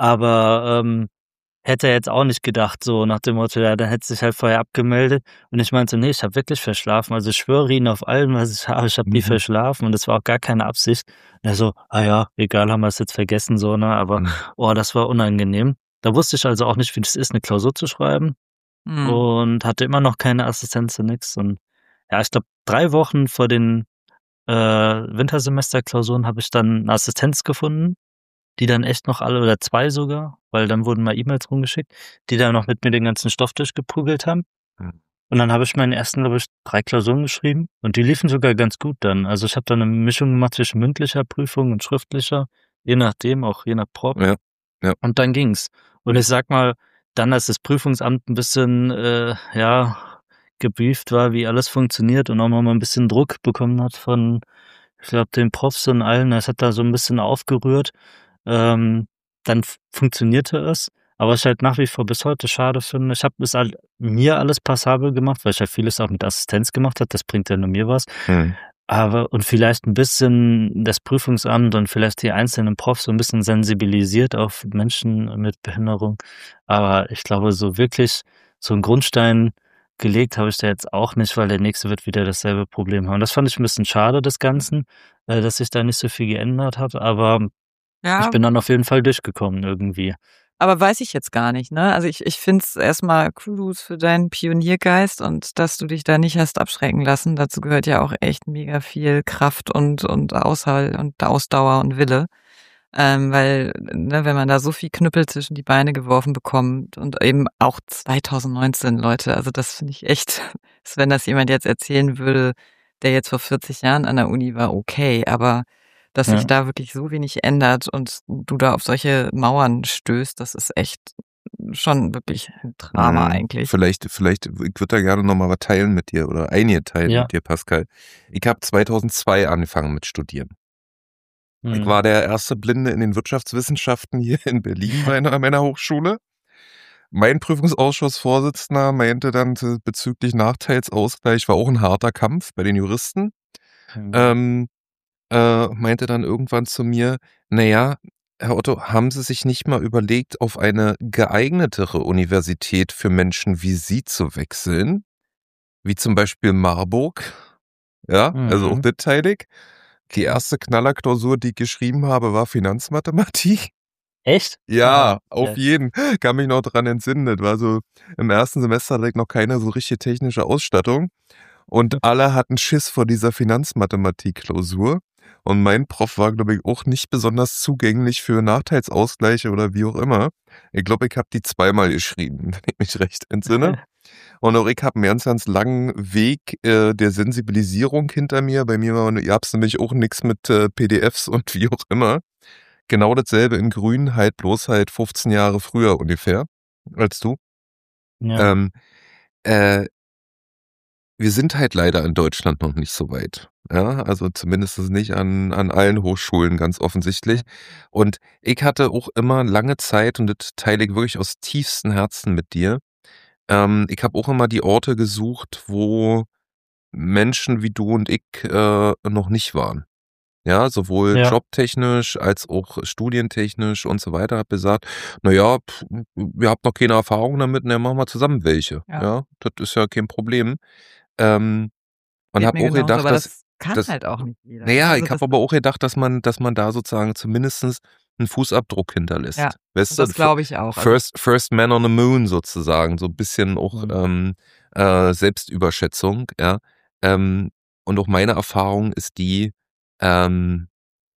aber, ähm, hätte er jetzt auch nicht gedacht, so nach dem Motto, ja, dann hättest dich halt vorher abgemeldet." Und ich meinte: „Ne, ich habe wirklich verschlafen. Also, ich schwöre Ihnen auf allem, was ich habe, ich habe die Mhm. verschlafen und das war auch gar keine Absicht." Und er so: „Ah ja, egal, haben wir's jetzt vergessen so, ne?" Aber, Mhm. oh, das war unangenehm. Da wusste ich also auch nicht, wie das ist, 'ne Klausur zu schreiben Mhm. und hatte immer noch keine Assistenz und nix. Und ja, ich glaube, drei Wochen vor den, äh, Wintersemesterklausuren habe ich dann 'ne Assistenz gefunden, die dann echt noch alle oder zwei sogar, weil dann wurden mal E-Mails rumgeschickt, die dann noch mit mir den ganzen Stoff durchgeprügelt haben. Mhm. Und dann habe ich meine ersten, glaube ich, drei Klausuren geschrieben und die liefen sogar ganz gut dann. Also, ich habe da 'ne Mischung gemacht zwischen mündlicher Prüfung und schriftlicher, je nachdem, auch je nach Prof. Ja, ja. Und dann ging's. Und ich sage mal, dann, als das Prüfungsamt 'n bisschen, äh, ja, gebrieft war, wie alles funktioniert und auch noch mal 'n bisschen Druck bekommen hat von, ich glaube, den Profs und allen, das hat da so 'n bisschen aufgerührt. Ähm, dann f funktionierte es, Aber was ich halt nach wie vor bis heute schade finde, ich habe es halt mir alles passabel gemacht, weil ich halt vieles auch mit Assistenz gemacht habe, das bringt ja nur mir was. Mhm. Aber und vielleicht ein bisschen das Prüfungsamt und vielleicht die einzelnen Profs so ein bisschen sensibilisiert auf Menschen mit Behinderung. Aber ich glaube, so wirklich so 'n Grundstein gelegt habe ich da jetzt auch nicht, weil der Nächste wird wieder dasselbe Problem haben. Das fand ich 'n bisschen schade des Ganzen, äh, dass sich da nicht so viel geändert hat, aber ich Ja, bin dann auf jeden Fall durchgekommen irgendwie. aber weiß ich jetzt gar nicht, ne? Also, ich ich finde es erst mal Kudos für deinen Pioniergeist und dass du dich da nicht hast abschrecken lassen. Dazu gehört ja auch echt mega viel Kraft und und Aushalt und Ausdauer und Wille. Ähm, weil, ne, wenn man da so viel Knüppel zwischen die Beine geworfen bekommt und eben auch zwanzig neunzehn, Leute, also das finde ich echt, als wenn das jemand jetzt erzählen würde, der jetzt vor vierzig Jahren an der Uni war, okay, aber dass sich Ja. da wirklich so wenig ändert und du da auf solche Mauern stößt, das ist echt schon wirklich ein Drama Mhm. eigentlich. Vielleicht, vielleicht, ich würde da gerne noch mal was teilen mit dir oder einige teilen Ja. mit dir, Pascal. Ich habe zweitausendzwei angefangen mit Studieren. Ich Mhm. war der erste Blinde in den Wirtschaftswissenschaften hier in Berlin bei einer, meiner Hochschule. Mein Prüfungsausschussvorsitzender meinte dann zu- bezüglich Nachteilsausgleich, war auch ein harter Kampf bei den Juristen, Mhm. ähm, äh, meinte dann irgendwann zu mir, naja, Herr Otto, haben Sie sich nicht mal überlegt, auf eine geeignetere Universität für Menschen wie Sie zu wechseln? Wie zum Beispiel Marburg? Ja, also auch Mhm. das teile ich. Die erste Knallerklausur, die ich geschrieben habe, war Finanzmathematik. Echt? Ja, Ah, auf geil. jeden. Kann mich noch dran entsinnen. Das war so, im ersten Semester hatte ich noch keine so richtige technische Ausstattung. Und alle hatten Schiss vor dieser Finanzmathematik-Klausur. Und mein Prof war, glaube ich, auch nicht besonders zugänglich für Nachteilsausgleiche oder wie auch immer. Ich glaube, ich habe die zweimal geschrieben, wenn ich mich recht entsinne. Und auch ich habe einen ganz, ganz langen Weg äh, der Sensibilisierung hinter mir. Bei mir war, ihr habt nämlich auch nichts mit äh, P D Fs und wie auch immer. Genau dasselbe in Grün, halt bloß halt fünfzehn Jahre früher ungefähr als du. Ja. Ähm, äh, wir sind halt leider in Deutschland noch nicht so weit. Ja, also zumindest nicht an, an allen Hochschulen, ganz offensichtlich. Und ich hatte auch immer lange Zeit, und das teile ich wirklich aus tiefstem Herzen mit dir, ähm, ich habe auch immer die Orte gesucht, wo Menschen wie du und ich äh, noch nicht waren. Ja, sowohl Ja. jobtechnisch als auch studientechnisch und so weiter. Habe gesagt, na ja, pf, ihr habt noch keine Erfahrung damit, dann machen wir zusammen welche. Ja. Ja, das ist ja kein Problem. Ähm, und Geht habe mir auch genauso, gedacht, aber dass, das kann dass halt auch nicht jeder, ne? naja, Also, ich das habe aber auch gedacht, dass man, dass man da sozusagen zumindestens einen Fußabdruck ja, hinterlässt. Weißt und du, das glaube ich auch. Also, First, First Man on the Moon sozusagen, so ein bisschen auch Mhm. ähm, äh, Selbstüberschätzung, ja. Ähm, und auch meine Erfahrung ist die, ähm,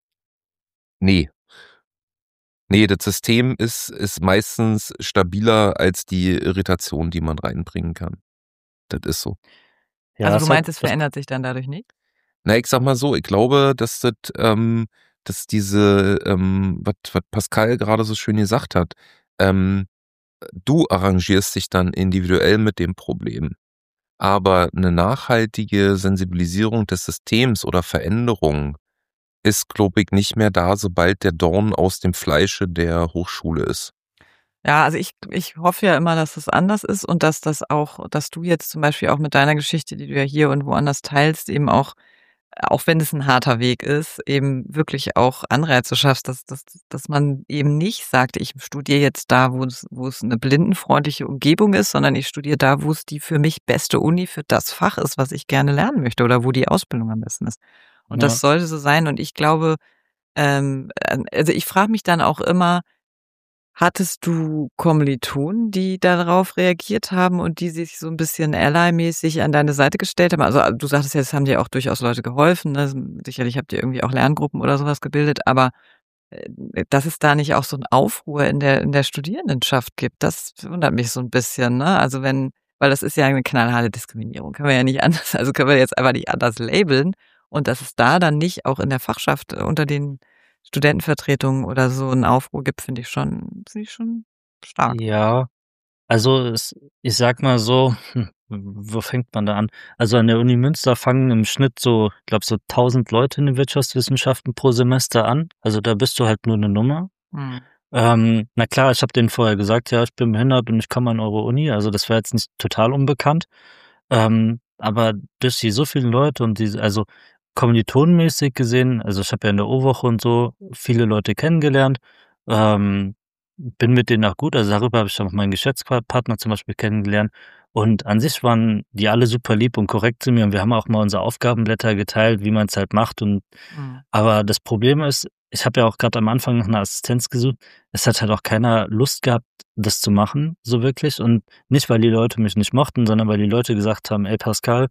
nee, nee, das System ist, ist meistens stabiler als die Irritation, die man reinbringen kann. Das ist so. Ja, also du es hat meinst, es das verändert sich dann dadurch nicht? Na, ich sag mal so, ich glaube, dass das, ähm, dass diese, ähm, was was Pascal gerade so schön gesagt hat, ähm, du arrangierst dich dann individuell mit dem Problem. Aber eine nachhaltige Sensibilisierung des Systems oder Veränderung ist, glaube ich, nicht mehr da, sobald der Dorn aus dem Fleische der Hochschule ist. Ja, also ich ich hoffe ja immer, dass es anders ist und dass das auch dass du jetzt zum Beispiel auch mit deiner Geschichte, die du ja hier und woanders teilst, eben auch auch wenn es ein harter Weg ist, eben wirklich auch Anreize schaffst, dass dass dass man eben nicht sagt: „Ich studiere jetzt da, wo es wo es 'ne blindenfreundliche Umgebung ist, sondern ich studiere da, wo es die für mich beste Uni für das Fach ist, was ich gerne lernen möchte oder wo die Ausbildung am besten ist.“ Und ja. das sollte so sein und ich glaube, ähm, also ich frage mich dann auch immer: Hattest du Kommilitonen, die darauf reagiert haben und die sich so 'n bisschen Ally-mäßig an deine Seite gestellt haben? Also, du sagtest ja, es haben dir auch durchaus Leute geholfen, ne? Sicherlich habt ihr irgendwie auch Lerngruppen oder so was gebildet, aber, äh, dass es da nicht auch so 'n Aufruhr in der in der Studierendenschaft gibt, das wundert mich so 'n bisschen, ne? Also, wenn weil das ist ja 'ne knallharte Diskriminierung, können wir ja nicht anders also, können wir jetzt einfach nicht anders labeln und dass es da dann nicht auch in der Fachschaft äh, unter den Studentenvertretungen oder so 'n Aufruhr gibt, finde ich schon finde ich schon stark. Ja, also es ich sag mal so, hm, wo fängt man da an? Also, an der Uni Münster fangen im Schnitt so, ich glaube, so tausend Leute in den Wirtschaftswissenschaften pro Semester an. Also, da bist du halt nur 'ne Nummer. Mhm. Ähm, na klar, ich habe denen vorher gesagt: „Ja, ich bin behindert und ich komme an eure Uni.“ Also, das war jetzt nicht total unbekannt. Ähm, aber durch die so vielen Leute und diese also, kommilitonenmäßig gesehen also, ich habe ja in der O-Woche und so viele Leute kennengelernt, ähm, bin mit denen auch gut. Also, darüber habe ich dann auch meinen Geschäftspartner zum Beispiel kennengelernt. Und an sich waren die alle super lieb und korrekt zu mir und wir haben auch mal unsere Aufgabenblätter geteilt, wie man's halt macht und Mhm. aber das Problem ist, ich habe ja auch grad am Anfang nach 'ner Assistenz gesucht. Es hat halt auch keiner Lust gehabt, das zu machen, so wirklich. Und nicht, weil die Leute mich nicht mochten, sondern weil die Leute gesagt haben: „Ey Pascal,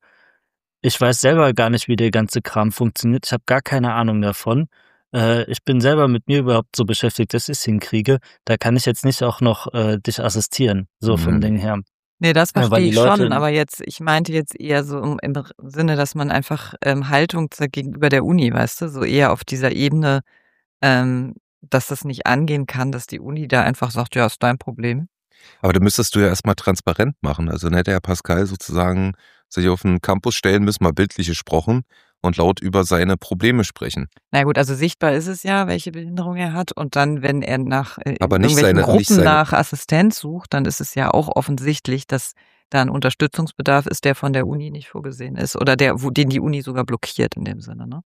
ich weiß selber gar nicht, wie der ganze Kram funktioniert. Ich habe gar keine Ahnung davon. Äh, ich bin selber mit mir überhaupt so beschäftigt, dass ich's hinkriege. Da kann ich jetzt nicht auch noch, äh, dich assistieren“, so vom Mhm. Ding her. Ne, das Ja, weil verstehe die ich schon, Leute aber jetzt ich meinte jetzt eher so im im r Sinne, dass man einfach, ähm, Haltung zeigt gegenüber der Uni, weißt du? So eher auf dieser Ebene, ähm, dass das nicht angehen kann, dass die Uni da einfach sagt: „Ja, ist dein Problem.“ Aber da müsstest du ja erst mal transparent machen. Also, dann hätte ja Pascal sozusagen sich auf 'n Campus stellen müssen, mal bildlich gesprochen, und laut über seine Probleme sprechen. Na ja gut, also sichtbar ist es ja, welche Behinderung er hat und dann, wenn er nach äh, in Aber nicht irgendwelchen seine nicht Gruppen seine nach Assistenz sucht, dann ist es ja auch offensichtlich, dass da 'n Unterstützungsbedarf ist, der von der Uni nicht vorgesehen ist oder der wo den die Uni sogar blockiert in dem Sinne, ne?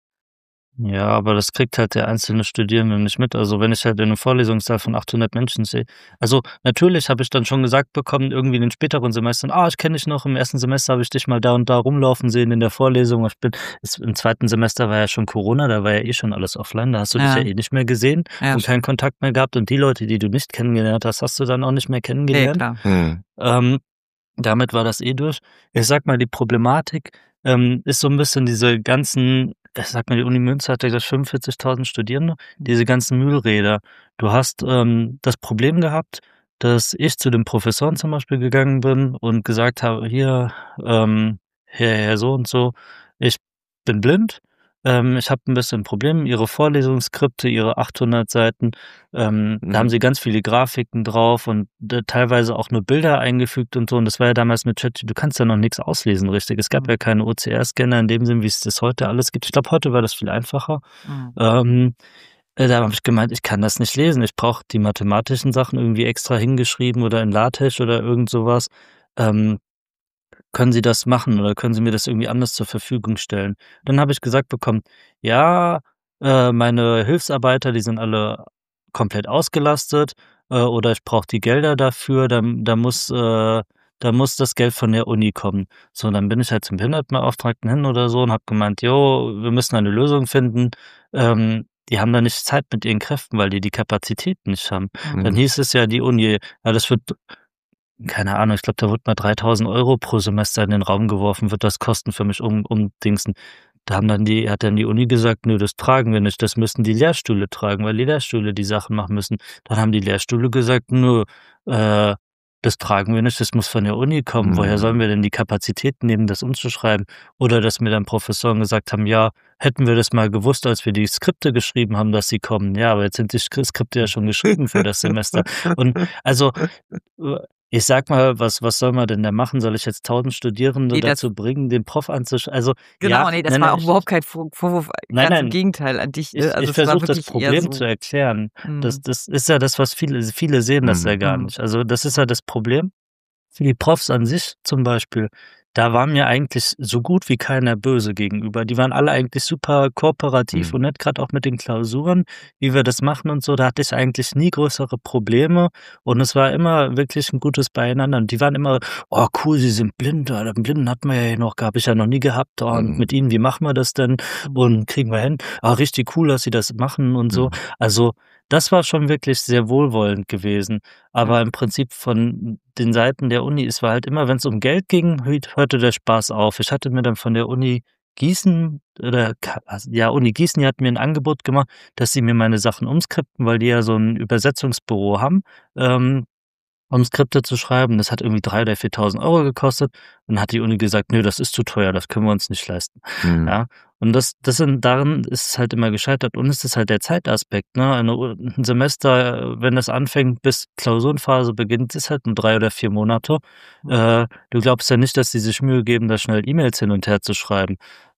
Ja, aber das kriegt halt der einzelne Studierende nicht mit. Also, wenn ich halt in 'nem Vorlesungssaal von achthundert Menschen sehe also, natürlich habe ich dann schon gesagt bekommen, irgendwie in den späteren Semestern: „Ah, ich kenne dich noch. Im ersten Semester habe ich dich mal da und da rumlaufen sehen in der Vorlesung.“ Ich bin es im zweiten Semester war ja schon Corona, da war ja eh schon alles offline. Da hast du dich ja Ja. eh nicht mehr gesehen Ja, und keinen stimmt. Kontakt mehr gehabt. Und die Leute, die du nicht kennengelernt hast, hast du dann auch nicht mehr Ne, kennengelernt. klar. Mhm. Ähm, damit war das eh durch. Ich sage mal, die Problematik, ähm, ist so 'n bisschen diese ganzen ich sage mal, die Uni Münster hat ja gesagt fünfundvierzigtausend Studierende, diese ganzen Mühlräder. Du hast, ähm, das Problem gehabt, dass ich zu den Professoren zum Beispiel gegangen bin und gesagt habe: „Hier, ähm, Herr Herr so und so, ich bin blind, ähm, ich habe 'n bisschen Problem. Ihre Vorlesungsskripte, Ihre achthundert Seiten, ähm, da haben Mhm. Sie ganz viele Grafiken drauf und d teilweise auch nur Bilder eingefügt und so.“ Und das war ja damals mit Chat du kannst ja noch nix auslesen richtig. Es gab Mhm. ja keine O C R-Scanner in dem Sinn, wie's das heute alles gibt. Ich glaube, heute war das viel einfacher. Mhm. Ähm, äh, da habe ich gemeint: „Ich kann das nicht lesen. Ich brauche die mathematischen Sachen irgendwie extra hingeschrieben oder in LaTeX oder irgend so was. Ähm, können Sie das machen oder können Sie mir das irgendwie anders zur Verfügung stellen?“ Dann habe ich gesagt bekommen: „Ja, äh, meine Hilfsarbeiter, die sind alle komplett ausgelastet, äh, oder ich brauche die Gelder dafür, dann da muss äh, da muss das Geld von der Uni kommen.“ So, und dann bin ich halt zum Behindertenbeauftragten hin oder so und habe gemeint: „Jo, wir müssen eine Lösung finden.“ Ähm, die haben da nicht Zeit mit ihren Kräften, weil die die Kapazität nicht haben. Dann Mhm. hieß es ja, die Uni ja, das wird keine Ahnung, ich glaube, da wurde mal dreitausend Euro pro Semester in den Raum geworfen, wird das kosten für mich um umdingsen. Da haben dann die hat dann die Uni gesagt: „Nö, das tragen wir nicht. Das müssen die Lehrstühle tragen, weil die Lehrstühle die Sachen machen müssen.“ Dann haben die Lehrstühle gesagt: „Nö, äh, das tragen wir nicht, das muss von der Uni kommen. Woher sollen Mhm. wir denn die Kapazitäten nehmen, das umzuschreiben?“ Oder dass mir dann Professoren gesagt haben: „Ja, hätten wir das mal gewusst, als wir die Skripte geschrieben haben, dass sie kommen.“ Ja, aber jetzt sind die Skr Skripte ja schon geschrieben für das Semester. Und also, äh, ich sage mal, was was soll man denn da machen? Soll ich jetzt tausend Studierende Ne, das dazu bringen, den Prof anzusch also, ja, Genau, ne, das nein, war nein, auch ich überhaupt kein Vor Vorwurf, Nein, ganz im nein. Gegenteil an dich, ne? Ich Also, ich es war versuche das wirklich eher Problem zu so erklären. Das mhm. das ist ja das, was viele viele sehen das ja Mhm. gar Mhm. nicht. Also, das ist ja Mhm. das Problem. Für die Profs an sich zum Beispiel, da war mir eigentlich so gut wie keiner böse gegenüber. Die waren alle eigentlich super kooperativ Mhm. und nett, grad auch mit den Klausuren, wie wir das machen und so. Da hatte ich eigentlich nie größere Probleme und es war immer wirklich 'n gutes Beieinander. Und die waren immer: „Oh cool, Sie sind blind. Ah, 'n Blinden hatten wir ja hier noch habe ich ja noch nie gehabt. Oh, und Mhm. mit Ihnen, wie machen wir das denn Mhm. und kriegen wir hin? Ah, richtig cool, dass Sie das machen“ und so. Mhm. Also, das war schon wirklich sehr wohlwollend gewesen. Aber Ja. im Prinzip von den Seiten der Uni es war halt immer, wenn's um Geld ging, hüt hörte der Spaß auf. Ich hatte mir dann von der Uni Gießen oder Ka also, ja, Uni Gießen, die hat mir 'n Angebot gemacht, dass sie mir meine Sachen umskripten, weil die ja so 'n Übersetzungsbüro haben, ähm, um Skripte zu schreiben. Das hat irgendwie drei oder viertausend Euro gekostet. Dann hat die Uni gesagt: „Nö, das ist zu teuer, das können wir uns nicht leisten.“ Mhm. Ja, und das das sind daran ist es halt immer gescheitert und es ist halt der Zeitaspekt, ne? Eine U 'n Semester, wenn das anfängt bis Klausurenphase beginnt, ist halt nur drei oder vier Monate. Mhm. Äh, du glaubst ja nicht, dass die sich Mühe geben, da schnell E-Mails hin und her zu schreiben.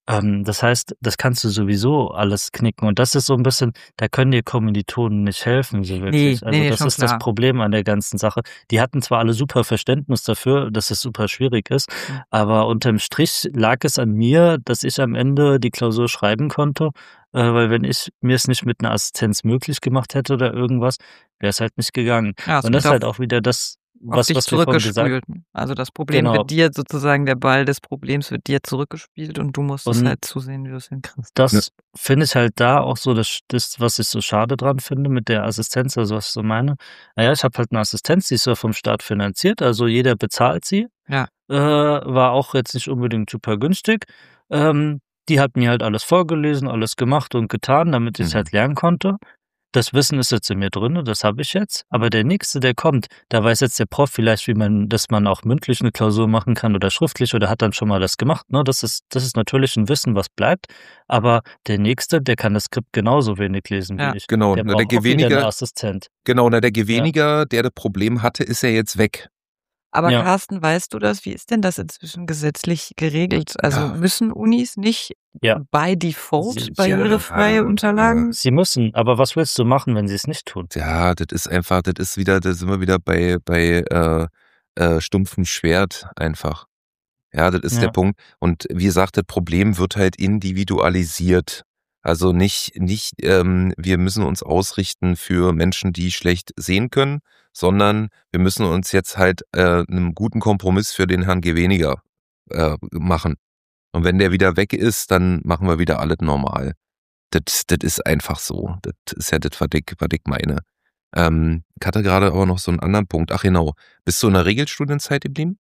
Ähm, das heißt, das kannst du sowieso alles knicken und das ist so 'n bisschen da können dir Kommilitonen nicht helfen so Ne, wirklich. ne, Also, ne, das schon ist das klar. Problem an der ganzen Sache. Die hatten zwar alle super Verständnis dafür, dass es super schwierig ist, Mhm. aber unterm Strich lag es an mir, dass ich am Ende die Klausur schreiben konnte, äh, weil wenn ich mir's nicht mit 'ner Assistenz möglich gemacht hätte oder irgendwas, wär's halt nicht gegangen. Ja, es Und das wird ist auf halt auch wieder das, auf was dich was wir vorhin gesagt zurückgespült. Also, das Problem genau. wird dir sozusagen der Ball des Problems wird dir zurückgespielt und du musstest Und halt zusehen, wie du's hinkriegst. Ja. das finde ich halt da auch so das sch das, was ich so schade dran finde mit der Assistenz, also, was ich so meine. Na ja, ich habe halt 'ne Assistenz, die ist ja vom Staat finanziert, also, jeder bezahlt sie. Ja. Äh, war auch jetzt nicht unbedingt super günstig. Ähm, die hat mir halt alles vorgelesen, alles gemacht und getan, damit ich's Mhm. halt lernen konnte. Das Wissen ist jetzt in mir drinne, das habe ich jetzt. Aber der Nächste, der kommt, da weiß jetzt der Prof vielleicht, wie man dass man auch mündlich 'ne Klausur machen kann oder schriftlich oder hat dann schon mal das gemacht, ne? Das ist das ist natürlich 'n Wissen, was bleibt. Aber der Nächste, der kann das Skript genauso wenig lesen Ja. wie ich. Genau, Der na, der braucht auch wieder 'ne Geweniger Assistent. genau, na, der Ja. Geweniger, der das Problem hatte, ist ja jetzt weg. Aber Ja. Carsten, weißt du das? Wie ist denn das inzwischen gesetzlich geregelt? Also, Ja. müssen Unis nicht Ja. by default Sie barrierefreie Ja, Unterlagen Sie müssen, aber was willst du machen, wenn sie's nicht tun? Ja, das ist einfach das ist wieder da sind wir wieder bei bei, äh, äh, stumpfem Schwert einfach. Ja, das ist der Ja. Punkt. Und wie gesagt, das Problem wird halt individualisiert. Also, nicht nicht, ähm, wir müssen uns ausrichten für Menschen, die schlecht sehen können, sondern wir müssen uns jetzt halt, äh, 'nen guten Kompromiss für den Herrn Geweniger, äh, machen. Und wenn der wieder weg ist, dann machen wir wieder alles normal. Das das ist einfach so. Das ist ja das, was ich was ich meine. Ähm, ich hatte grade aber noch so 'n anderen Punkt. Ach genau. Bist du in der Regelstudienzeit geblieben?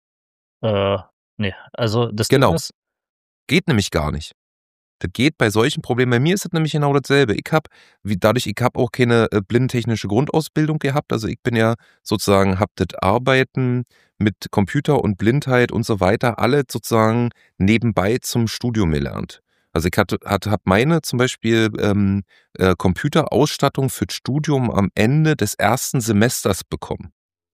Äh, ne. Also, das Ding Genau. ist Geht nämlich gar nicht. Das geht bei solchen Problemen bei mir ist das nämlich genau dasselbe. Ich habe wie dadurch ich habe auch keine, äh, blindentechnische Grundausbildung gehabt. Also, ich bin ja sozusagen habe das Arbeiten mit Computer und Blindheit und so weiter alles sozusagen nebenbei zum Studium gelernt. Also, ich hatte hatte habe meine zum Beispiel, ähm, äh, Computerausstattung fürs Studium am Ende des ersten Semesters bekommen.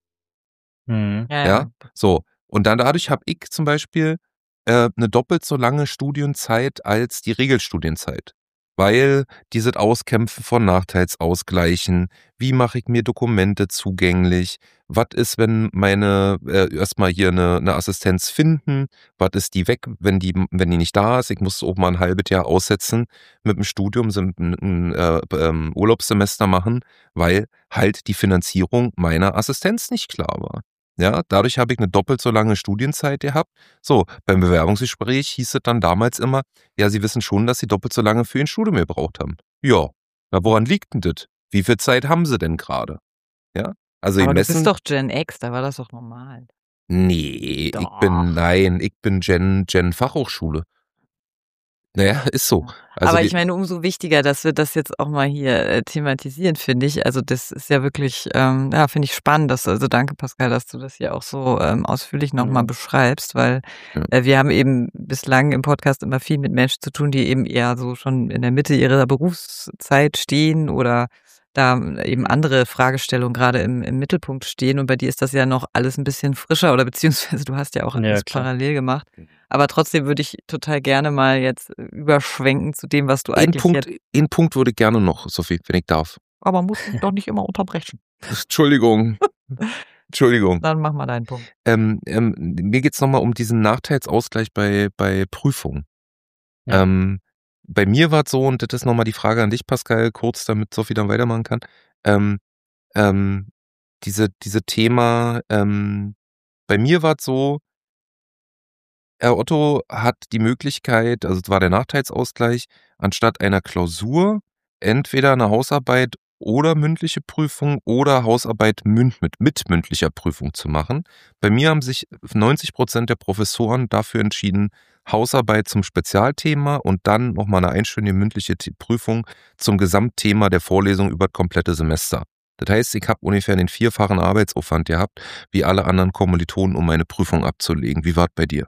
Mhm. Ja, Ja, ja. so. Und dann dadurch habe ich zum Beispiel, äh, 'ne doppelt so lange Studienzeit als die Regelstudienzeit, weil dieses Auskämpfen von Nachteilsausgleichen, wie mache ich mir Dokumente zugänglich, was ist, wenn meine äh, erst mal hier 'ne 'ne Assistenz finden, was ist die weg, wenn die wenn die nicht da ist? Ich musste auch mal 'n halbes Jahr aussetzen mit'm Studium, so 'n 'n, äh, ähm, Urlaubssemester machen, weil halt die Finanzierung meiner Assistenz nicht klar war. Ja, dadurch habe ich 'ne doppelt so lange Studienzeit gehabt. So, beim Bewerbungsgespräch hieß es dann damals immer: „Ja, Sie wissen schon, dass Sie doppelt so lange für Ihr Studium gebraucht haben.“ Ja. Na, woran liegt 'n das? Wie viel Zeit haben Sie denn grade? Ja? Also, Aber du bist gemessen doch Gen X, da war das doch normal. Ne, ich bin Doch. nein, ich bin Gen Gen Fachhochschule. Na ja, ist so. Ja. Also, Aber wir ich meine, umso wichtiger, dass wir das jetzt auch mal hier, äh, thematisieren, finde ich. Also, das ist ja wirklich, ähm ja, finde ich spannend, dass also, danke, Pascal, dass du das hier auch so, ähm, ausführlich noch mal Mhm. beschreibst, weil, Ja. äh, wir haben eben bislang im Podcast immer viel mit Menschen zu tun, die eben eher so schon in der Mitte ihrer Berufszeit stehen oder da eben andere Fragestellungen grade im im Mittelpunkt stehen. Und bei dir ist das ja noch alles 'n bisschen frischer oder beziehungsweise du hast ja auch Ja, alles klar. parallel gemacht. Aber trotzdem würde ich total gerne mal jetzt überschwenken zu dem, was du Einen eigentlich Punkt jetzt einen Punkt würde ich gerne noch, Sophie, wenn ich darf. Aber musst mich doch nicht immer unterbrechen. Entschuldigung. Entschuldigung. Dann mach mal deinen Punkt. Ähm, ähm, mir geht's noch mal um diesen Nachteilsausgleich bei bei Prüfungen. Ja. Ähm, bei mir war's so und das ist noch mal die Frage an dich, Pascal, kurz, damit Sophie dann weitermachen kann. Ähm, ähm, diese diese Thema, ähm bei mir war's so Herr Otto hat die Möglichkeit also, es war der Nachteilsausgleich, anstatt einer Klausur entweder 'ne Hausarbeit oder mündliche Prüfung oder Hausarbeit münd mit mit mündlicher Prüfung zu machen. Bei mir haben sich neunzig Prozent der Professoren dafür entschieden, Hausarbeit zum Spezialthema und dann noch mal 'ne einstündige mündliche T Prüfung zum Gesamtthema der Vorlesung über das komplette Semester. Das heißt, ich habe ungefähr den vierfachen Arbeitsaufwand gehabt, wie alle anderen Kommilitonen, um meine Prüfung abzulegen. Wie war's bei dir?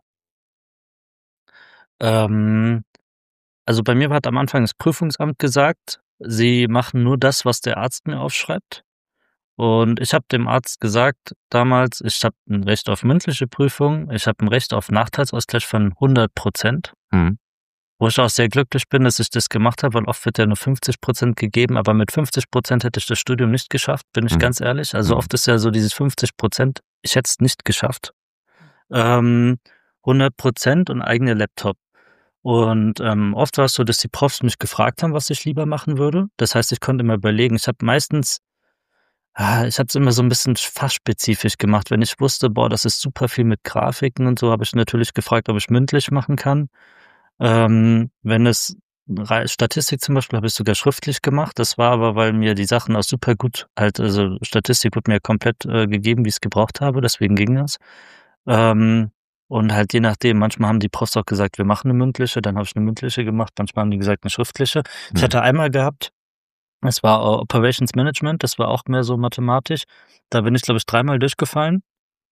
Ähm, also, bei mir hat am Anfang das Prüfungsamt gesagt, sie machen nur das, was der Arzt mir aufschreibt. Und ich habe dem Arzt gesagt damals, ich habe 'n Recht auf mündliche Prüfung, ich habe 'n Recht auf Nachteilsausgleich von hundert Prozent. Mhm. wo ich auch sehr glücklich bin, dass ich das gemacht habe, weil oft wird ja nur fünfzig Prozent gegeben, aber mit fünfzig Prozent hätte ich das Studium nicht geschafft, bin ich Mhm. ganz ehrlich. Also Mhm. oft ist ja so dieses fünfzig Prozent, ich hätte es nicht geschafft. Ähm, hundert Prozent und eigene Laptop. Und ähm, oft war es so, dass die Profs mich gefragt haben, was ich lieber machen würde. Das heißt, ich konnte immer überlegen. Ich habe meistens, ah, ich habe es immer so ein bisschen fachspezifisch gemacht. Wenn ich wusste, boah, das ist super viel mit Grafiken und so, habe ich natürlich gefragt, ob ich mündlich machen kann. Ähm, wenn es rei- Statistik zum Beispiel habe ich sogar schriftlich gemacht. Das war aber, weil mir die Sachen auch super gut halt, also Statistik wurde mir komplett äh, gegeben, wie ich es gebraucht habe, deswegen ging das. Ähm, und halt je nachdem, manchmal haben die Profs auch gesagt, wir machen eine mündliche, dann habe ich eine mündliche gemacht, manchmal haben die gesagt, eine schriftliche. Ich Mhm. hatte einmal gehabt, es war äh, Operations Management, das war auch mehr so mathematisch. Da bin ich, glaube ich, dreimal durchgefallen.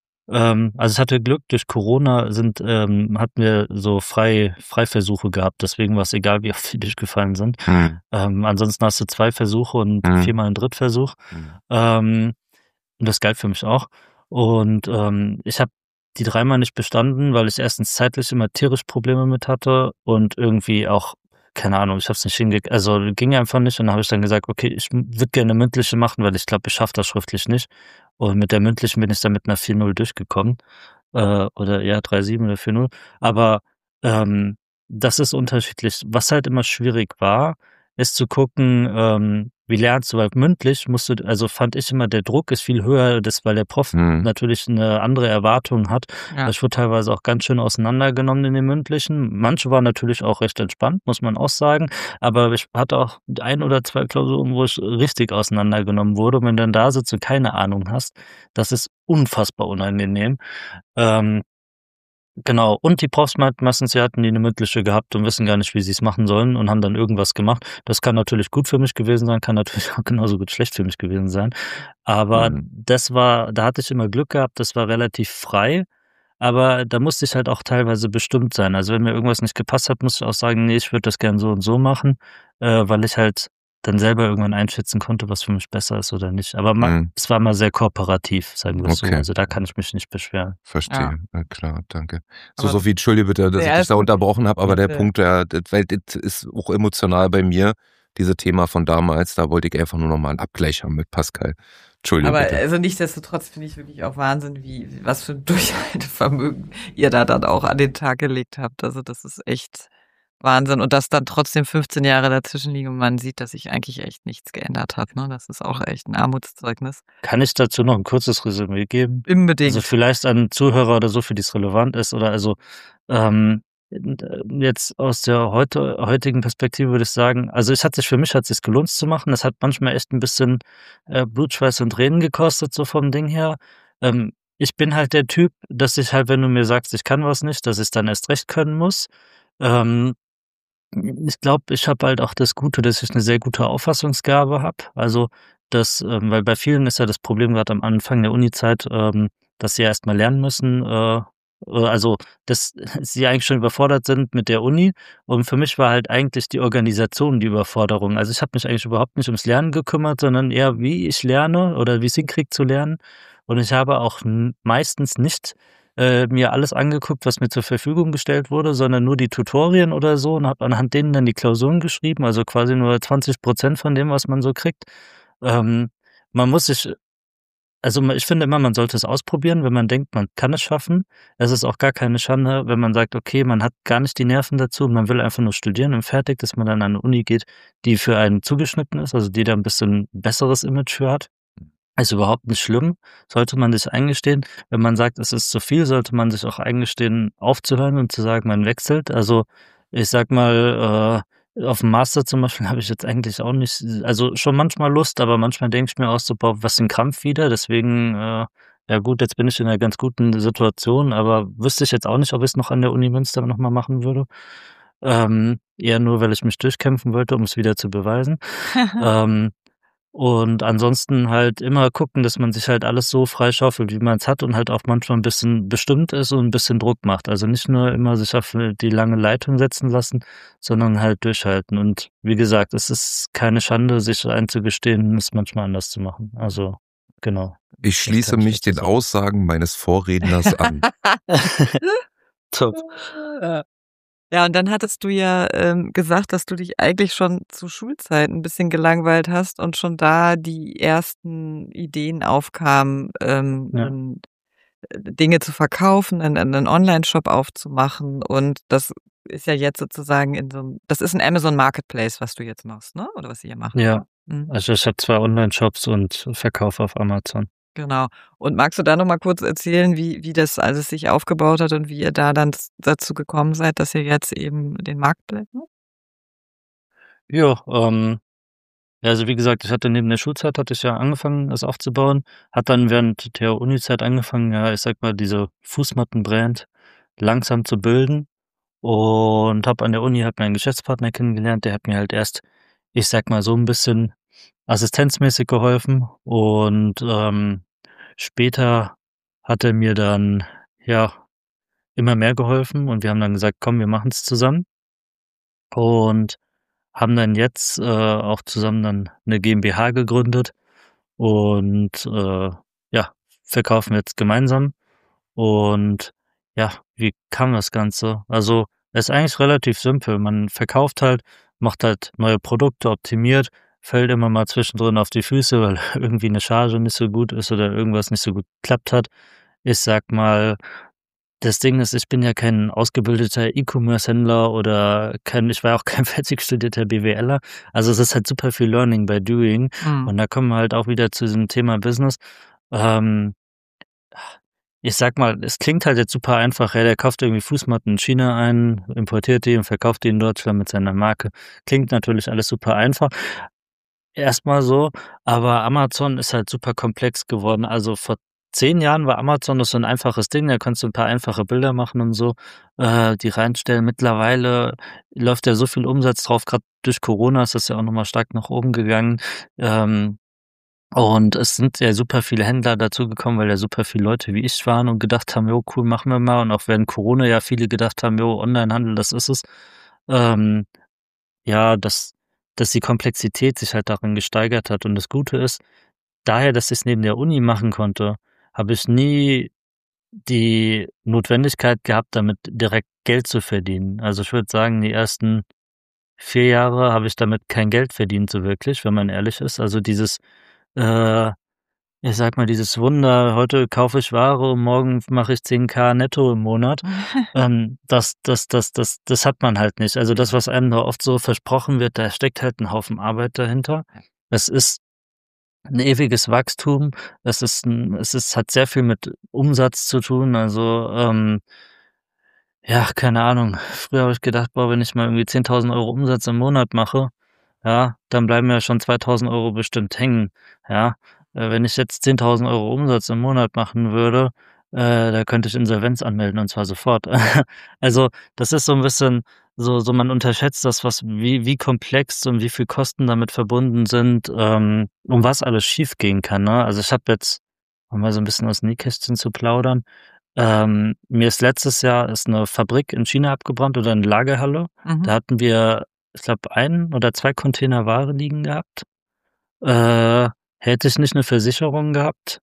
Ähm, also ich hatte Glück, durch Corona sind, ähm, hatten wir so frei, Freiversuche gehabt, deswegen war es egal, wie oft die durchgefallen sind. Mhm. Ähm, ansonsten hast du zwei Versuche und Mhm. viermal einen Drittversuch. Mhm. Ähm, und das galt für mich auch. Und ähm, ich habe die dreimal nicht bestanden, weil ich erstens zeitlich immer tierisch Probleme mit hatte und irgendwie auch, keine Ahnung, ich habe es nicht hingekriegt, also ging einfach nicht. Und dann habe ich dann gesagt, okay, ich würde gerne eine mündliche machen, weil ich glaube, ich schaffe das schriftlich nicht. Und mit der mündlichen bin ich dann mit einer vier null durchgekommen. Äh, oder ja, drei sieben oder vier null. Aber ähm, das ist unterschiedlich. Was halt immer schwierig war, ist zu gucken, ähm, wie lernst du, weil mündlich musst du, also fand ich immer, der Druck ist viel höher, das, weil der Prof Mhm. natürlich eine andere Erwartung hat. Ja. Ich wurde teilweise auch ganz schön auseinandergenommen in den mündlichen. Manche waren natürlich auch recht entspannt, muss man auch sagen. Aber ich hatte auch ein oder zwei Klausuren, wo ich richtig auseinandergenommen wurde. Und wenn du dann da sitzt und keine Ahnung hast, das ist unfassbar unangenehm. Ähm, Genau. Und die Profs meinten meistens, sie hatten die eine mündliche gehabt und wissen gar nicht, wie sie es machen sollen und haben dann irgendwas gemacht. Das kann natürlich gut für mich gewesen sein, kann natürlich auch genauso gut schlecht für mich gewesen sein. Aber Mhm. das war, da hatte ich immer Glück gehabt, das war relativ frei, aber da musste ich halt auch teilweise bestimmt sein. Also, wenn mir irgendwas nicht gepasst hat, musste ich auch sagen: „Ne, ich würde das gern so und so machen“, äh, weil ich halt dann selber irgendwann einschätzen konnte, was für mich besser ist oder nicht. Aber ma Mhm. es war immer sehr kooperativ, sagen wir es so. Okay. Also, da kann ich mich nicht beschweren. Ja. Verstehe. Ja, klar, danke. So, Aber Sophie, entschuldige bitte, dass ich ja, dich ist da gut. unterbrochen habe, aber der Bitte. Punkt, der, der, weil das ist auch emotional bei mir, diese Thema von damals, da wollte ich einfach nur noch mal einen Abgleich haben mit Pascal. Entschuldige Aber bitte. also nichtsdestotrotz finde ich wirklich auch Wahnsinn, wie, wie- was für ein Durchhaltevermögen ihr da dann auch an den Tag gelegt habt. Also das ist echt Wahnsinn. Und dass dann trotzdem fünfzehn Jahre dazwischen liegen und man sieht, dass sich eigentlich echt nichts geändert hat. Ne? Das ist auch echt ein Armutszeugnis. Kann ich dazu noch ein kurzes Resümee geben? Also, Unbedingt. vielleicht an Zuhörer oder so, für die es relevant ist oder also, ähm, jetzt aus der heute heutigen Perspektive würde ich sagen, also, es hat sich für mich hat sich's gelohnt, es zu machen. Das hat manchmal echt ein bisschen, äh, Blut, Schweiß und Tränen gekostet, so vom Ding her. Ähm, ich bin halt der Typ, dass ich halt, wenn du mir sagst, ich kann was nicht, dass ich's dann erst recht können muss. Ähm Ich glaube, ich habe halt auch das Gute, dass ich eine sehr gute Auffassungsgabe habe. Also, das ähm, weil bei vielen ist ja das Problem gerade am Anfang der Unizeit, ähm, dass sie erst mal lernen müssen, äh, äh, also, dass sie eigentlich schon überfordert sind mit der Uni. Und für mich war halt eigentlich die Organisation die Überforderung. Also, ich habe mich eigentlich überhaupt nicht ums Lernen gekümmert, sondern eher, wie ich lerne oder wie ich's hinkriege zu lernen. Und ich habe auch n meistens nicht äh, mir alles angeguckt, was mir zur Verfügung gestellt wurde, sondern nur die Tutorien oder so und habe anhand denen dann die Klausuren geschrieben, also quasi nur zwanzig Prozent von dem, was man so kriegt. Ähm, Man muss sich, also ma ich finde immer, man sollte es ausprobieren, wenn man denkt, man kann es schaffen. Es ist auch gar keine Schande, wenn man sagt, okay, man hat gar nicht die Nerven dazu und man will einfach nur studieren und fertig, dass man dann an 'ne Uni geht, die für einen zugeschnitten ist, also die da 'n bisschen besseres Image für hat. Ist überhaupt nicht schlimm, sollte man sich eingestehen. Wenn man sagt, es ist zu viel, sollte man sich auch eingestehen, aufzuhören und zu sagen, man wechselt. Also, ich sage mal, äh, auf dem Master zum Beispiel habe ich jetzt eigentlich auch nicht, also schon manchmal Lust, aber manchmal denke ich mir auch so: „Boah, was 'n Krampf wieder.“ Deswegen, äh, ja gut, jetzt bin ich in 'ner ganz guten Situation, aber wüsste ich jetzt auch nicht, ob ich's noch an der Uni Münster noch mal machen würde. Ähm, eher nur, weil ich mich durchkämpfen wollte, um es wieder zu beweisen. Ähm und ansonsten halt immer gucken, dass man sich halt alles so freischaufelt, wie man's hat und halt auch manchmal 'n bisschen bestimmt ist und 'n bisschen Druck macht. Also, nicht nur immer sich auf, äh, die lange Leitung setzen lassen, sondern halt durchhalten. Und wie gesagt, es ist keine Schande, sich einzugestehen, es manchmal anders zu machen. Also, genau, Ich das schließe kann ich mich dazu den sagen. Aussagen meines Vorredners an. Top. Ja. Ja, und dann hattest du ja ähm, gesagt, dass du dich eigentlich schon zu Schulzeiten ein bisschen gelangweilt hast und schon da die ersten Ideen aufkamen, ähm, Ja. 'nen äh, Dinge zu verkaufen, 'nen 'nen Onlineshop aufzumachen. Und das ist ja jetzt sozusagen in so 'nem das ist 'n Amazon Marketplace, was du jetzt machst, ne? Oder was ihr macht, Ja, ne? Mhm. also ich habe zwei Online-Shops und verkaufe auf Amazon. Genau. Und magst du da noch mal kurz erzählen, wie wie das alles sich aufgebaut hat und wie ihr da dann z dazu gekommen seid, dass ihr jetzt eben den Marktplatz macht? Ja, ähm, ja, also wie gesagt, ich hatte neben der Schulzeit hatte ich ja angefangen, das aufzubauen, hat dann während der Unizeit angefangen, ja, ich sage mal, diese Fußmatten-Brand langsam zu bilden und habe an der Uni halt meinen Geschäftspartner kennengelernt, der hat mir halt erst, ich sage mal, so 'n bisschen assistenzmäßig geholfen und, ähm, später hat er mir dann, ja, immer mehr geholfen und wir haben dann gesagt: „Komm, wir machen's zusammen." Und haben dann jetzt, äh, auch zusammen dann 'ne GmbH gegründet und, äh, ja, verkaufen jetzt gemeinsam. Und ja, wie kam das Ganze? Also, es ist eigentlich relativ simpel. Man verkauft halt, macht halt neue Produkte, optimiert, fällt immer mal zwischendrin auf die Füße, weil irgendwie 'ne Charge nicht so gut ist oder irgendwas nicht so gut geklappt hat. Ich sage mal, das Ding ist, ich bin ja kein ausgebildeter E-Commerce-Händler oder kein ich war auch kein fertig studierter BWLer. Also, es ist halt super viel Learning by Doing. Mhm. Und da kommen wir halt auch wieder zu diesem Thema Business. Ähm, ich sage mal, es klingt halt jetzt super einfach. Ja, der kauft irgendwie Fußmatten in China ein, importiert die und verkauft die in Deutschland mit seiner Marke. Klingt natürlich alles super einfach. Erst mal so, aber Amazon ist halt super komplex geworden. Also, vor zehn Jahren war Amazon noch so 'n einfaches Ding, da konntest du 'n paar einfache Bilder machen und so, äh, die reinstellen. Mittlerweile läuft ja so viel Umsatz drauf, grad durch Corona ist das ja auch noch mal stark nach oben gegangen. Ähm, und es sind ja super viele Händler dazugekommen, weil ja super viele Leute wie ich waren und gedacht haben: „Jo, cool, machen wir mal." Und auch während Corona ja viele gedacht haben: „Jo, Onlinehandel, das ist es." Ähm, ja, dass dass die Komplexität sich halt darin gesteigert hat. Und das Gute ist, daher, dass ich's neben der Uni machen konnte, habe ich nie die Notwendigkeit gehabt, damit direkt Geld zu verdienen. Also, ich würde sagen, die ersten vier Jahre habe ich damit kein Geld verdient so wirklich, wenn man ehrlich ist. Also, dieses, äh, ich sage mal, dieses Wunder: „Heute kaufe ich Ware und morgen mache ich zehn K netto im Monat." Ähm, das das das das das hat man halt nicht. Also, das, was einem da oft so versprochen wird, da steckt halt 'n Haufen Arbeit dahinter. Es ist 'n ewiges Wachstum. Es ist 'n es ist hat sehr viel mit Umsatz zu tun. Also, ähm ja, keine Ahnung. Früher habe ich gedacht: „Boah, wenn ich mal irgendwie zehntausend Euro Umsatz im Monat mache, ja, dann bleiben ja schon zweitausend Euro bestimmt hängen." Ja, äh, wenn ich jetzt zehntausend Euro Umsatz im Monat machen würde, äh, da könnte ich Insolvenz anmelden und zwar sofort. Also, das ist so 'n bisschen so so man unterschätzt das, was wie wie komplex und wie viel Kosten damit verbunden sind, ähm, und was alles schiefgehen kann, ne? Also, ich habe jetzt, um mal so 'n bisschen aus dem Nähkästchen zu plaudern, ähm, mir ist letztes Jahr ist 'ne Fabrik in China abgebrannt oder 'ne Lagerhalle. Mhm. Da hatten wir, ich glaube, ein oder zwei Container Ware liegen gehabt. Äh, hätte ich nicht 'ne Versicherung gehabt,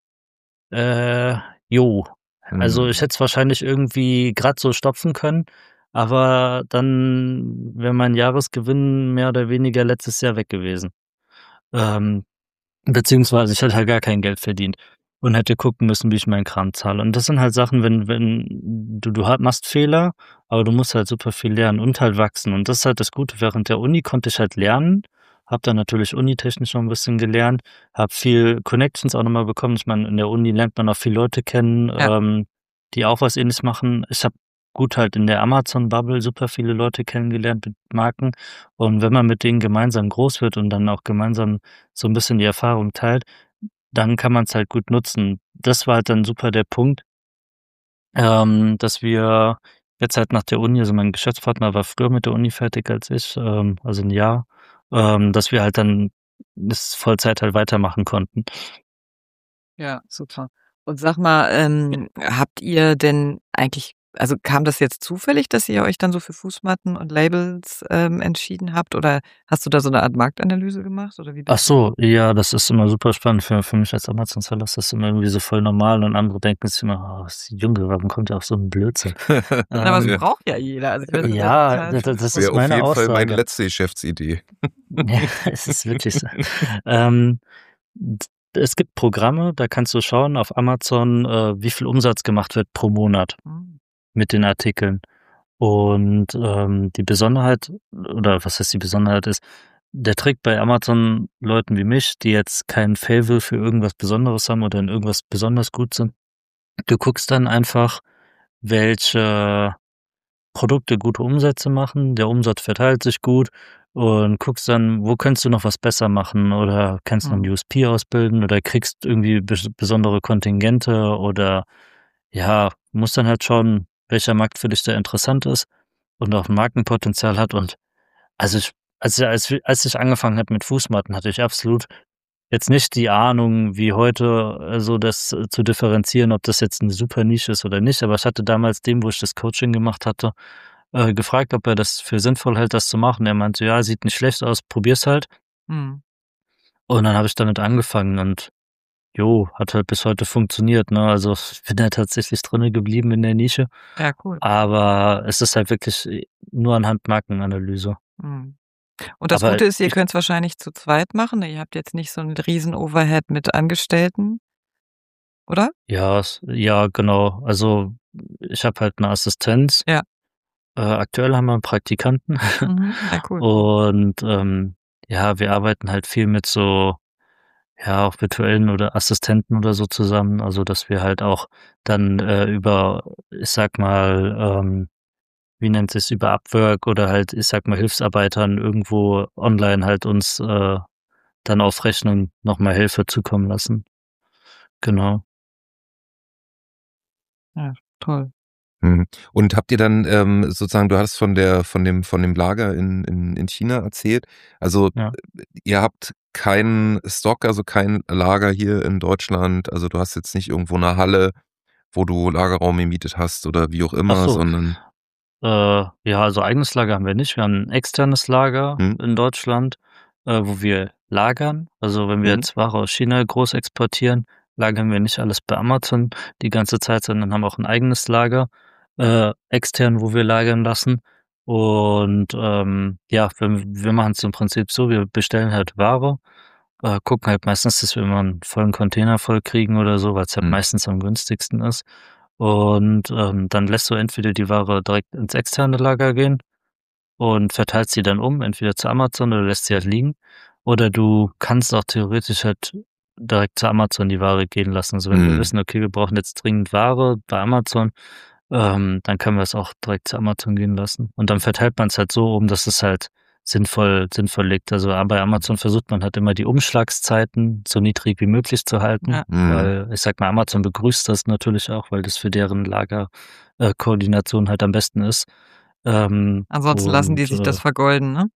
äh, jo. Also, ich Mhm. hätte es wahrscheinlich irgendwie grad so stopfen können, aber dann wäre mein Jahresgewinn mehr oder weniger letztes Jahr weg gewesen. Ähm, beziehungsweise ich hätte halt gar kein Geld verdient und hätte gucken müssen, wie ich meinen Kram zahle. Und das sind halt Sachen, wenn wenn du du ha machst Fehler, aber du musst halt super viel lernen und halt wachsen. Und das ist halt das Gute. Während der Uni konnte ich halt lernen, habe dann natürlich unitechnisch noch 'n bisschen gelernt, habe viel Connections auch noch mal bekommen. Ich meine, in der Uni lernt man auch viele Leute kennen, Ja. ähm, die auch was Ähnliches machen. Ich habe gut halt in der Amazon-Bubble super viele Leute kennengelernt mit Marken. Und wenn man mit denen gemeinsam groß wird und dann auch gemeinsam so 'n bisschen die Erfahrung teilt, dann kann man's halt gut nutzen. Das war halt dann super der Punkt ähm, dass wir jetzt halt nach der Uni also, mein Geschäftspartner war früher mit der Uni fertig als ich, ähm, also 'n Jahr, ähm, dass wir halt dann das Vollzeit halt weitermachen konnten. Ja, super. Und sag mal, ähm, habt ihr denn eigentlich also kam das jetzt zufällig, dass ihr euch dann so für Fußmatten und Labels ähm, entschieden habt? Oder hast du da so eine Art Marktanalyse gemacht? Oder wie Ach bist du so, ja, das ist immer super spannend für, für mich als Amazon-Seller. Das ist immer irgendwie so voll normal und andere denken sich immer, oh, was ist Junge, warum kommt der auf so einen Blödsinn? Na, aber es ähm, Ja, braucht ja jeder. Also ich finde das ja ja, total das, schön. das ist wäre auf meine jeden Fall meine Aussage. letzte Geschäftsidee. Ja, es ist wirklich so. ähm, d- es gibt Programme, da kannst du schauen auf Amazon, äh, wie viel Umsatz gemacht wird pro Monat Hm. mit den Artikeln. Und ähm, die Besonderheit, oder was heißt die Besonderheit ist, der Trick bei Amazon-Leuten wie mich, die jetzt kein Faible für irgendwas Besonderes haben oder in irgendwas besonders gut sind, du guckst dann einfach, welche Produkte gute Umsätze machen, der Umsatz verteilt sich gut und guckst dann, wo könntest du noch was besser machen oder kannst noch 'n Hm. U S P ausbilden oder kriegst irgendwie bes besondere Kontingente oder ja, musst dann halt schauen, welcher Markt für dich da interessant ist und auch 'n Markenpotenzial hat. Und also ich als als wir als ich angefangen habe mit Fußmatten, hatte ich absolut jetzt nicht die Ahnung wie heute, äh, so das äh, zu differenzieren, ob das jetzt 'ne super Nische ist oder nicht. Aber ich hatte damals dem, wo ich das Coaching gemacht hatte, äh, gefragt, ob er das für sinnvoll hält, das zu machen. Er meinte: „Ja, sieht nicht schlecht aus, probier's halt." Hm. Und dann habe ich damit angefangen und jo, hat halt bis heute funktioniert, ne? Also, ich bin da tatsächlich drinne geblieben in der Nische, Ja, cool. aber es ist halt wirklich, äh, nur anhand Markenanalyse. Hm. Und das Aber Gute ist, ihr ich könnt's wahrscheinlich zu zweit machen. Ihr habt jetzt nicht so 'n riesen Overhead mit Angestellten, oder? ja, s ja, genau. Also, ich habe halt 'ne Assistenz. Ja. Äh, aktuell haben wir 'n Praktikanten Mhm. Ja, cool. und, ähm, ja, wir arbeiten halt viel mit so, ja, auch virtuellen oder Assistenten oder so zusammen. Also, dass wir halt auch dann, äh, über, ich sage mal, ähm, wie nennt sich's, über Upwork oder halt, ich sage mal, Hilfsarbeitern irgendwo online halt uns, äh, dann auf Rechnung noch mal Hilfe zukommen lassen. Genau. Ja, toll. Mhm. Und habt ihr dann, ähm, sozusagen du hattest von der von dem von dem Lager in in in China erzählt. Also, Ja. äh, ihr habt keinen Stock, also kein Lager hier in Deutschland. Also, du hast jetzt nicht irgendwo 'ne Halle, wo du Lagerraum gemietet hast oder wie auch Ach immer, so. sondern Äh, ja, also eigenes Lager haben wir nicht. Wir haben 'n externes Lager Mhm. in Deutschland, äh, wo wir lagern. Also, wenn wir Mhm. jetzt Ware aus China groß exportieren, lagern wir nicht alles bei Amazon die ganze Zeit, sondern haben auch 'n eigenes Lager, äh, extern, wo wir lagern lassen. Und, ähm, ja, wir wir machen's im Prinzip so, wir bestellen halt Ware, äh, gucken halt meistens, dass wir immer 'n vollen Container voll kriegen oder so, weil's halt Mhm. meistens am günstigsten ist. Und, ähm, dann lässt du entweder die Ware direkt ins externe Lager gehen und verteilst sie dann um, entweder zu Amazon oder lässt sie halt liegen. Oder du kannst auch theoretisch halt direkt zu Amazon die Ware gehen lassen. Also, wenn wir Mhm. wissen: „Okay, wir brauchen jetzt dringend Ware bei Amazon", ähm, dann können wir's auch direkt zu Amazon gehen lassen. Und dann verteilt man's halt so um, dass es halt sinnvoll sinnvoll liegt. Also, a bei Amazon versucht man halt immer die Umschlagszeiten so niedrig wie möglich zu halten, Ja. Mhm. weil ich sage mal, Amazon begrüßt das natürlich auch, weil das für deren Lager äh, Koordination halt am besten ist. Ähm, Ansonsten lassen die und, sich äh das vergolden, ne?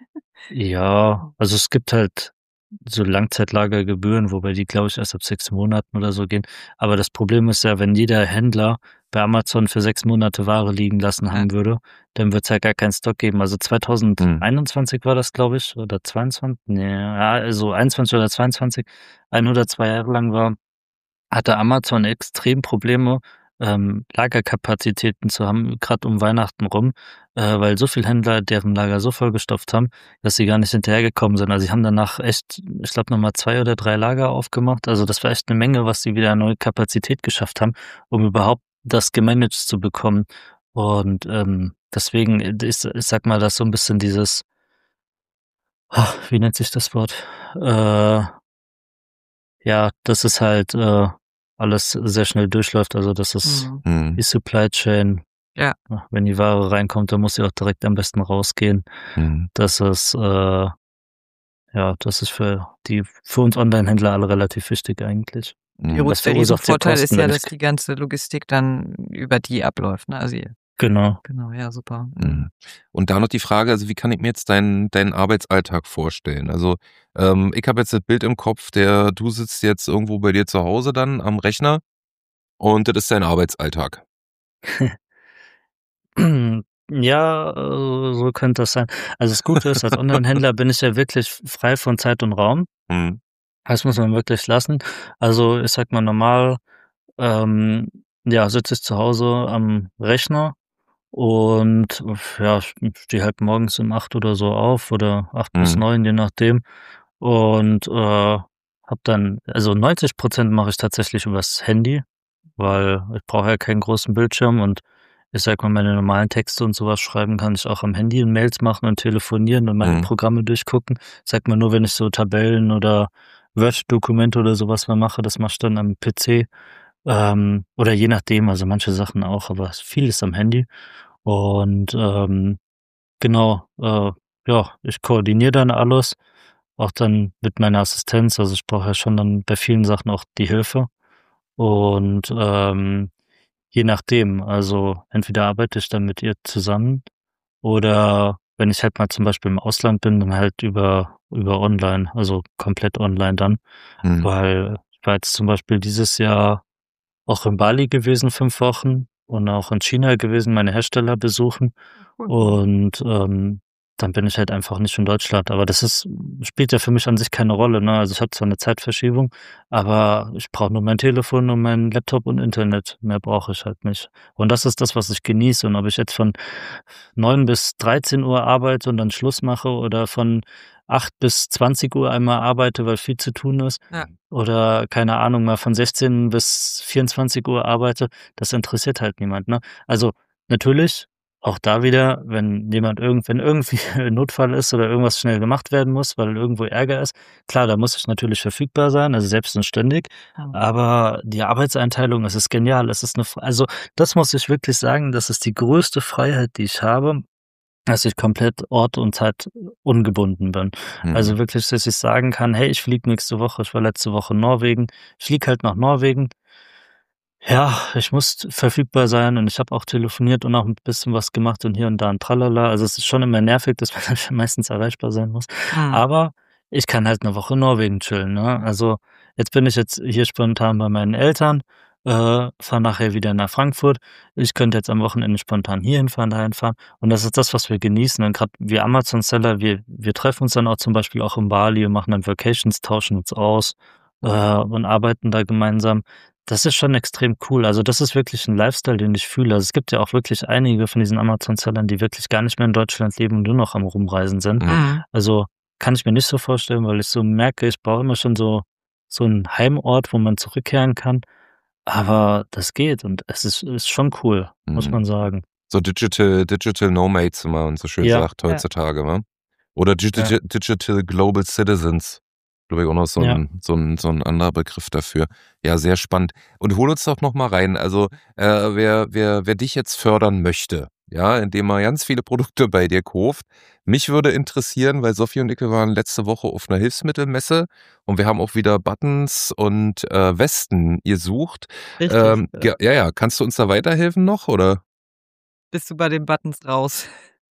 ja, also es gibt halt so Langzeitlagergebühren, wobei die, glaube ich, erst ab sechs Monaten oder so gehen. Aber das Problem ist ja, wenn jeder Händler bei Amazon für sechs Monate Ware liegen lassen Ja. haben würde, dann wird's halt gar keinen Stock geben. Also Mhm. zweitausendeinundzwanzig war das, glaube ich, oder zweiundzwanzig? Ne, ja, also einundzwanzig oder zweiundzwanzig, ein oder zwei Jahre lang war hatte Amazon extrem Probleme, ähm, Lagerkapazitäten zu haben, grad um Weihnachten rum, äh, weil so viel Händler deren Lager so vollgestopft haben, dass sie gar nicht hinterhergekommen sind. Also, sie haben danach echt, ich glaube, noch mal zwei oder drei Lager aufgemacht. Also, das war echt 'ne Menge, was sie wieder an neue Kapazität geschafft haben, um überhaupt das gemanagt zu bekommen. Und, ähm, deswegen, äh, ist ich sage mal, dass so 'n bisschen dieses ach, wie nennt sich das Wort? Äh ja, dass es halt, äh, alles sehr schnell durchläuft. Also, dass es Mhm. Mhm. die Supply Chain, Ja. ja, wenn die Ware reinkommt, dann muss sie auch direkt am besten rausgehen. Mhm. Das ist, äh ja, das ist für die für uns Onlinehändler alle relativ wichtig eigentlich. Ja Mhm. gut, Das der verursacht ja Riesenvorteil ist Kosten, ja, wenn ich dass k die ganze Logistik dann über die abläuft, ne? Also ihr Genau. genau, ja super. Mhm. Mhm. Und da noch die Frage, also wie kann ich mir jetzt deinen deinen Arbeitsalltag vorstellen? Also, ähm, ich habe jetzt das Bild im Kopf, der du sitzt jetzt irgendwo bei dir zu Hause dann am Rechner und das ist dein Arbeitsalltag. Ja, äh, so könnte das sein. Also das Gute ist, als Onlinehändler bin ich ja wirklich frei von Zeit und Raum. Mhm. Das muss man wirklich lassen. Also ich sag mal normal, ähm, ja, sitze ich zu Hause am Rechner und ja, ich stehe halt morgens um acht oder so auf oder acht bis Mhm. neun, je nachdem. Und äh, habe dann, also neunzig Prozent mache ich tatsächlich übers Handy, weil ich brauche ja keinen großen Bildschirm und ich sag mal, meine normalen Texte und sowas schreiben kann ich auch am Handy und Mails machen und telefonieren und meine Mhm. Programme durchgucken. Ich sag mal, nur wenn ich so Tabellen oder Word-Dokumente oder sowas mal mache, das mache ich dann am P C. Ähm, oder je nachdem, also manche Sachen auch, aber viel ist am Handy. Und ähm, genau, äh, ja, ich koordiniere dann alles, auch dann mit meiner Assistenz. Also ich brauche ja schon dann bei vielen Sachen auch die Hilfe. Und ähm, je nachdem, also entweder arbeite ich dann mit ihr zusammen oder wenn ich halt mal zum Beispiel im Ausland bin, dann halt über, über online, also komplett online dann. Mhm. Weil ich war jetzt zum Beispiel dieses Jahr auch in Bali gewesen, fünf Wochen und auch in China gewesen, meine Hersteller besuchen. Cool. Und ähm, dann bin ich halt einfach nicht in Deutschland. Aber das ist, spielt ja für mich an sich keine Rolle, ne? Also ich habe zwar eine Zeitverschiebung, aber ich brauche nur mein Telefon und meinen Laptop und Internet. Mehr brauche ich halt nicht. Und das ist das, was ich genieße. Und ob ich jetzt von neun bis dreizehn Uhr arbeite und dann Schluss mache oder von acht bis zwanzig Uhr einmal arbeite, weil viel zu tun ist, Ja. oder keine Ahnung, mal von sechzehn bis vierundzwanzig Uhr arbeite, das interessiert halt niemand, ne? Also, natürlich, auch da wieder, wenn jemand irgend wenn irgendwie ein Notfall ist oder irgendwas schnell gemacht werden muss, weil irgendwo Ärger ist, klar, da muss ich natürlich verfügbar sein, also selbst und ständig, Mhm. aber die Arbeitseinteilung, es ist genial. Es ist 'ne F also, das muss ich wirklich sagen, das ist die größte Freiheit, die ich habe, dass ich komplett ort und Zeit ungebunden bin. Also Mhm. wirklich, dass ich sagen kann: „Hey, ich fliege nächste Woche“, ich war letzte Woche in Norwegen. Ich fliege halt nach Norwegen. Ja, ich muss verfügbar sein und ich habe auch telefoniert und auch 'n bisschen was gemacht und hier und da 'n Tralala. Also, es ist schon immer nervig, dass man dann meistens erreichbar sein muss. Mhm. Aber ich kann halt 'ne Woche in Norwegen chillen, ne? Also, jetzt bin ich jetzt hier spontan bei meinen Eltern, äh, fahre nachher wieder nach Frankfurt. Ich könnte jetzt am Wochenende spontan hierhin fahren, dahin fahren. Und das ist das, was wir genießen. Und grad wir Amazon-Seller, wir wir treffen uns dann auch zum Beispiel auch in Bali und machen dann Vacations, tauschen uns aus, äh, und arbeiten da gemeinsam. Das ist schon extrem cool. Also, das ist wirklich 'n Lifestyle, den ich fühle. Also, es gibt ja auch wirklich einige von diesen Amazon-Sellern, die wirklich gar nicht mehr in Deutschland leben und nur noch am Rumreisen sind. Mhm. Mhm. Also, kann ich mir nicht so vorstellen, weil ich so merke, ich brauche immer schon so so 'n Heimort, wo man zurückkehren kann. Aber das geht und es ist ist schon cool, muss Mhm. man sagen. So Digital Digital Nomads, wie man so schön Ja. sagt Ja. heutzutage, ne? Oder Ja. Digiti Digital Global Citizens. Glaube ich auch noch so Ja. 'n so 'n so 'n anderer Begriff dafür. Ja, sehr spannend. Und hol uns doch noch mal rein. Also, äh, wer wer wer dich jetzt fördern möchte, ja, indem er ganz viele Produkte bei dir kauft. Mich würde interessieren, weil Sophie und ich, wir waren letzte Woche auf 'ner Hilfsmittelmesse und wir haben auch wieder Buttons und, äh, Westen gesucht. Richtig, Ähm, ja. ja ja, ja. Kannst du uns da weiterhelfen noch, oder? Bist du bei den Buttons raus?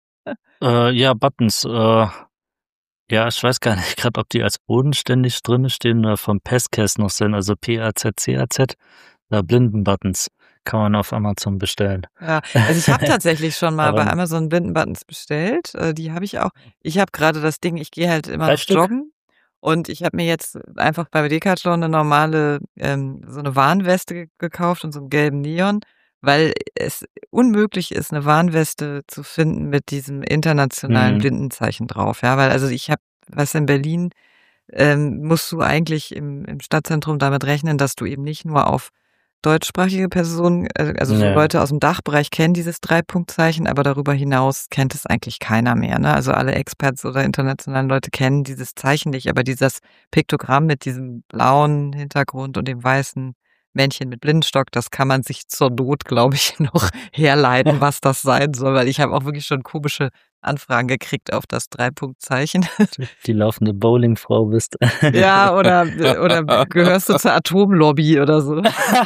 Äh, ja, Buttons, äh, ja, ich weiß gar nicht grad, ob die als bodenständig drinne stehen oder vom Pazcaz noch sind, also P A Z C A Z, äh, Blindenbuttons kann man auf Amazon bestellen. Ja, also ich habe tatsächlich schon mal Aber bei Amazon Blindenbuttons bestellt. Äh, die habe ich auch. Ich habe grade das Ding, ich gehe halt immer drei noch Stück? joggen und ich habe mir jetzt einfach bei Decathlon 'ne normale, ähm so 'ne Warnweste ge gekauft und so 'n gelben Neon, weil es unmöglich ist, 'ne Warnweste zu finden mit diesem internationalen Mhm. Blindenzeichen drauf, ja, weil also ich habe weißt du, in Berlin, ähm, musst du eigentlich im im Stadtzentrum damit rechnen, dass du eben nicht nur auf deutschsprachige Personen, äh, also so Ja. Leute aus'm Dachbereich kennen dieses Dreipunktzeichen, aber darüber hinaus kennt es eigentlich keiner mehr, ne? Also alle Expats oder internationalen Leute kennen dieses Zeichen nicht, aber dieses Piktogramm mit diesem blauen Hintergrund und dem weißen Männchen mit Blindenstock, das kann man sich zur Not, glaube ich, noch herleiten, was das sein soll, weil ich habe auch wirklich schon komische Anfragen gekriegt auf das Dreipunktzeichen. Die laufende Bowlingfrau bist. Ja, oder oder gehörst du zur Atomlobby oder so.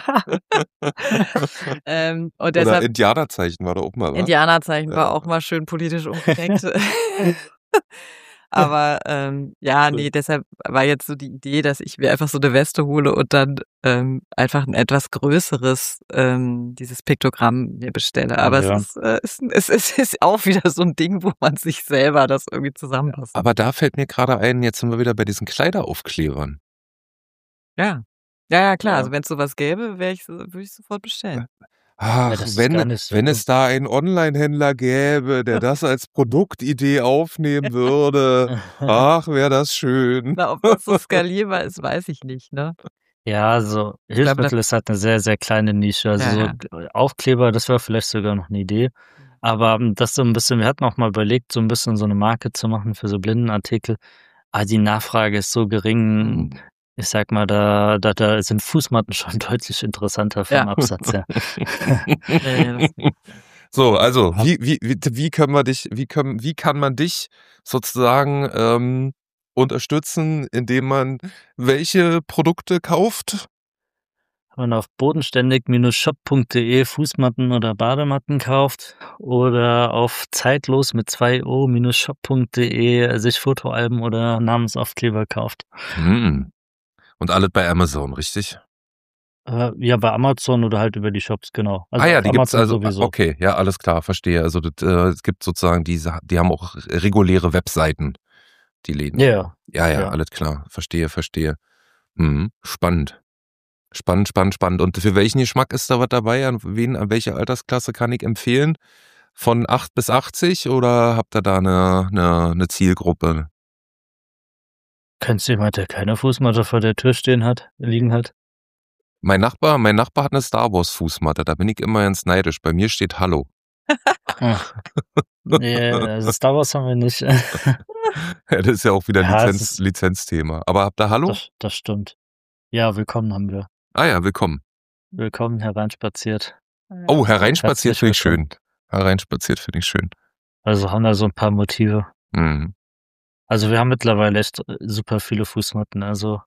Ähm, und Oder deshalb Indianerzeichen war da auch mal, wa? Indianerzeichen war Ja. auch mal schön politisch unkorrekt. Aber ähm, ja, nee, deshalb war jetzt so die Idee, dass ich mir einfach so eine Weste hole und dann ähm, einfach ein etwas größeres, ähm, dieses Piktogramm mir bestelle. Aber Ja. es ist, äh, ist, es ist, ist auch wieder so ein Ding, wo man sich selber das irgendwie zusammenpasst. Aber da fällt mir gerade ein, jetzt sind wir wieder bei diesen Kleideraufklebern. Ja. Ja, ja, klar. Ja. Also wenn es sowas gäbe, wäre ich, so- würde ich sofort bestellen. Ach, Ja, das ist wenn, gar nicht so wenn dumm. es da einen Online-Händler gäbe, der das als Produktidee aufnehmen würde, ach, wäre das schön. Na, ob das so skalierbar ist, weiß ich nicht, ne? Ja, also Ich glaube, Hilfsmittel ist halt eine sehr, sehr kleine Nische. Also Ja, so Aufkleber, das wäre vielleicht sogar noch eine Idee. Aber ähm, das so ein bisschen, wir hatten auch mal überlegt, so ein bisschen so eine Marke zu machen für so Blindenartikel. Aber die Nachfrage ist so gering. Mhm. Ich sag mal, da, da, da sind Fußmatten schon deutlich interessanter vom Ja. Absatz her. Ja, ja, das- So, also wie, wie, wie, wie können wir dich, wie können, wie kann man dich sozusagen ähm, unterstützen, indem man welche Produkte kauft? Wenn man auf bodenständig-shop punkt de Fußmatten oder Badematten kauft oder auf zeitlos mit zwei o-shop punkt de sich Fotoalben oder Namensaufkleber kauft. Hm. Und alles bei Amazon, richtig? Äh, ja, bei Amazon oder halt über die Shops, genau. Also ah ja, auf die gibt's Amazon also. sowieso. Okay, ja, alles klar, verstehe. Also das, äh, es gibt sozusagen diese, die haben auch reguläre Webseiten, die Läden. Ja, ja. Ja, ja, Ja. alles klar, verstehe, verstehe. Hm. Spannend. Spannend, spannend, spannend. Und für welchen Geschmack ist da was dabei? An wen, an welche Altersklasse kann ich empfehlen? Von acht bis achtzig oder habt ihr da eine, eine, eine Zielgruppe? Kennst du jemand, der keine Fußmatte vor der Tür stehen hat, liegen hat? Mein Nachbar, mein Nachbar hat eine Star Wars Fußmatte, da bin ich immer ganz neidisch. Bei mir steht Hallo. Ach. Ja, also Star Wars haben wir nicht. Ja, das ist ja auch wieder Ja, es Lizenz, ist- Lizenzthema. Aber habt ihr Hallo? Das, das stimmt. Ja, willkommen haben wir. Ah ja, willkommen. Willkommen hereinspaziert. Oh, hereinspaziert Herzlich finde ich schön. willkommen. Hereinspaziert finde ich schön. Also haben da so ein paar Motive. Mhm. Also wir haben mittlerweile echt äh, super viele Fußmatten. Also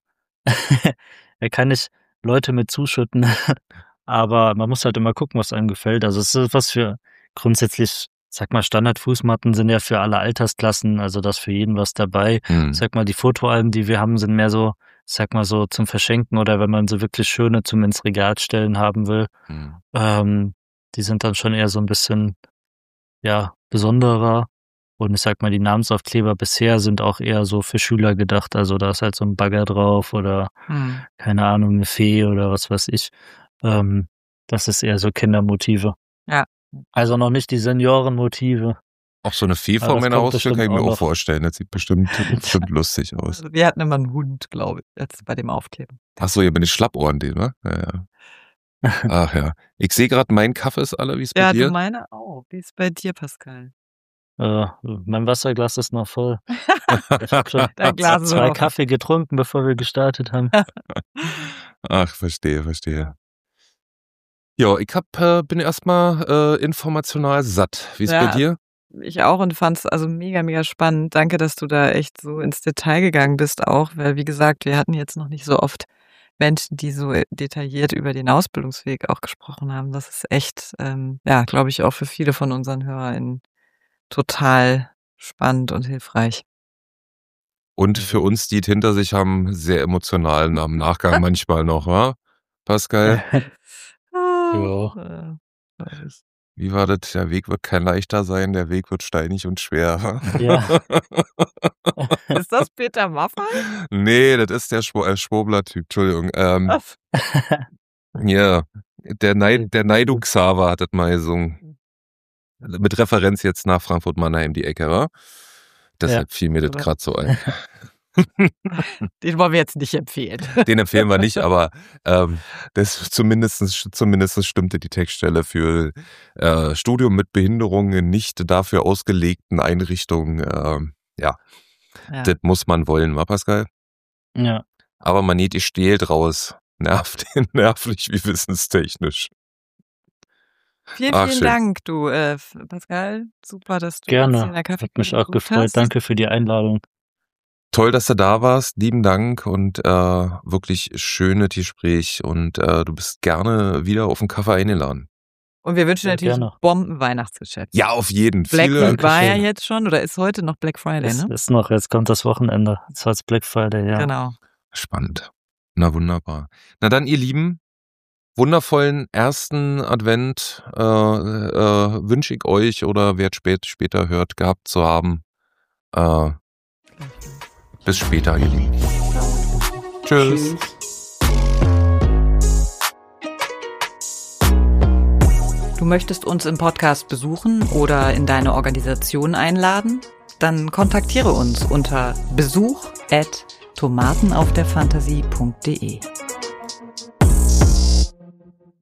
er kann nicht Leute mit zuschütten, aber man muss halt immer gucken, was einem gefällt. Also es ist was für grundsätzlich, sag mal, Standardfußmatten sind ja für alle Altersklassen, also da ist für jeden was dabei. Mhm. Sag mal, die Fotoalben, die wir haben, sind mehr so, sag mal so zum Verschenken oder wenn man so wirklich schöne zum ins Regal stellen haben will. Mhm. Ähm, die sind dann schon eher so ein bisschen, ja, besonderer. Und ich sag mal, die Namensaufkleber bisher sind auch eher so für Schüler gedacht. Also da ist halt so ein Bagger drauf oder, Hm. keine Ahnung, eine Fee oder was weiß ich. Ähm, das ist eher so Kindermotive. Ja. Also noch nicht die Seniorenmotive. Auch so eine Fee Aber vor das meiner kommt Haustür kann ich bestimmt mir auch auch noch. vorstellen. Das sieht bestimmt, bestimmt lustig aus. Also wir hatten immer einen Hund, glaube ich, jetzt bei dem Aufkleben. Ach so, ihr bin ich Schlappohren, den, ne? Ja, ja. Ach ja. Ich sehe gerade, mein Kaffee ist alle, wie es bei Ja, dir? du meine auch. Wie ist bei dir, Pascal? Äh, mein Wasserglas ist noch voll. Ich habe schon Dein Glas ist zwei noch- Kaffee getrunken, bevor wir gestartet haben. Ach, verstehe, verstehe. Ja, ich hab, äh, bin erstmal äh, informational satt. Wie ist Ja. bei dir? Ich auch und fand es also mega, mega spannend. Danke, dass du da echt so ins Detail gegangen bist auch, weil wie gesagt, wir hatten jetzt noch nicht so oft Menschen, die so detailliert über den Ausbildungsweg auch gesprochen haben. Das ist echt, ähm, ja, glaube ich, auch für viele von unseren HörerInnen total spannend und hilfreich. Und für uns, die es hinter sich haben, sehr emotional am Nachgang manchmal noch, wa? Pascal, Ja. Äh, glaub ich. wie war das? Der Weg wird kein leichter sein, der Weg wird steinig und schwer. wa? Ja. Ist das Peter Maffay? Nee, das ist der Schwo äh, Schwurbler-Typ, Entschuldigung. Ähm, ja, der, Neid, der Naidu Xaver hat das mal gesungen. Mit Referenz jetzt nach Frankfurt-Mannheim die Ecke, wa? Deshalb fiel mir das Aber- gerade so ein. Den wollen wir jetzt nicht empfehlen. Den empfehlen wir nicht, aber ähm, das zumindest, zumindest stimmte die Textstelle für äh, Studium mit Behinderungen in nicht dafür ausgelegten Einrichtungen. Ähm, ja, Ja. das muss man wollen, wa Pascal? Ja. Aber man näht die stählt raus. Nervt den nervlich wie wissenstechnisch. Vielen, Ach, vielen schön. Dank, du äh, Pascal. Super, dass du uns hier in Gerne. der Kaffee Hat mich auch besucht gefreut. hast. Danke für die Einladung. Toll, dass du da warst. Lieben Dank und äh, wirklich schönes Gespräch und äh, du bist gerne wieder auf den Kaffee eingeladen. Und wir wünschen Ja, natürlich gerne. Bomben-Weihnachtsgeschäft. Ja, auf jeden. Black Viele, Week war ja Dankeschön. jetzt schon oder ist heute noch Black Friday, Es ne? ist noch, jetzt kommt das Wochenende. Jetzt heißt Black Friday, ja. Genau. Spannend. Na wunderbar. Na dann, ihr Lieben, wundervollen ersten Advent äh, äh, wünsche ich euch oder wer spät, später hört, gehabt zu haben. Äh, bis später, ihr Lieben. Tschüss. Tschüss. Du möchtest uns im Podcast besuchen oder in deine Organisation einladen? Dann kontaktiere uns unter besuch at tomatenaufderfantasie punkt de.